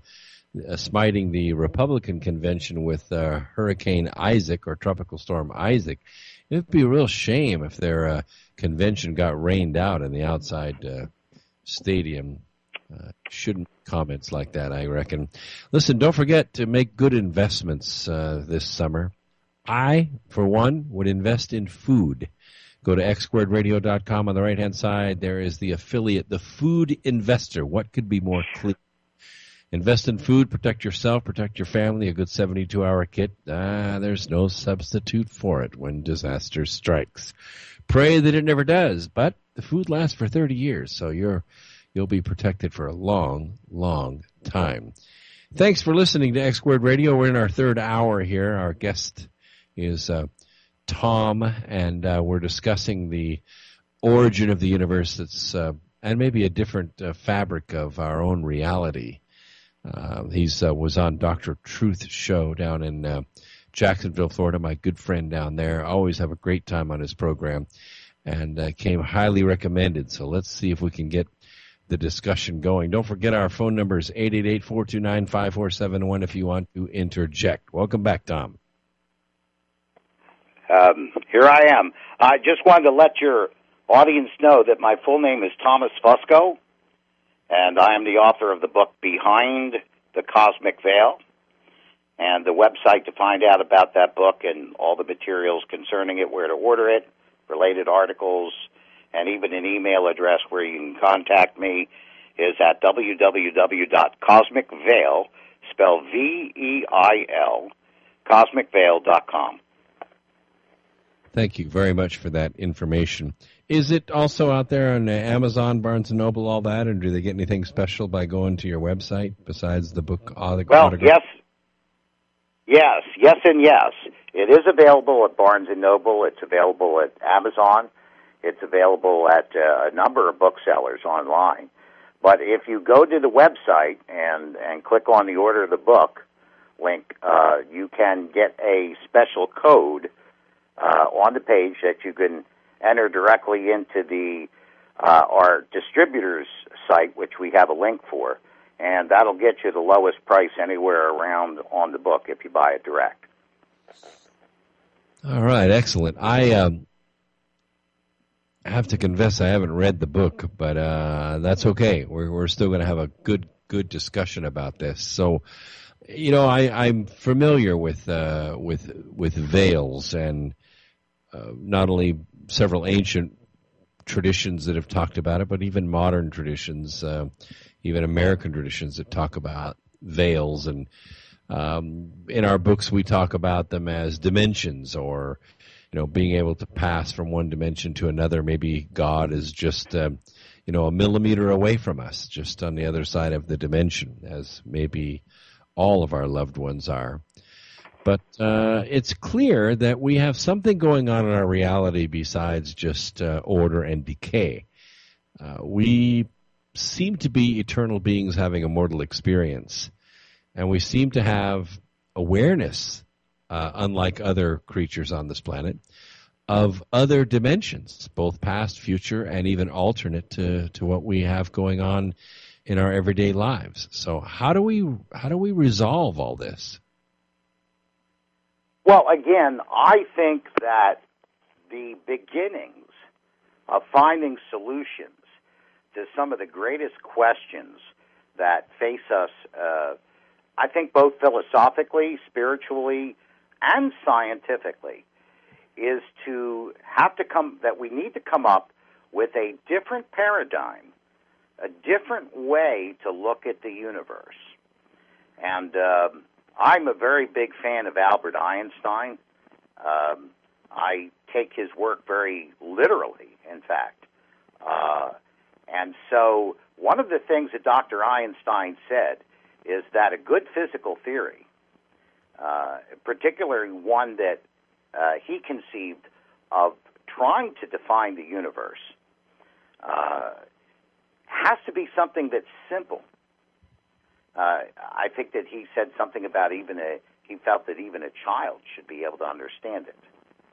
Speaker 1: Republican convention with Hurricane Isaac or Tropical Storm Isaac. It would be a real shame if their convention got rained out in the outside stadium. Shouldn't comments like that, I reckon. Listen, don't forget to make good investments this summer. I, for one, would invest in food. Go to xsquaredradio.com. On the right-hand side, there is the affiliate, the Food Investor. What could be more clear? Invest in food, protect yourself, protect your family, a good 72-hour kit. There's no substitute for it when disaster strikes. Pray that it never does, but the food lasts for 30 years, so you'll be protected for a long, long time. Thanks for listening to X Squared Radio. We're in our third hour here. Our guest is Tom, and we're discussing the origin of the universe that's and maybe a different fabric of our own reality. He was on Dr. Truth's show down in Jacksonville, Florida, my good friend down there. Always have a great time on his program, and came highly recommended. So let's see if we can get the discussion going. Don't forget our phone number is 888-429-5471 if you want to interject. Welcome back, Tom.
Speaker 3: Here I am. I just wanted to let your audience know that my full name is Thomas Fusco, and I am the author of the book Behind the Cosmic Veil. And the website to find out about that book and all the materials concerning it, where to order it, related articles, and even an email address where you can contact me is at www.cosmicveil, spelled V-E-I-L, cosmicveil.com.
Speaker 1: Thank you very much for that information. Is it also out there on Amazon, Barnes & Noble, all that, or do they get anything special by going to your website besides the book autograph?
Speaker 3: Well, yes, and yes. It is available at Barnes & Noble. It's available at Amazon. It's available at a number of booksellers online. But if you go to the website and click on the Order of the Book link, you can get a special code on the page that you can enter directly into the our distributor's site, which we have a link for, and that'll get you the lowest price anywhere around on the book if you buy it direct.
Speaker 1: All right, excellent. I have to confess I haven't read the book, but that's okay. We're still going to have a good discussion about this. So, I'm familiar with veils, and not only several ancient traditions that have talked about it, but even modern traditions, even American traditions that talk about veils. And in our books, we talk about them as dimensions, or being able to pass from one dimension to another. Maybe God is just, a millimeter away from us, just on the other side of the dimension, as maybe all of our loved ones are. But it's clear that we have something going on in our reality besides just order and decay. We seem to be eternal beings having a mortal experience, and we seem to have awareness, unlike other creatures on this planet, of other dimensions, both past, future, and even alternate to what we have going on in our everyday lives. So how do we resolve all this?
Speaker 3: Well, again, I think that the beginnings of finding solutions to some of the greatest questions that face us, I think both philosophically, spiritually, and scientifically, is that we need to come up with a different paradigm, a different way to look at the universe. And I'm a very big fan of Albert Einstein. I take his work very literally, in fact. And so one of the things that Dr. Einstein said is that a good physical theory, particularly one that he conceived of trying to define the universe, has to be something that's simple. I think that he said something about he felt that even a child should be able to understand it.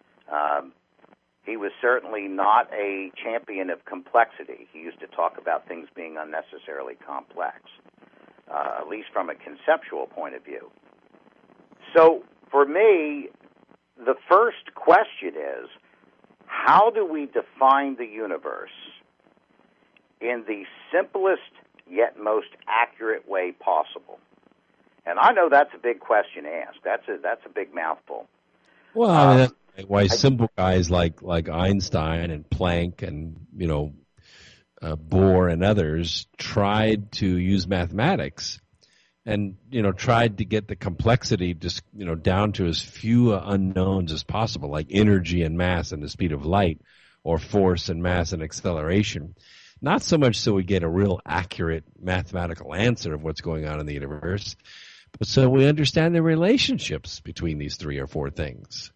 Speaker 3: He was certainly not a champion of complexity. He used to talk about things being unnecessarily complex, at least from a conceptual point of view. So for me, the first question is, how do we define the universe in the simplest yet most accurate way possible? And I know that's a big question to ask. That's a big mouthful.
Speaker 1: Well, that's why simple guys like Einstein and Planck and Bohr and others tried to use mathematics, and tried to get the complexity just down to as few unknowns as possible, like energy and mass and the speed of light, or force and mass and acceleration. Not so much so we get a real accurate mathematical answer of what's going on in the universe, but so we understand the relationships between these three or four things.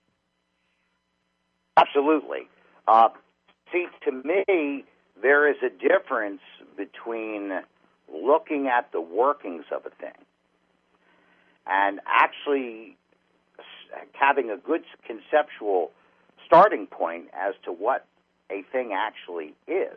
Speaker 3: Absolutely. See, to me, there is a difference between looking at the workings of a thing and actually having a good conceptual starting point as to what a thing actually is.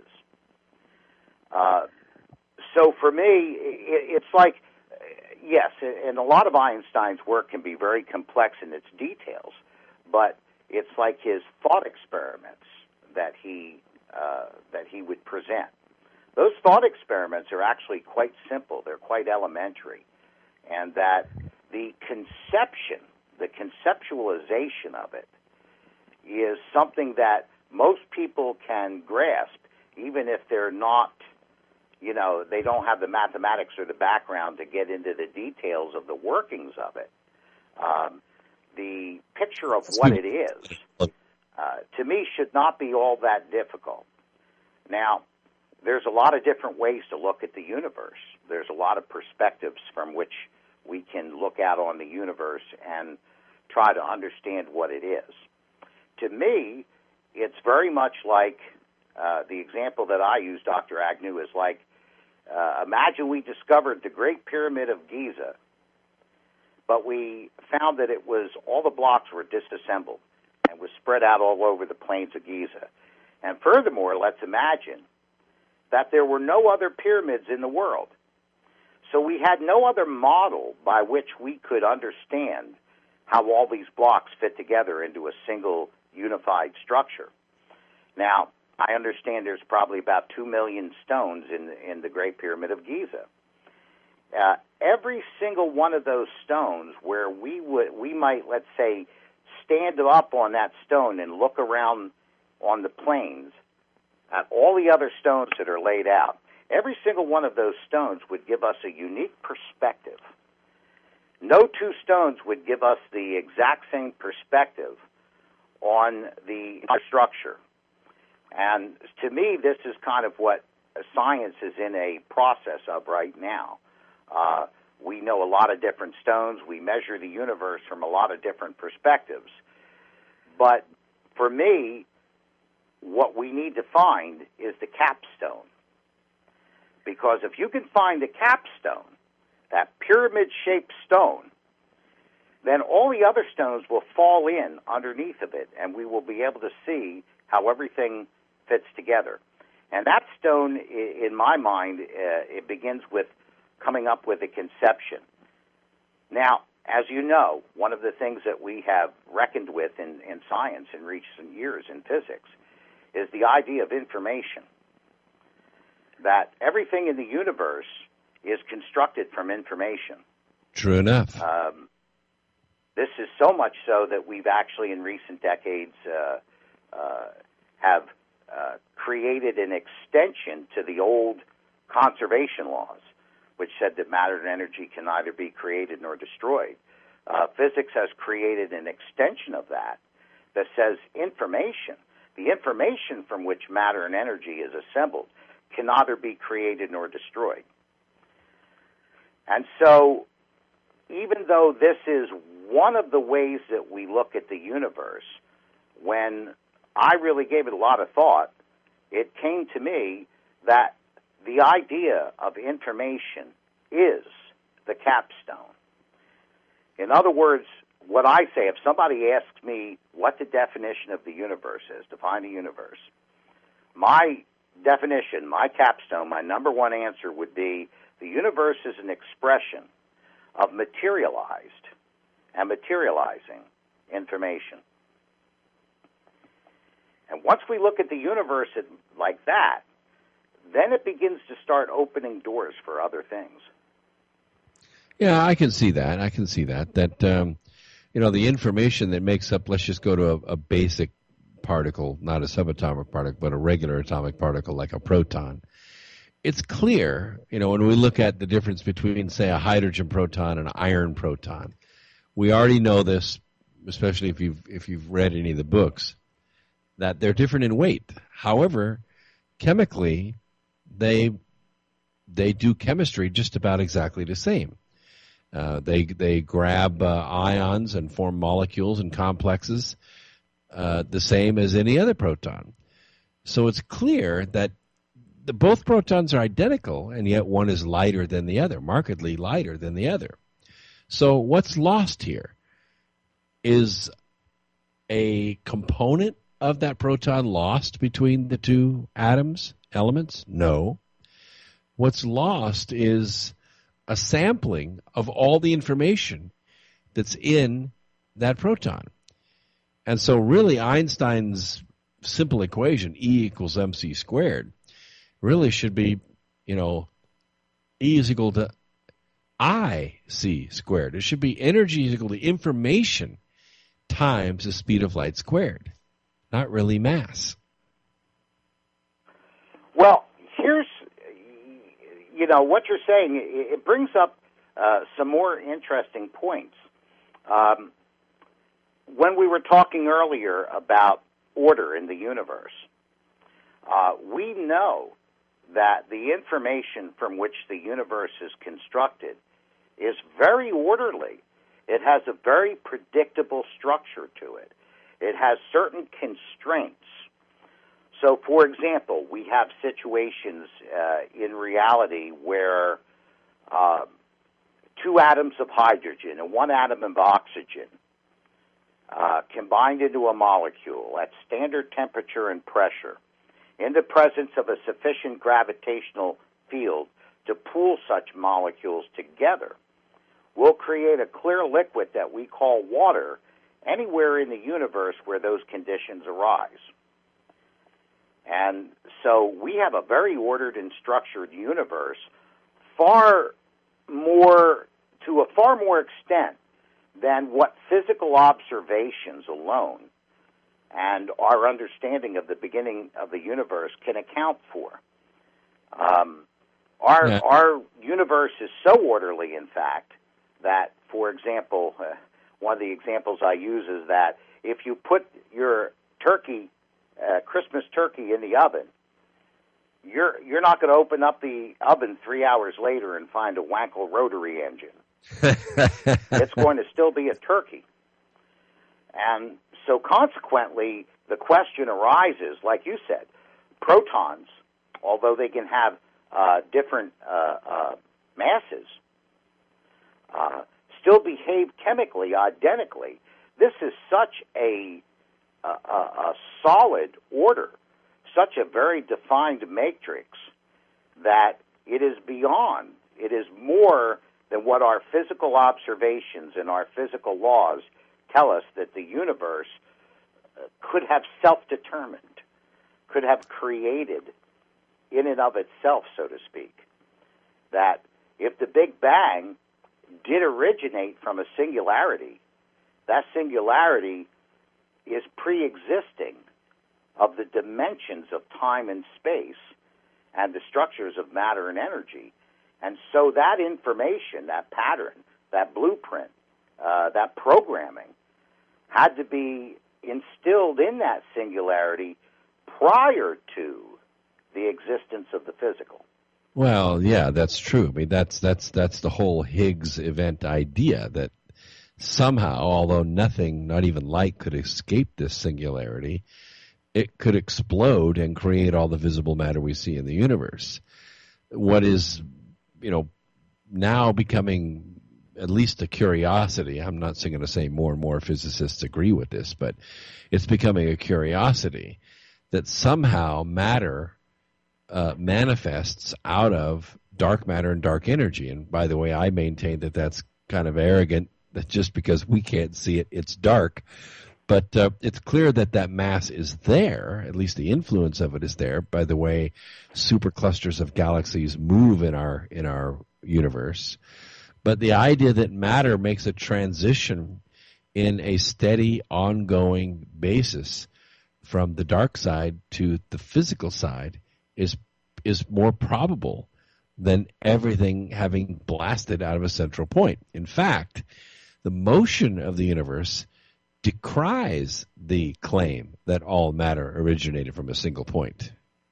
Speaker 3: So for me, it's like, yes, and a lot of Einstein's work can be very complex in its details, but it's like his thought experiments that he would present. Those thought experiments are actually quite simple. They're quite elementary. And that the conceptualization of it is something that most people can grasp, even if they're not, they don't have the mathematics or the background to get into the details of the workings of it. The picture of what it is, to me, should not be all that difficult. Now, there's a lot of different ways to look at the universe. There's a lot of perspectives from which we can look out on the universe and try to understand what it is. To me, it's very much like the example that I use, Dr. Agnew, is like, imagine we discovered the Great Pyramid of Giza, but we found that all the blocks were disassembled and was spread out all over the plains of Giza. And furthermore, let's imagine that there were no other pyramids in the world. So we had no other model by which we could understand how all these blocks fit together into a single unified structure. Now, I understand there's probably about 2 million stones in the Great Pyramid of Giza. Every single one of those stones where we might, let's say, stand up on that stone and look around on the plains at all the other stones that are laid out, every single one of those stones would give us a unique perspective. No two stones would give us the exact same perspective on the structure. And to me, this is kind of what science is in a process of right now. We know a lot of different stones. We measure the universe from a lot of different perspectives. But for me, what we need to find is the capstone. Because if you can find the capstone, that pyramid-shaped stone, then all the other stones will fall in underneath of it, and we will be able to see how everything fits together. And that stone, in my mind, it begins with coming up with a conception. Now, as you know, one of the things that we have reckoned with in science in recent years in physics is the idea of information, that everything in the universe is constructed from information.
Speaker 1: True enough.
Speaker 3: This is so much so that we've actually, in recent decades, have created an extension to the old conservation laws, which said that matter and energy can neither be created nor destroyed. Physics has created an extension of that says information, the information from which matter and energy is assembled, can neither be created nor destroyed. And so, even though this is one of the ways that we look at the universe, when I really gave it a lot of thought, it came to me that the idea of information is the capstone. In other words, what I say, if somebody asks me what the definition of the universe is, define the universe, my definition, my capstone, my number one answer would be the universe is an expression of materialized and materializing information. And once we look at the universe like that, then it begins to start opening doors for other things.
Speaker 1: Yeah, I can see that. That, the information that makes up, let's just go to a basic particle, not a subatomic particle, but a regular atomic particle like a proton. It's clear, when we look at the difference between, say, a hydrogen proton and an iron proton. We already know this, especially if you've read any of the books, that they're different in weight. However, chemically, they do chemistry just about exactly the same. They grab ions and form molecules and complexes the same as any other proton. So it's clear that both protons are identical, and yet one is lighter than the other, markedly lighter than the other. So what's lost here? Is a component of that proton lost between the two elements? No. What's lost is a sampling of all the information that's in that proton. And so really Einstein's simple equation, E equals mc squared, really should be, E is equal to IC squared. It should be energy is equal to information times the speed of light squared, not really mass.
Speaker 3: Well, here's, what you're saying, it brings up some more interesting points. When we were talking earlier about order in the universe, we know that the information from which the universe is constructed is very orderly. It has a very predictable structure to it. It has certain constraints. So, for example, we have situations in reality where two atoms of hydrogen and one atom of oxygen combined into a molecule at standard temperature and pressure in the presence of a sufficient gravitational field to pool such molecules together will create a clear liquid that we call water anywhere in the universe where those conditions arise. And so we have a very ordered and structured universe, to a far more extent than what physical observations alone and our understanding of the beginning of the universe can account for. Our universe is so orderly, in fact, that, for example, one of the examples I use is that if you put your turkey, Christmas turkey, in the oven, you're not going to open up the oven 3 hours later and find a Wankel rotary engine. It's going to still be a turkey. And so consequently, the question arises, like you said, protons, although they can have different masses, still behave chemically identically. This is such a solid order, such a very defined matrix, that it is beyond, it is more than what our physical observations and our physical laws tell us that the universe could have self-determined, could have created in and of itself, so to speak. That if the Big Bang did originate from a singularity, that singularity is pre-existing of the dimensions of time and space and the structures of matter and energy. And so that information, that pattern, that blueprint, that programming had to be instilled in that singularity prior to the existence of the physical.
Speaker 1: Well, yeah, that's true. I mean, that's the whole Higgs event idea, that somehow, although nothing, not even light, could escape this singularity, it could explode and create all the visible matter we see in the universe. What is, now becoming at least a curiosity, I'm not going to say more and more physicists agree with this, but it's becoming a curiosity that somehow matter manifests out of dark matter and dark energy. And by the way, I maintain that that's kind of arrogant, that just because we can't see it, it's dark. But it's clear that that mass is there, at least the influence of it is there, by the way superclusters of galaxies move in our universe. But the idea that matter makes a transition in a steady, ongoing basis from the dark side to the physical side is more probable than everything having blasted out of a central point. In fact, the motion of the universe decries the claim that all matter originated from a single point.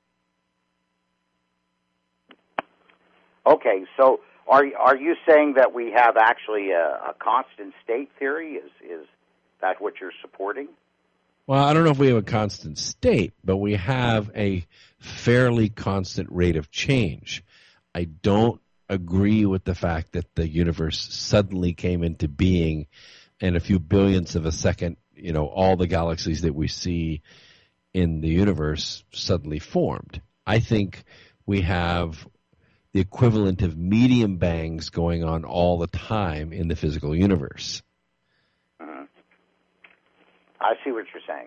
Speaker 3: Okay, so are you saying that we have actually a constant state theory? Is that what you're supporting?
Speaker 1: Well, I don't know if we have a constant state, but we have a fairly constant rate of change. I don't agree with the fact that the universe suddenly came into being in a few billionths of a second, all the galaxies that we see in the universe suddenly formed. I think we have the equivalent of medium bangs going on all the time in the physical universe.
Speaker 3: I see what you're saying.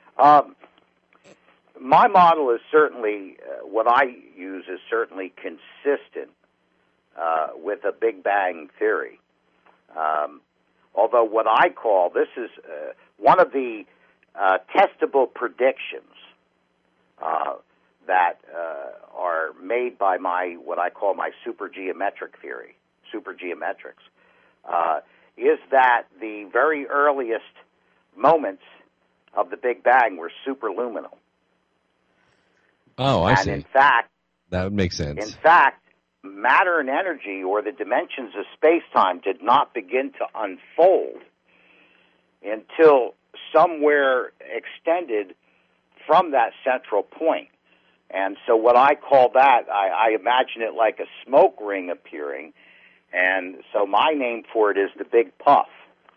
Speaker 3: My model is certainly, what I use is certainly consistent with a Big Bang theory. Although what I call, this is one of the testable predictions that are made by what I call my supergeometric theory, supergeometrics, is that the very earliest moments of the Big Bang were superluminal.
Speaker 1: Oh, I see.
Speaker 3: And in fact,
Speaker 1: that would make sense.
Speaker 3: In fact, matter and energy, or the dimensions of space-time, did not begin to unfold until somewhere extended from that central point. And so what I call that, I imagine it like a smoke ring appearing, and so my name for it is the Big Puff.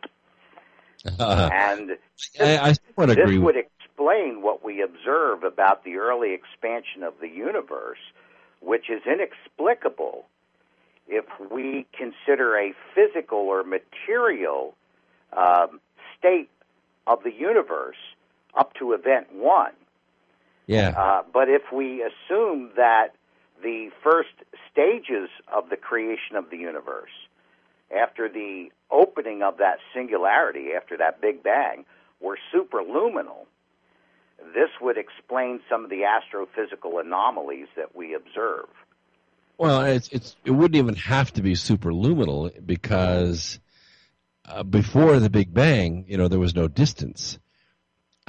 Speaker 3: And
Speaker 1: I would agree.
Speaker 3: This would explain what we observe about the early expansion of the universe, which is inexplicable if we consider a physical or material state of the universe up to event 1.
Speaker 1: Yeah.
Speaker 3: But if we assume that the first stages of the creation of the universe, after the opening of that singularity, after that Big Bang, were superluminal, this would explain some of the astrophysical anomalies that we observe.
Speaker 1: Well, it wouldn't even have to be superluminal, because before the Big Bang, there was no distance.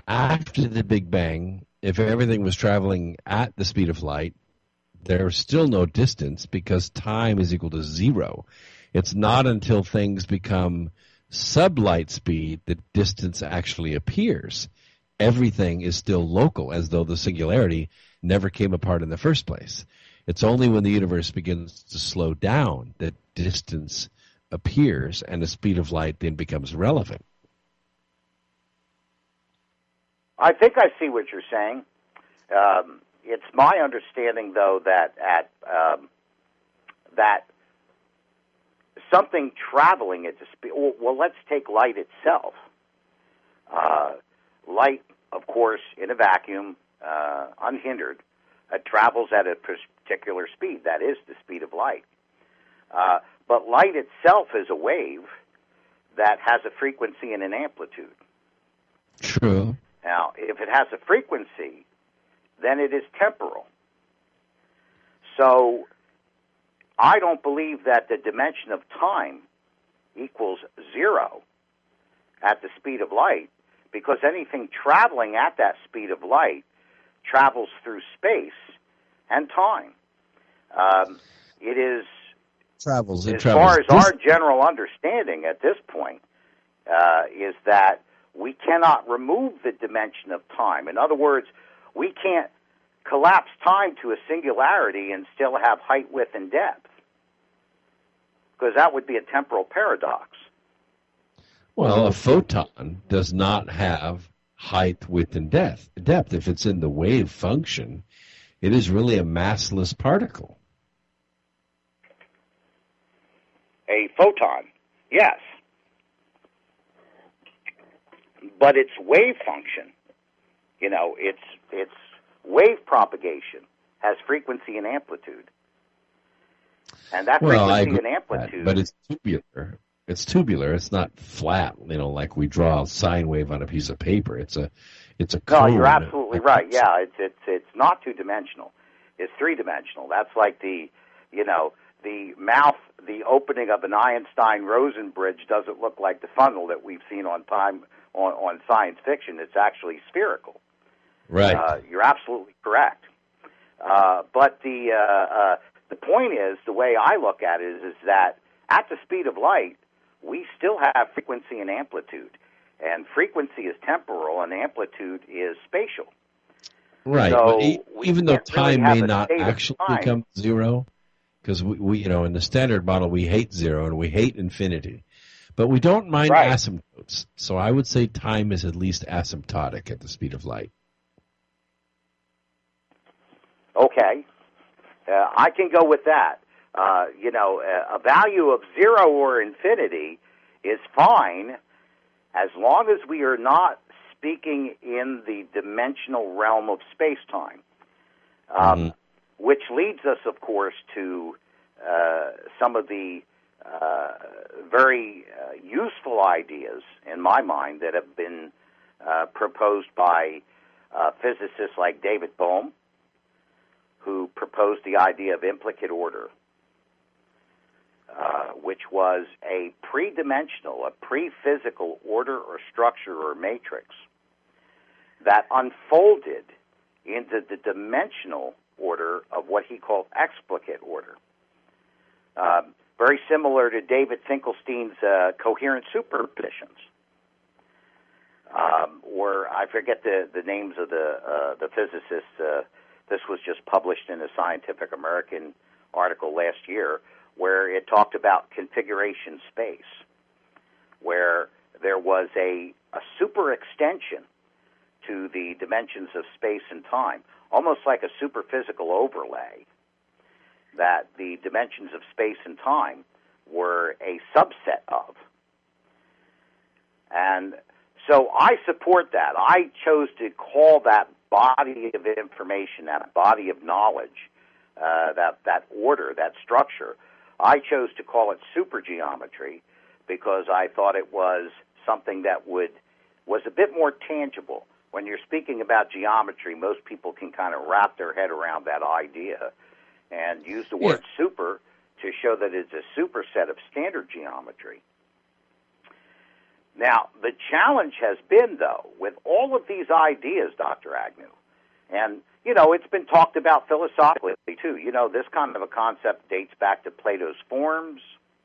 Speaker 1: After the Big Bang, if everything was traveling at the speed of light, there's still no distance because time is equal to zero. It's not until things become sublight speed that distance actually appears. Everything is still local, as though the singularity never came apart in the first place. It's only when the universe begins to slow down that distance appears and the speed of light then becomes relevant.
Speaker 3: I think I see what you're saying. It's my understanding, though, that that something traveling at the speed. Well, let's take light itself. Light, of course, in a vacuum, unhindered, travels at a particular speed. That is the speed of light. But light itself is a wave that has a frequency and an amplitude.
Speaker 1: True.
Speaker 3: Now, if it has a frequency, then it is temporal. So I don't believe that the dimension of time equals zero at the speed of light, because anything traveling at that speed of light travels through space and time. It is
Speaker 1: travels.
Speaker 3: As far as our general understanding at this point is that we cannot remove the dimension of time. In other words, we can't collapse time to a singularity and still have height, width, and depth, because that would be a temporal paradox.
Speaker 1: Well, a photon does not have height, width, and depth. If it's in the wave function, it is really a massless particle.
Speaker 3: A photon, yes. But its wave function, its wave propagation has frequency and amplitude. And that frequency and amplitude...
Speaker 1: But it's tubular. It's tubular. It's not flat, like we draw a sine wave on a piece of paper. It's a cone.
Speaker 3: No, you're absolutely right. Yeah, it's not two-dimensional. It's three-dimensional. That's like the opening of an Einstein-Rosen bridge doesn't look like the funnel that we've seen on science fiction. It's actually spherical.
Speaker 1: Right.
Speaker 3: You're absolutely correct. But the point is, the way I look at it is that at the speed of light, we still have frequency and amplitude. And frequency is temporal and amplitude is spatial.
Speaker 1: Right.
Speaker 3: So
Speaker 1: even though time
Speaker 3: really
Speaker 1: may not actually become zero, because we in the standard model, we hate zero and we hate infinity. But we don't mind asymptotes. So I would say time is at least asymptotic at the speed of light.
Speaker 3: Okay. I can go with that. A value of zero or infinity is fine as long as we are not speaking in the dimensional realm of space-time, which leads us, of course, to some of the very useful ideas, in my mind, that have been proposed by physicists like David Bohm, who proposed the idea of implicate order, which was a pre-dimensional, a pre-physical order or structure or matrix that unfolded into the dimensional order of what he called explicate order. Very similar to David Finkelstein's coherent superpositions. Or I forget the names of the physicists. This was just published in a Scientific American article last year, where it talked about configuration space, where there was a super extension to the dimensions of space and time, almost like a superphysical overlay, that the dimensions of space and time were a subset of. And so I support that. I chose to call that body of information, that body of knowledge, that order, that structure, I chose to call it supergeometry because I thought it was something that was a bit more tangible. When you're speaking about geometry, most people can kind of wrap their head around that idea and use the word super to show that it's a superset of standard geometry. Now, the challenge has been, though, with all of these ideas, Dr. Agnew, and, it's been talked about philosophically, too. This kind of a concept dates back to Plato's Forms.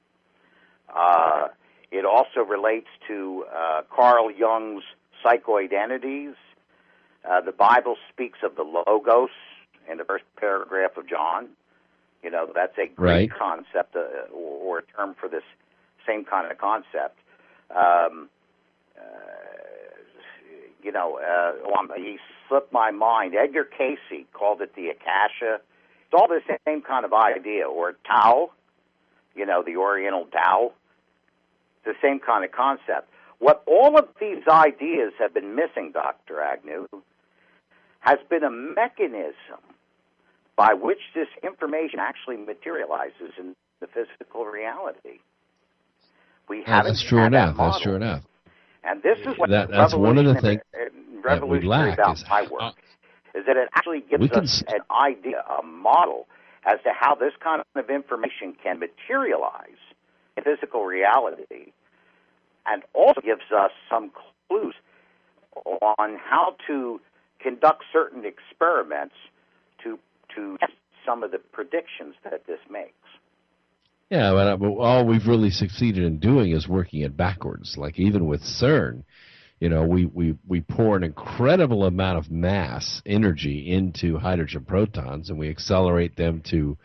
Speaker 3: It also relates to Carl Jung's psychoidentities. The Bible speaks of the Logos in the first paragraph of John. That's a great concept or a term for this same kind of concept. He slipped my mind. Edgar Cayce called it the Akasha. It's all the same kind of idea. Or Tao, the Oriental Tao. It's the same kind of concept. What all of these ideas have been missing, Dr. Agnew, has been a mechanism by which this information actually materializes in the physical reality. We haven't
Speaker 1: that's true
Speaker 3: had
Speaker 1: enough.
Speaker 3: that model.
Speaker 1: That's true enough.
Speaker 3: And this is what
Speaker 1: that's one of the things that we lack
Speaker 3: about
Speaker 1: is
Speaker 3: my work, is that it actually gives us an idea, a model, as to how this kind of information can materialize in physical reality, and also gives us some clues on how to conduct certain experiments to test some of the predictions that this makes.
Speaker 1: Yeah, but all we've really succeeded in doing is working it backwards. Like even with CERN, we pour an incredible amount of mass, energy into hydrogen protons, and we accelerate them to,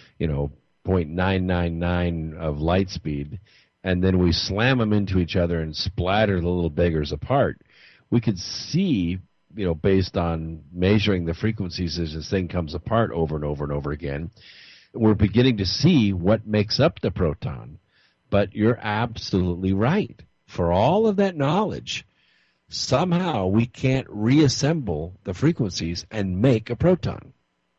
Speaker 1: 0.999 of light speed, and then we slam them into each other and splatter the little beggars apart. We could see, based on measuring the frequencies as this thing comes apart over and over and over again, we're beginning to see what makes up the proton. But you're absolutely right. For all of that knowledge, somehow we can't reassemble the frequencies and make a proton.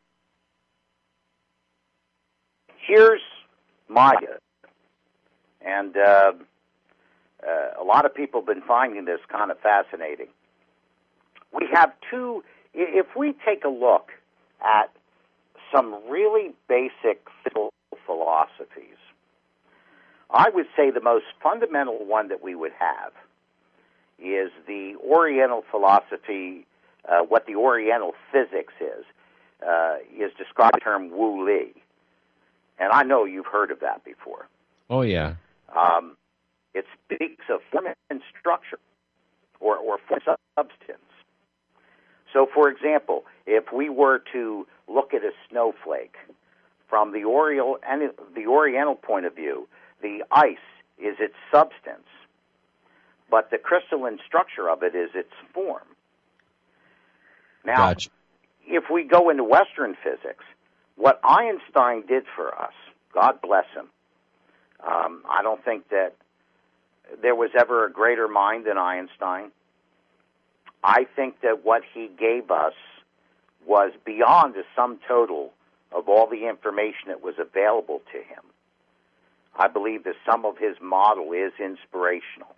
Speaker 3: Here's my idea. And a lot of people have been finding this kind of fascinating. We have if we take a look at some really basic physical philosophies, I would say the most fundamental one that we would have is the Oriental philosophy, what the Oriental physics is described in the term Wu Li. And I know you've heard of that before.
Speaker 1: Oh, yeah.
Speaker 3: It speaks of form and structure, or form and substance. So, for example, if we were to look at a snowflake from the Oriental point of view, the ice is its substance, but the crystalline structure of it is its form. Now,
Speaker 1: Gotcha.
Speaker 3: If we go into Western physics, what Einstein did for us, God bless him, I don't think that there was ever a greater mind than Einstein. I think that what he gave us was beyond the sum total of all the information that was available to him. I believe that some of his model is inspirational.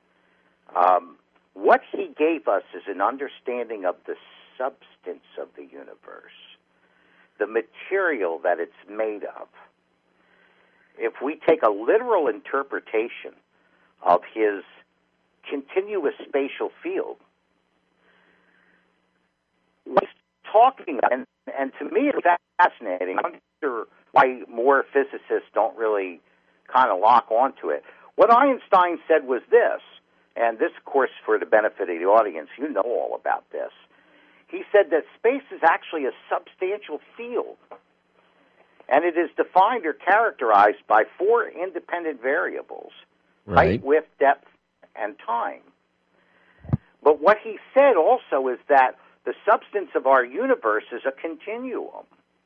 Speaker 3: What he gave us is an understanding of the substance of the universe, the material that it's made of. If we take a literal interpretation of his continuous spatial field, what he's talking about, and to me it's fascinating. I'm not sure why more physicists don't really kind of lock onto it. What Einstein said was this, and this, of course, for the benefit of the audience, you know all about this. He said that space is actually a substantial field, and it is defined or characterized by 4 independent variables: height, width, depth, and time. But what he said also is that the substance of our universe is a continuum.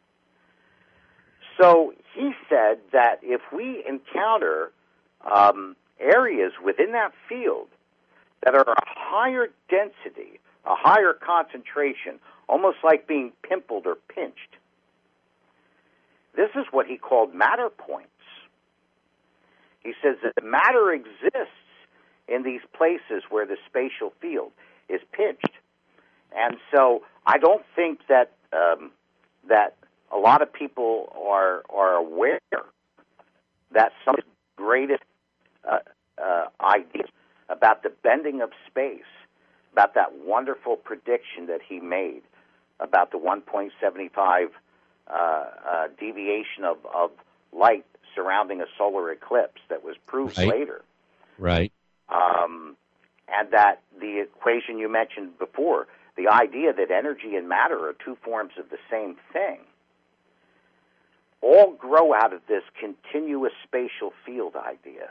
Speaker 3: So he said that if we encounter areas within that field that are a higher density, a higher concentration, almost like being pimpled or pinched, this is what he called matter points. He says that matter exists in these places where the spatial field is pinched. And so I don't think that that a lot of people are aware that some of the greatest ideas about the bending of space, about that wonderful prediction that he made about the 1.75 deviation of light surrounding a solar eclipse that was proved later.
Speaker 1: Right.
Speaker 3: And that the equation you mentioned before, the idea that energy and matter are two forms of the same thing, all grow out of this continuous spatial field idea.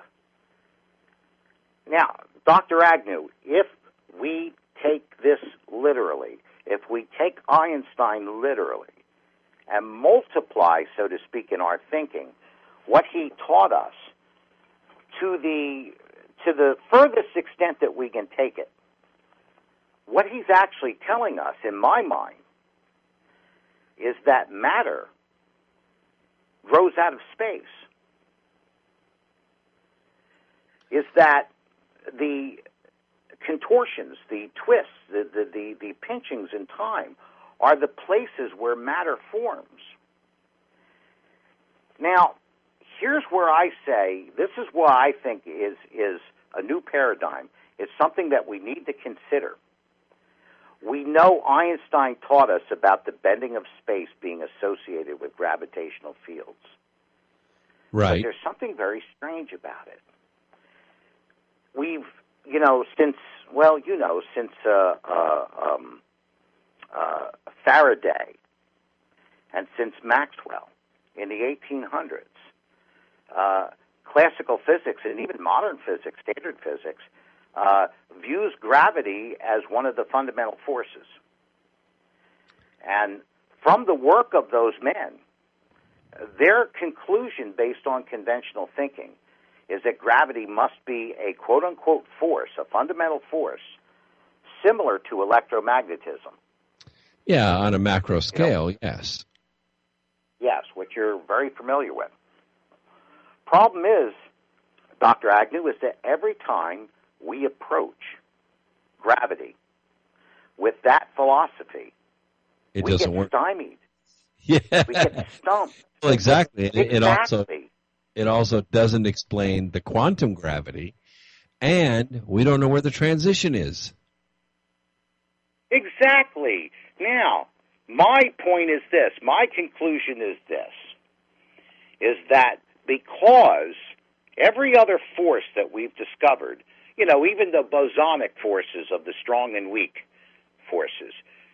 Speaker 3: Now, Dr. Agnew, if we take this literally, if we take Einstein literally, and multiply, so to speak, in our thinking, what he taught us to the furthest extent that we can take it, what he's actually telling us, in my mind, is that matter grows out of space. Is that the contortions, the twists, the pinchings in time are the places where matter forms. Now, here's where I say, this is what I think is a new paradigm. It's something that we need to consider. We know Einstein taught us about the bending of space being associated with gravitational fields.
Speaker 1: Right.
Speaker 3: But there's something very strange about it. We've, since Faraday and since Maxwell in the 1800s, classical physics and even modern physics, standard physics, views gravity as one of the fundamental forces. And from the work of those men, their conclusion based on conventional thinking is that gravity must be a quote-unquote force, a fundamental force, similar to electromagnetism.
Speaker 1: Yeah, on a macro scale, yes.
Speaker 3: Yes, which you're very familiar with. Problem is, Dr. Agnew, is that every time we approach gravity with that philosophy,
Speaker 1: it
Speaker 3: we
Speaker 1: doesn't
Speaker 3: get
Speaker 1: work.
Speaker 3: Stymied.
Speaker 1: Yeah.
Speaker 3: We get stumped.
Speaker 1: Well, exactly.
Speaker 3: Exactly.
Speaker 1: It also doesn't explain the quantum gravity, and we don't know where the transition is.
Speaker 3: Exactly. Now, my point is this, my conclusion is this, is that because every other force that we've discovered, even the bosonic forces of the strong and weak forces,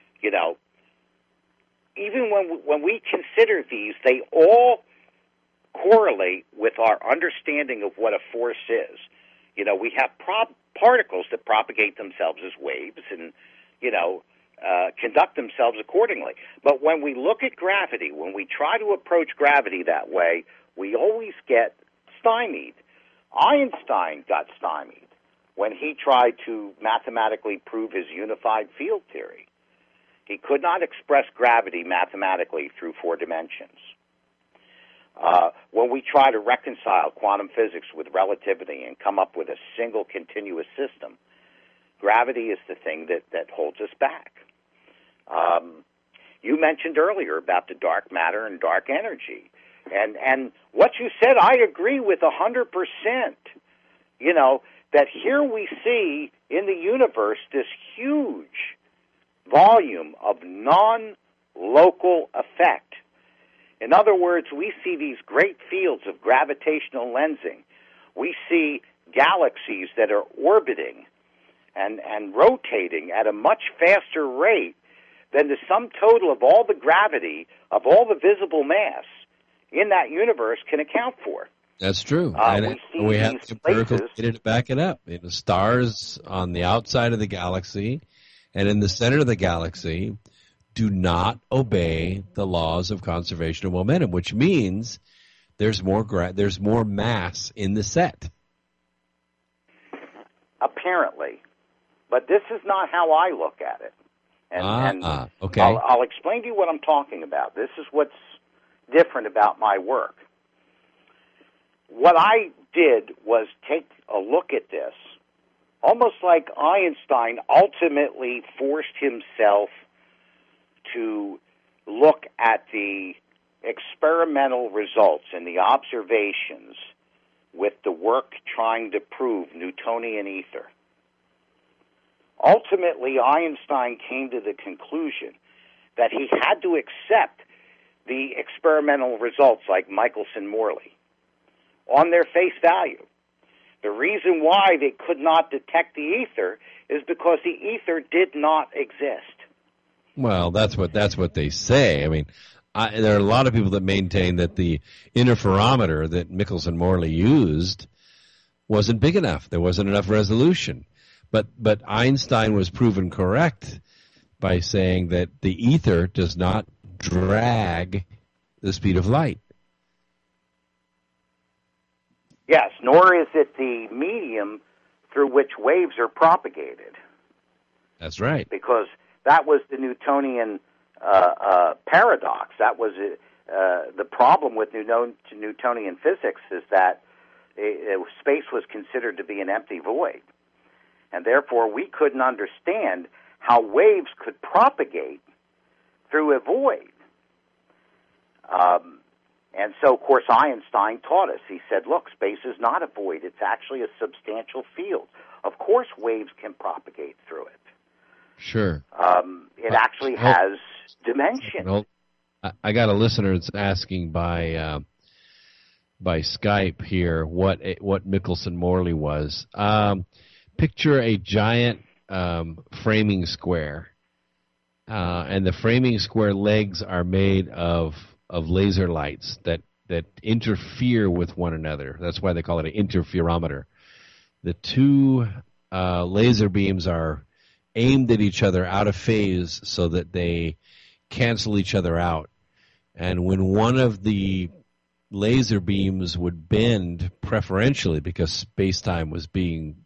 Speaker 3: even when we consider these, they all correlate with our understanding of what a force is. We have particles that propagate themselves as waves and, conduct themselves accordingly. But when we look at gravity, when we try to approach gravity that way, we always get stymied. Einstein got stymied when he tried to mathematically prove his unified field theory. He could not express gravity mathematically through 4 dimensions. When we try to reconcile quantum physics with relativity and come up with a single continuous system, gravity is the thing that holds us back. You mentioned earlier about the dark matter and dark energy. And what you said, I agree with 100%. That here we see in the universe this huge volume of non-local effect. In other words, we see these great fields of gravitational lensing. We see galaxies that are orbiting and rotating at a much faster rate than the sum total of all the gravity of all the visible mass in that universe can account for.
Speaker 1: That's true.
Speaker 3: We
Speaker 1: have
Speaker 3: these
Speaker 1: empirical
Speaker 3: places
Speaker 1: data to back it up. Stars on the outside of the galaxy and in the center of the galaxy do not obey the laws of conservation of momentum, which means there's more mass in the set.
Speaker 3: Apparently. But this is not how I look at it. And
Speaker 1: okay.
Speaker 3: I'll explain to you what I'm talking about. This is what's different about my work. What I did was take a look at this, almost like Einstein ultimately forced himself to look at the experimental results and the observations with the work trying to prove Newtonian ether. ultimately Einstein came to the conclusion that he had to accept the experimental results like Michelson-Morley on their face value. The reason why they could not detect the ether is because the ether did not exist.
Speaker 1: Well, that's what they say. I mean, there are a lot of people that maintain that the interferometer that Michelson-Morley used wasn't big enough. There wasn't enough resolution. But Einstein was proven correct by saying that the ether does not drag the speed of light.
Speaker 3: Yes, nor is it the medium through which waves are propagated.
Speaker 1: That's right.
Speaker 3: Because that was the Newtonian paradox. That was the problem with Newtonian physics, is that space was considered to be an empty void. And therefore, we couldn't understand how waves could propagate through a void. And so, of course, Einstein taught us. He said, look, space is not a void. It's actually a substantial field. Of course, waves can propagate through it.
Speaker 1: Sure.
Speaker 3: It actually has dimension.
Speaker 1: I got a listener that's asking by Skype here what Michelson-Morley was. Picture a giant framing square, and the framing square legs are made of laser lights that interfere with one another. That's why they call it an interferometer. The two laser beams are aimed at each other out of phase so that they cancel each other out. And when one of the laser beams would bend preferentially because space-time was being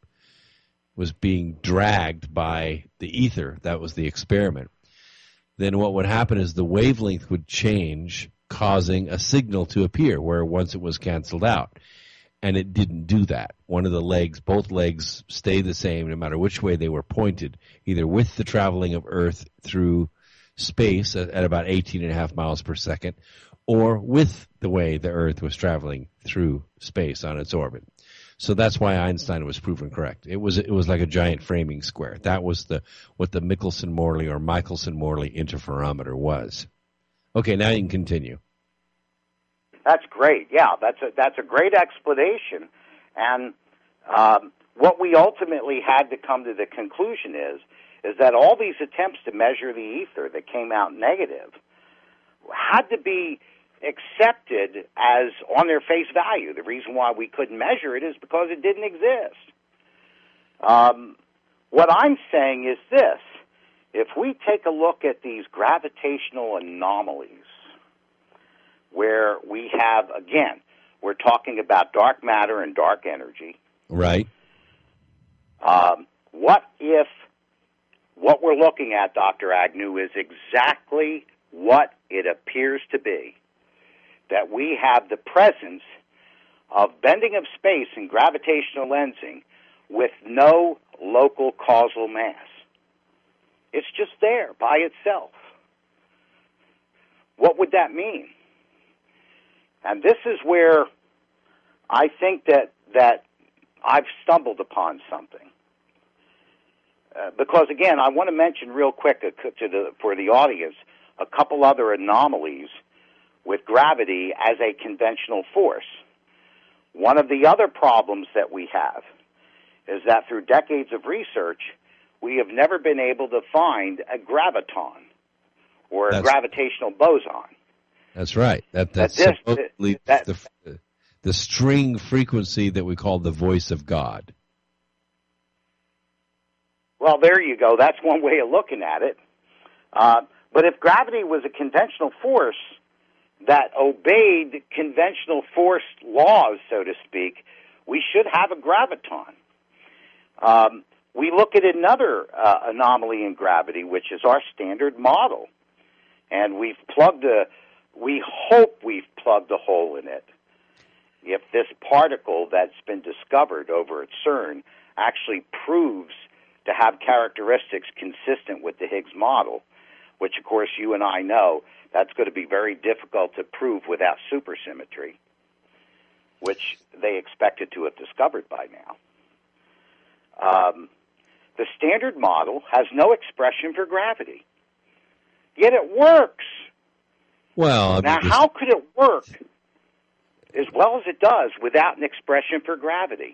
Speaker 1: dragged by the ether, that was the experiment, then what would happen is the wavelength would change, causing a signal to appear where once it was canceled out. And it didn't do that. One of the legs, both legs stayed the same no matter which way they were pointed, either with the traveling of Earth through space at about 18.5 miles per second, or with the way the Earth was traveling through space on its orbit. So that's why Einstein was proven correct. It was like a giant framing square. That was what the Michelson-Morley or Michelson-Morley interferometer was. Okay, now you can continue.
Speaker 3: That's great. Yeah, that's a great explanation. And what we ultimately had to come to the conclusion is that all these attempts to measure the ether that came out negative had to be accepted as on their face value. The reason why we couldn't measure it is because it didn't exist. What I'm saying is this. If we take a look at these gravitational anomalies, where we have, again, we're talking about dark matter and dark energy.
Speaker 1: Right.
Speaker 3: What if what we're looking at, Dr. Agnew, is exactly what it appears to be? That we have the presence of bending of space and gravitational lensing with no local causal mass. It's just there by itself. What would that mean? And this is where I think that I've stumbled upon something. Because, again, I want to mention real quick for the audience a couple other anomalies with gravity as a conventional force. One of the other problems that we have is that through decades of research, we have never been able to find a graviton or a gravitational boson.
Speaker 1: That's right. That's supposedly the string frequency that we call the voice of God.
Speaker 3: Well, there you go. That's one way of looking at it. But if gravity was a conventional force that obeyed conventional force laws, so to speak, we should have a graviton. We look at another anomaly in gravity, which is our standard model. And we hope we've plugged a hole in it. If this particle that's been discovered over at CERN actually proves to have characteristics consistent with the Higgs model, which, of course, you and I know that's going to be very difficult to prove without supersymmetry, which they expected to have discovered by now. the Standard Model has no expression for gravity. Yet it works.
Speaker 1: Well,
Speaker 3: Now, how could it work as well as it does without an expression for gravity?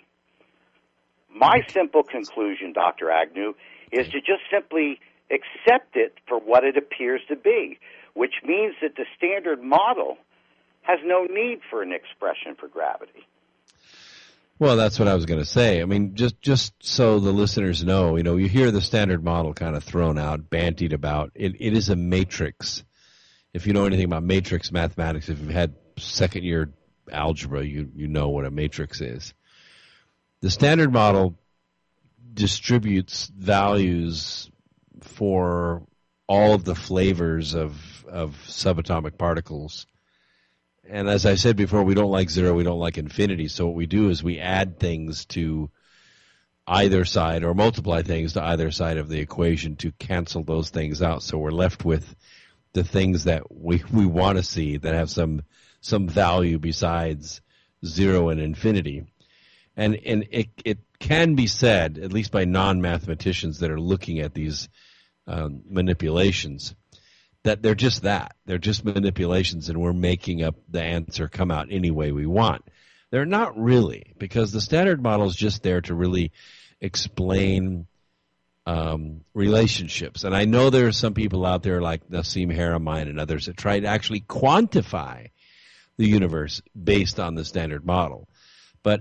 Speaker 3: My simple conclusion, Dr. Agnew, is to just simply accept it for what it appears to be, which means that the Standard Model has no need for an expression for gravity.
Speaker 1: Well, that's what I was going to say. I mean, just so the listeners know, you hear the Standard Model kind of thrown out, bandied about. It is a matrix. If you know anything about matrix mathematics, if you've had second-year algebra, you know what a matrix is. The Standard Model distributes values for all of the flavors of subatomic particles. And as I said before, we don't like zero, we don't like infinity. So what we do is we add things to either side or multiply things to either side of the equation to cancel those things out. So we're left with the things that we want to see that have some value besides zero and infinity. And it can be said, at least by non-mathematicians that are looking at these manipulations, that they're just that. They're just manipulations, and we're making up the answer come out any way we want. They're not really, because the Standard Model is just there to really explain relationships. And I know there are some people out there like Nassim Haramein and others that try to actually quantify the universe based on the Standard Model. But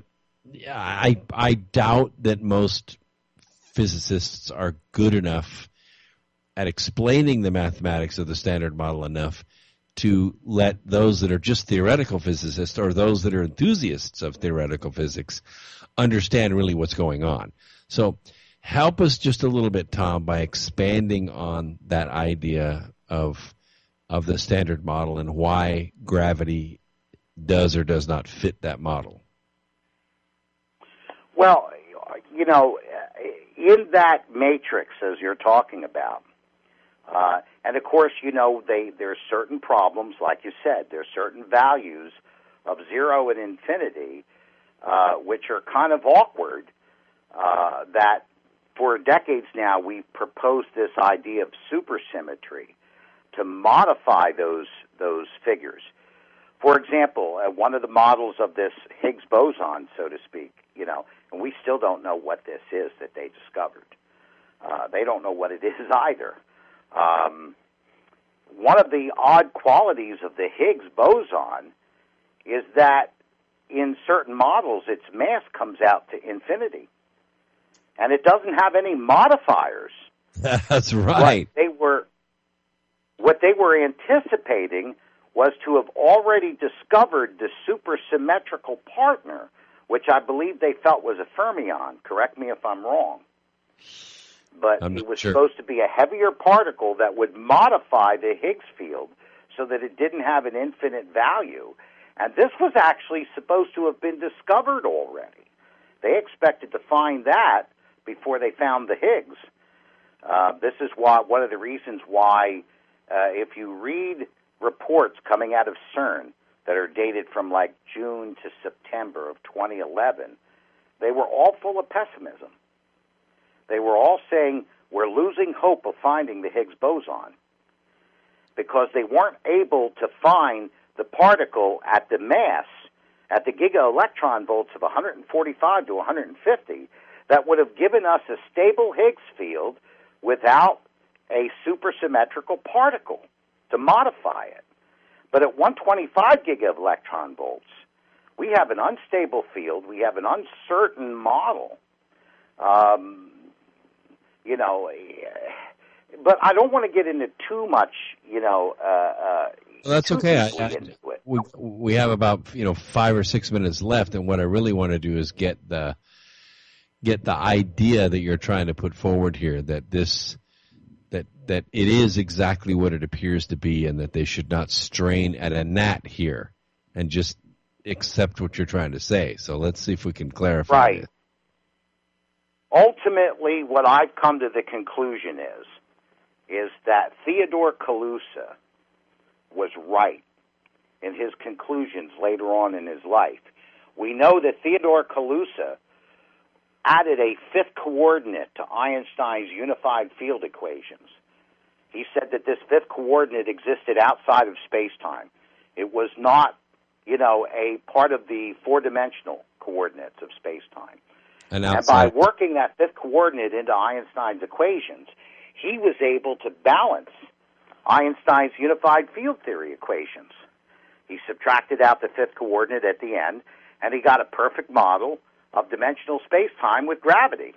Speaker 1: I doubt that most physicists are good enough at explaining the mathematics of the Standard Model enough to let those that are just theoretical physicists or those that are enthusiasts of theoretical physics understand really what's going on. So help us just a little bit, Tom, by expanding on that idea of the Standard Model and why gravity does or does not fit that model.
Speaker 3: Well, in that matrix, as you're talking about, and of course, there's certain problems, like you said, there's certain values of zero and infinity, which are kind of awkward, that for decades now we've proposed this idea of supersymmetry to modify those figures. For example, one of the models of this Higgs boson, so to speak, and we still don't know what this is that they discovered. They don't know what it is either. One of the odd qualities of the Higgs boson is that in certain models its mass comes out to infinity, and it doesn't have any modifiers.
Speaker 1: That's right.
Speaker 3: What they were anticipating was to have already discovered the supersymmetrical partner, which I believe they felt was a fermion. Correct me if I'm wrong. But it was supposed to be a heavier particle that would modify the Higgs field so that it didn't have an infinite value. And this was actually supposed to have been discovered already. They expected to find that before they found the Higgs. This is one of the reasons why, if you read reports coming out of CERN that are dated from like June to September of 2011, they were all full of pessimism. They were all saying, we're losing hope of finding the Higgs boson, because they weren't able to find the particle at the mass, at the giga-electron volts of 145 to 150, that would have given us a stable Higgs field without a supersymmetrical particle to modify it. But at 125 giga-electron volts, we have an unstable field, we have an uncertain model. But I don't want to get into too much,
Speaker 1: that's okay. We have about 5 or 6 minutes left, and what I really want to do is get the idea that you're trying to put forward here, that that it is exactly what it appears to be, and that they should not strain at a gnat here and just accept what you're trying to say. So let's see if we can clarify.
Speaker 3: Right.
Speaker 1: This.
Speaker 3: Ultimately, what I've come to the conclusion is that Theodore Kaluza was right in his conclusions later on in his life. We know that Theodore Kaluza added a fifth coordinate to Einstein's unified field equations. He said that this fifth coordinate existed outside of space-time. It was not, a part of the four-dimensional coordinates of space-time. And by working that fifth coordinate into Einstein's equations, he was able to balance Einstein's unified field theory equations. He subtracted out the fifth coordinate at the end, and he got a perfect model of dimensional space-time with gravity.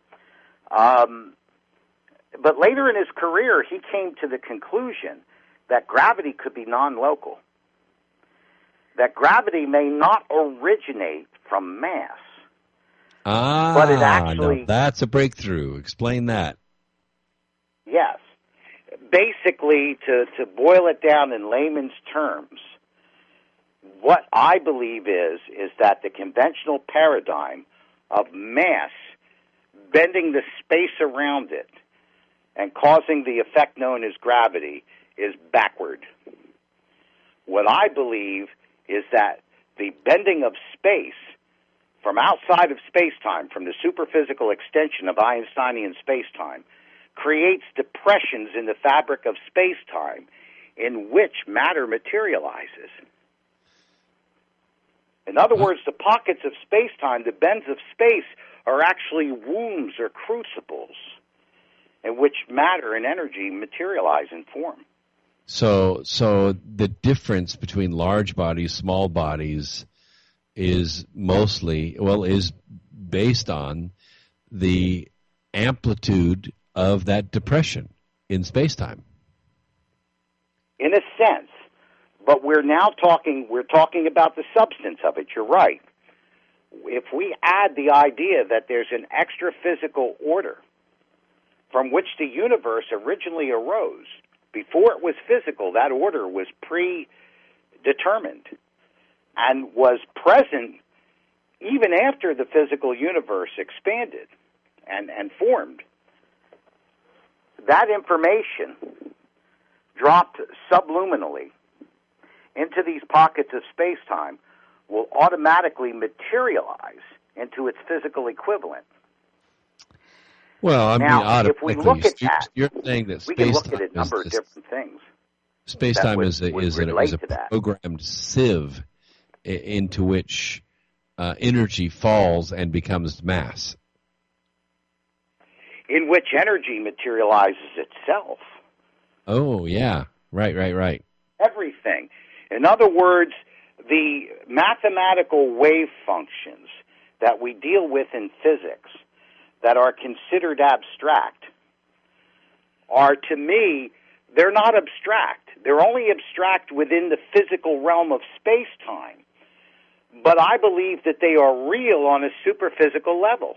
Speaker 3: But later in his career, he came to the conclusion that gravity could be non-local, that gravity may not originate from mass. But it actually...
Speaker 1: No, that's a breakthrough. Explain that.
Speaker 3: Yes. Basically, to boil it down in layman's terms, what I believe is that the conventional paradigm of mass bending the space around it and causing the effect known as gravity is backward. What I believe is that the bending of space from outside of space-time, from the superphysical extension of Einsteinian space-time, creates depressions in the fabric of space-time in which matter materializes. In other words, the pockets of space-time, the bends of space, are actually wombs or crucibles in which matter and energy materialize and form.
Speaker 1: So the difference between large bodies, small bodies, is based on the amplitude of that depression in space-time.
Speaker 3: In a sense, but we're talking about the substance of it. You're right. If we add the idea that there's an extra physical order from which the universe originally arose, before it was physical, that order was predetermined and was present even after the physical universe expanded and formed. That information dropped subluminally into these pockets of space-time will automatically materialize into its physical equivalent.
Speaker 1: Well, I
Speaker 3: now, if we look at that,
Speaker 1: you're saying that
Speaker 3: we can look at a number of different things.
Speaker 1: Space-time is a programmed sieve into which energy falls and becomes mass.
Speaker 3: In which energy materializes itself.
Speaker 1: Oh, yeah. Right.
Speaker 3: Everything. In other words, the mathematical wave functions that we deal with in physics that are considered abstract are, to me, they're not abstract. They're only abstract within the physical realm of space-time. But I believe that they are real on a superphysical level.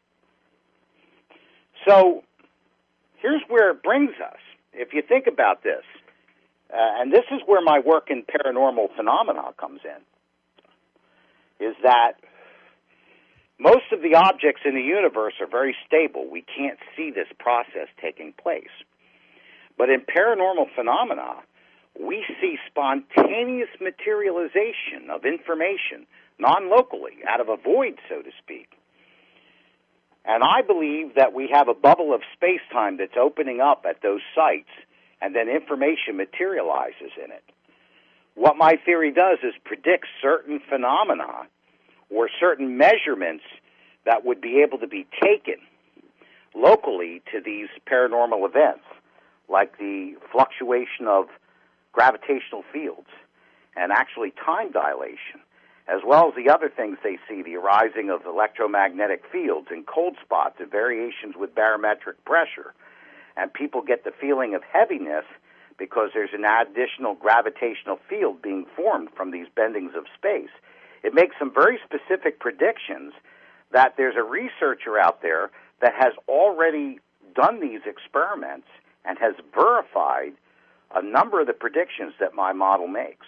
Speaker 3: So here's where it brings us. If you think about this, and this is where my work in paranormal phenomena comes in, is that most of the objects in the universe are very stable. We can't see this process taking place. But in paranormal phenomena, we see spontaneous materialization of information, non-locally, out of a void, so to speak. And I believe that we have a bubble of space-time that's opening up at those sites, and then information materializes in it. What my theory does is predict certain phenomena or certain measurements that would be able to be taken locally to these paranormal events, like the fluctuation of gravitational fields and actually time dilation, as well as the other things they see, the arising of electromagnetic fields and cold spots and variations with barometric pressure. And people get the feeling of heaviness because there's an additional gravitational field being formed from these bendings of space. It makes some very specific predictions that there's a researcher out there that has already done these experiments and has verified a number of the predictions that my model makes.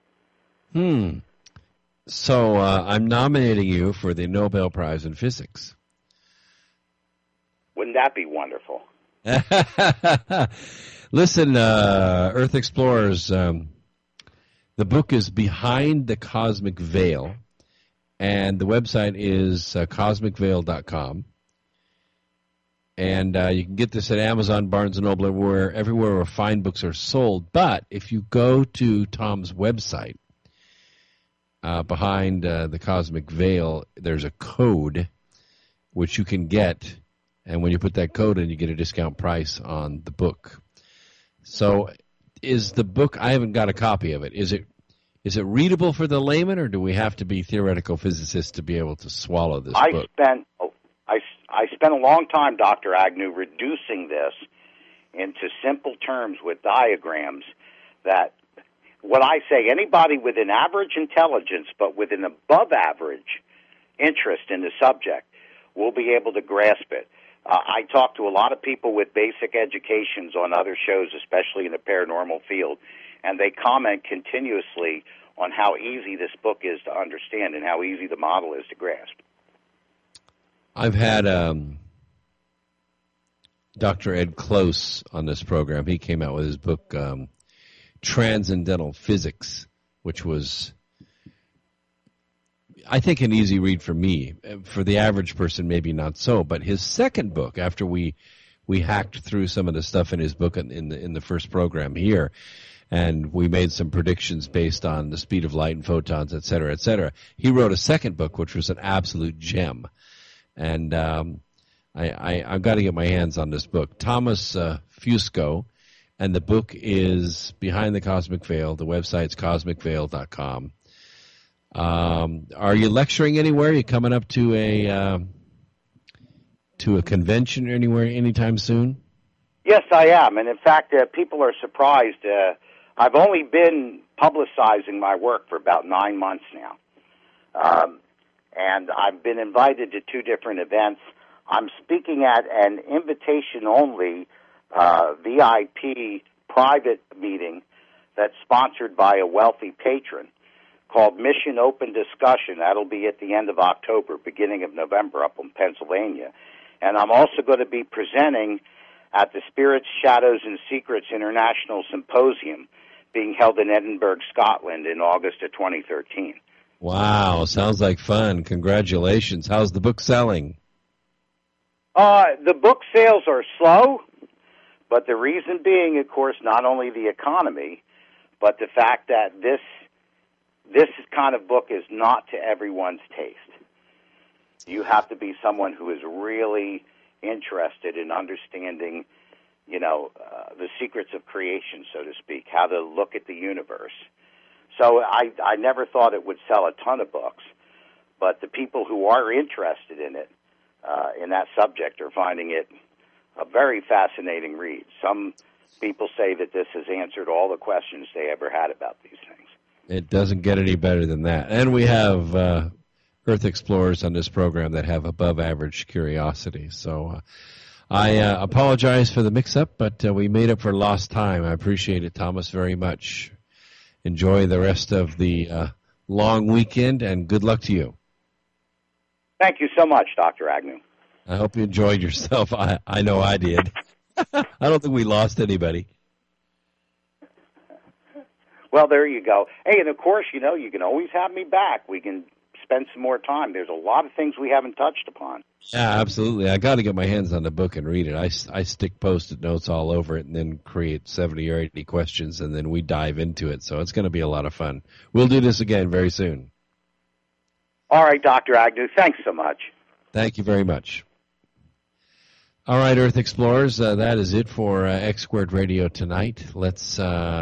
Speaker 1: So I'm nominating you for the Nobel Prize in Physics.
Speaker 3: Wouldn't that be wonderful?
Speaker 1: Listen, Earth Explorers, the book is Behind the Cosmic Veil, And the website is cosmicveil.com. And you can get this at Amazon, Barnes & Noble, everywhere where fine books are sold. But if you go to Tom's website, behind the Cosmic Veil, there's a code which you can get. And when you put that code in, you get a discount price on the book. So is the book, I haven't got a copy of it, is it readable for the layman, or do we have to be theoretical physicists to be able to swallow this book?
Speaker 3: I spent a long time, Dr. Agnew, reducing this into simple terms with diagrams that, what I say, anybody with an average intelligence but with an above average interest in the subject will be able to grasp it. I talk to a lot of people with basic educations on other shows, especially in the paranormal field, and they comment continuously on how easy this book is to understand and how easy the model is to grasp.
Speaker 1: I've had Dr. Ed Close on this program. He came out with his book, Transcendental Physics, which was, I think, an easy read for me. For the average person, maybe not so. But his second book, after we hacked through some of the stuff in his book in the first program here, and we made some predictions based on the speed of light and photons, et cetera, he wrote a second book, which was an absolute gem. And I've got to get my hands on this book. Thomas Fusco, and the book is Behind the Cosmic Veil. The website's cosmicveil.com. Are you lecturing anywhere? Are you coming up to a convention anywhere anytime soon?
Speaker 3: Yes, I am. And in fact, people are surprised. I've only been publicizing my work for about 9 months now. And I've been invited to 2 different events. I'm speaking at an invitation-only VIP private meeting that's sponsored by a wealthy patron called Mission Open Discussion. That'll be at the end of October, beginning of November up in Pennsylvania. And I'm also going to be presenting at the Spirits, Shadows, and Secrets International Symposium being held in Edinburgh, Scotland in August of 2013.
Speaker 1: Wow, sounds like fun. Congratulations. How's the book selling?
Speaker 3: The book sales are slow, but the reason being, of course, not only the economy, but the fact that this kind of book is not to everyone's taste. You have to be someone who is really interested in understanding, the secrets of creation, so to speak, how to look at the universe. So I never thought it would sell a ton of books, but the people who are interested in it, in that subject, are finding it a very fascinating read. Some people say that this has answered all the questions they ever had about these things.
Speaker 1: It doesn't get any better than that. And we have Earth Explorers on this program that have above-average curiosity. So I apologize for the mix-up, but we made up for lost time. I appreciate it, Thomas, very much. Enjoy the rest of the long weekend, and good luck to you.
Speaker 3: Thank you so much, Dr. Agnew.
Speaker 1: I hope you enjoyed yourself. I know I did. I don't think we lost anybody.
Speaker 3: Well, there you go. Hey, and of course, you can always have me back. We can spend some more time. There's a lot of things we haven't touched upon.
Speaker 1: Yeah, absolutely. I got to get my hands on the book and read it. I stick Post-it notes all over it and then create 70 or 80 questions, and then we dive into it. So it's going to be a lot of fun. We'll do this again very soon.
Speaker 3: All right, Dr. Agnew. Thanks so much.
Speaker 1: Thank you very much. All right, Earth Explorers, that is it for X Squared Radio tonight. Let's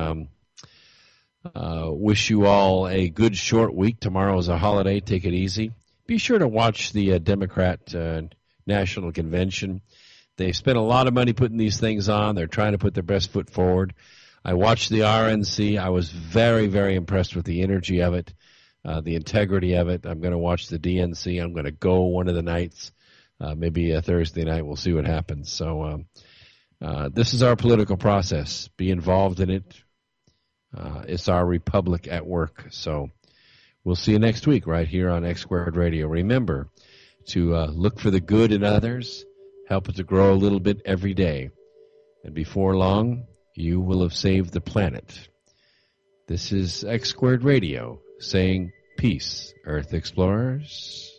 Speaker 1: wish you all a good short week. Tomorrow is a holiday. Take it easy. Be sure to watch the Democrat National Convention. They spent a lot of money putting these things on. They're trying to put their best foot forward. I watched the RNC. I was very, very impressed with the energy of it, the integrity of it. I'm going to watch the DNC. I'm going to go one of the nights, maybe a Thursday night. We'll see what happens. So this is our political process. Be involved in it. It's our republic at work. So we'll see you next week right here on X Squared Radio. Remember to look for the good in others, help it to grow a little bit every day. And before long, you will have saved the planet. This is X Squared Radio saying peace. Peace, Earth Explorers.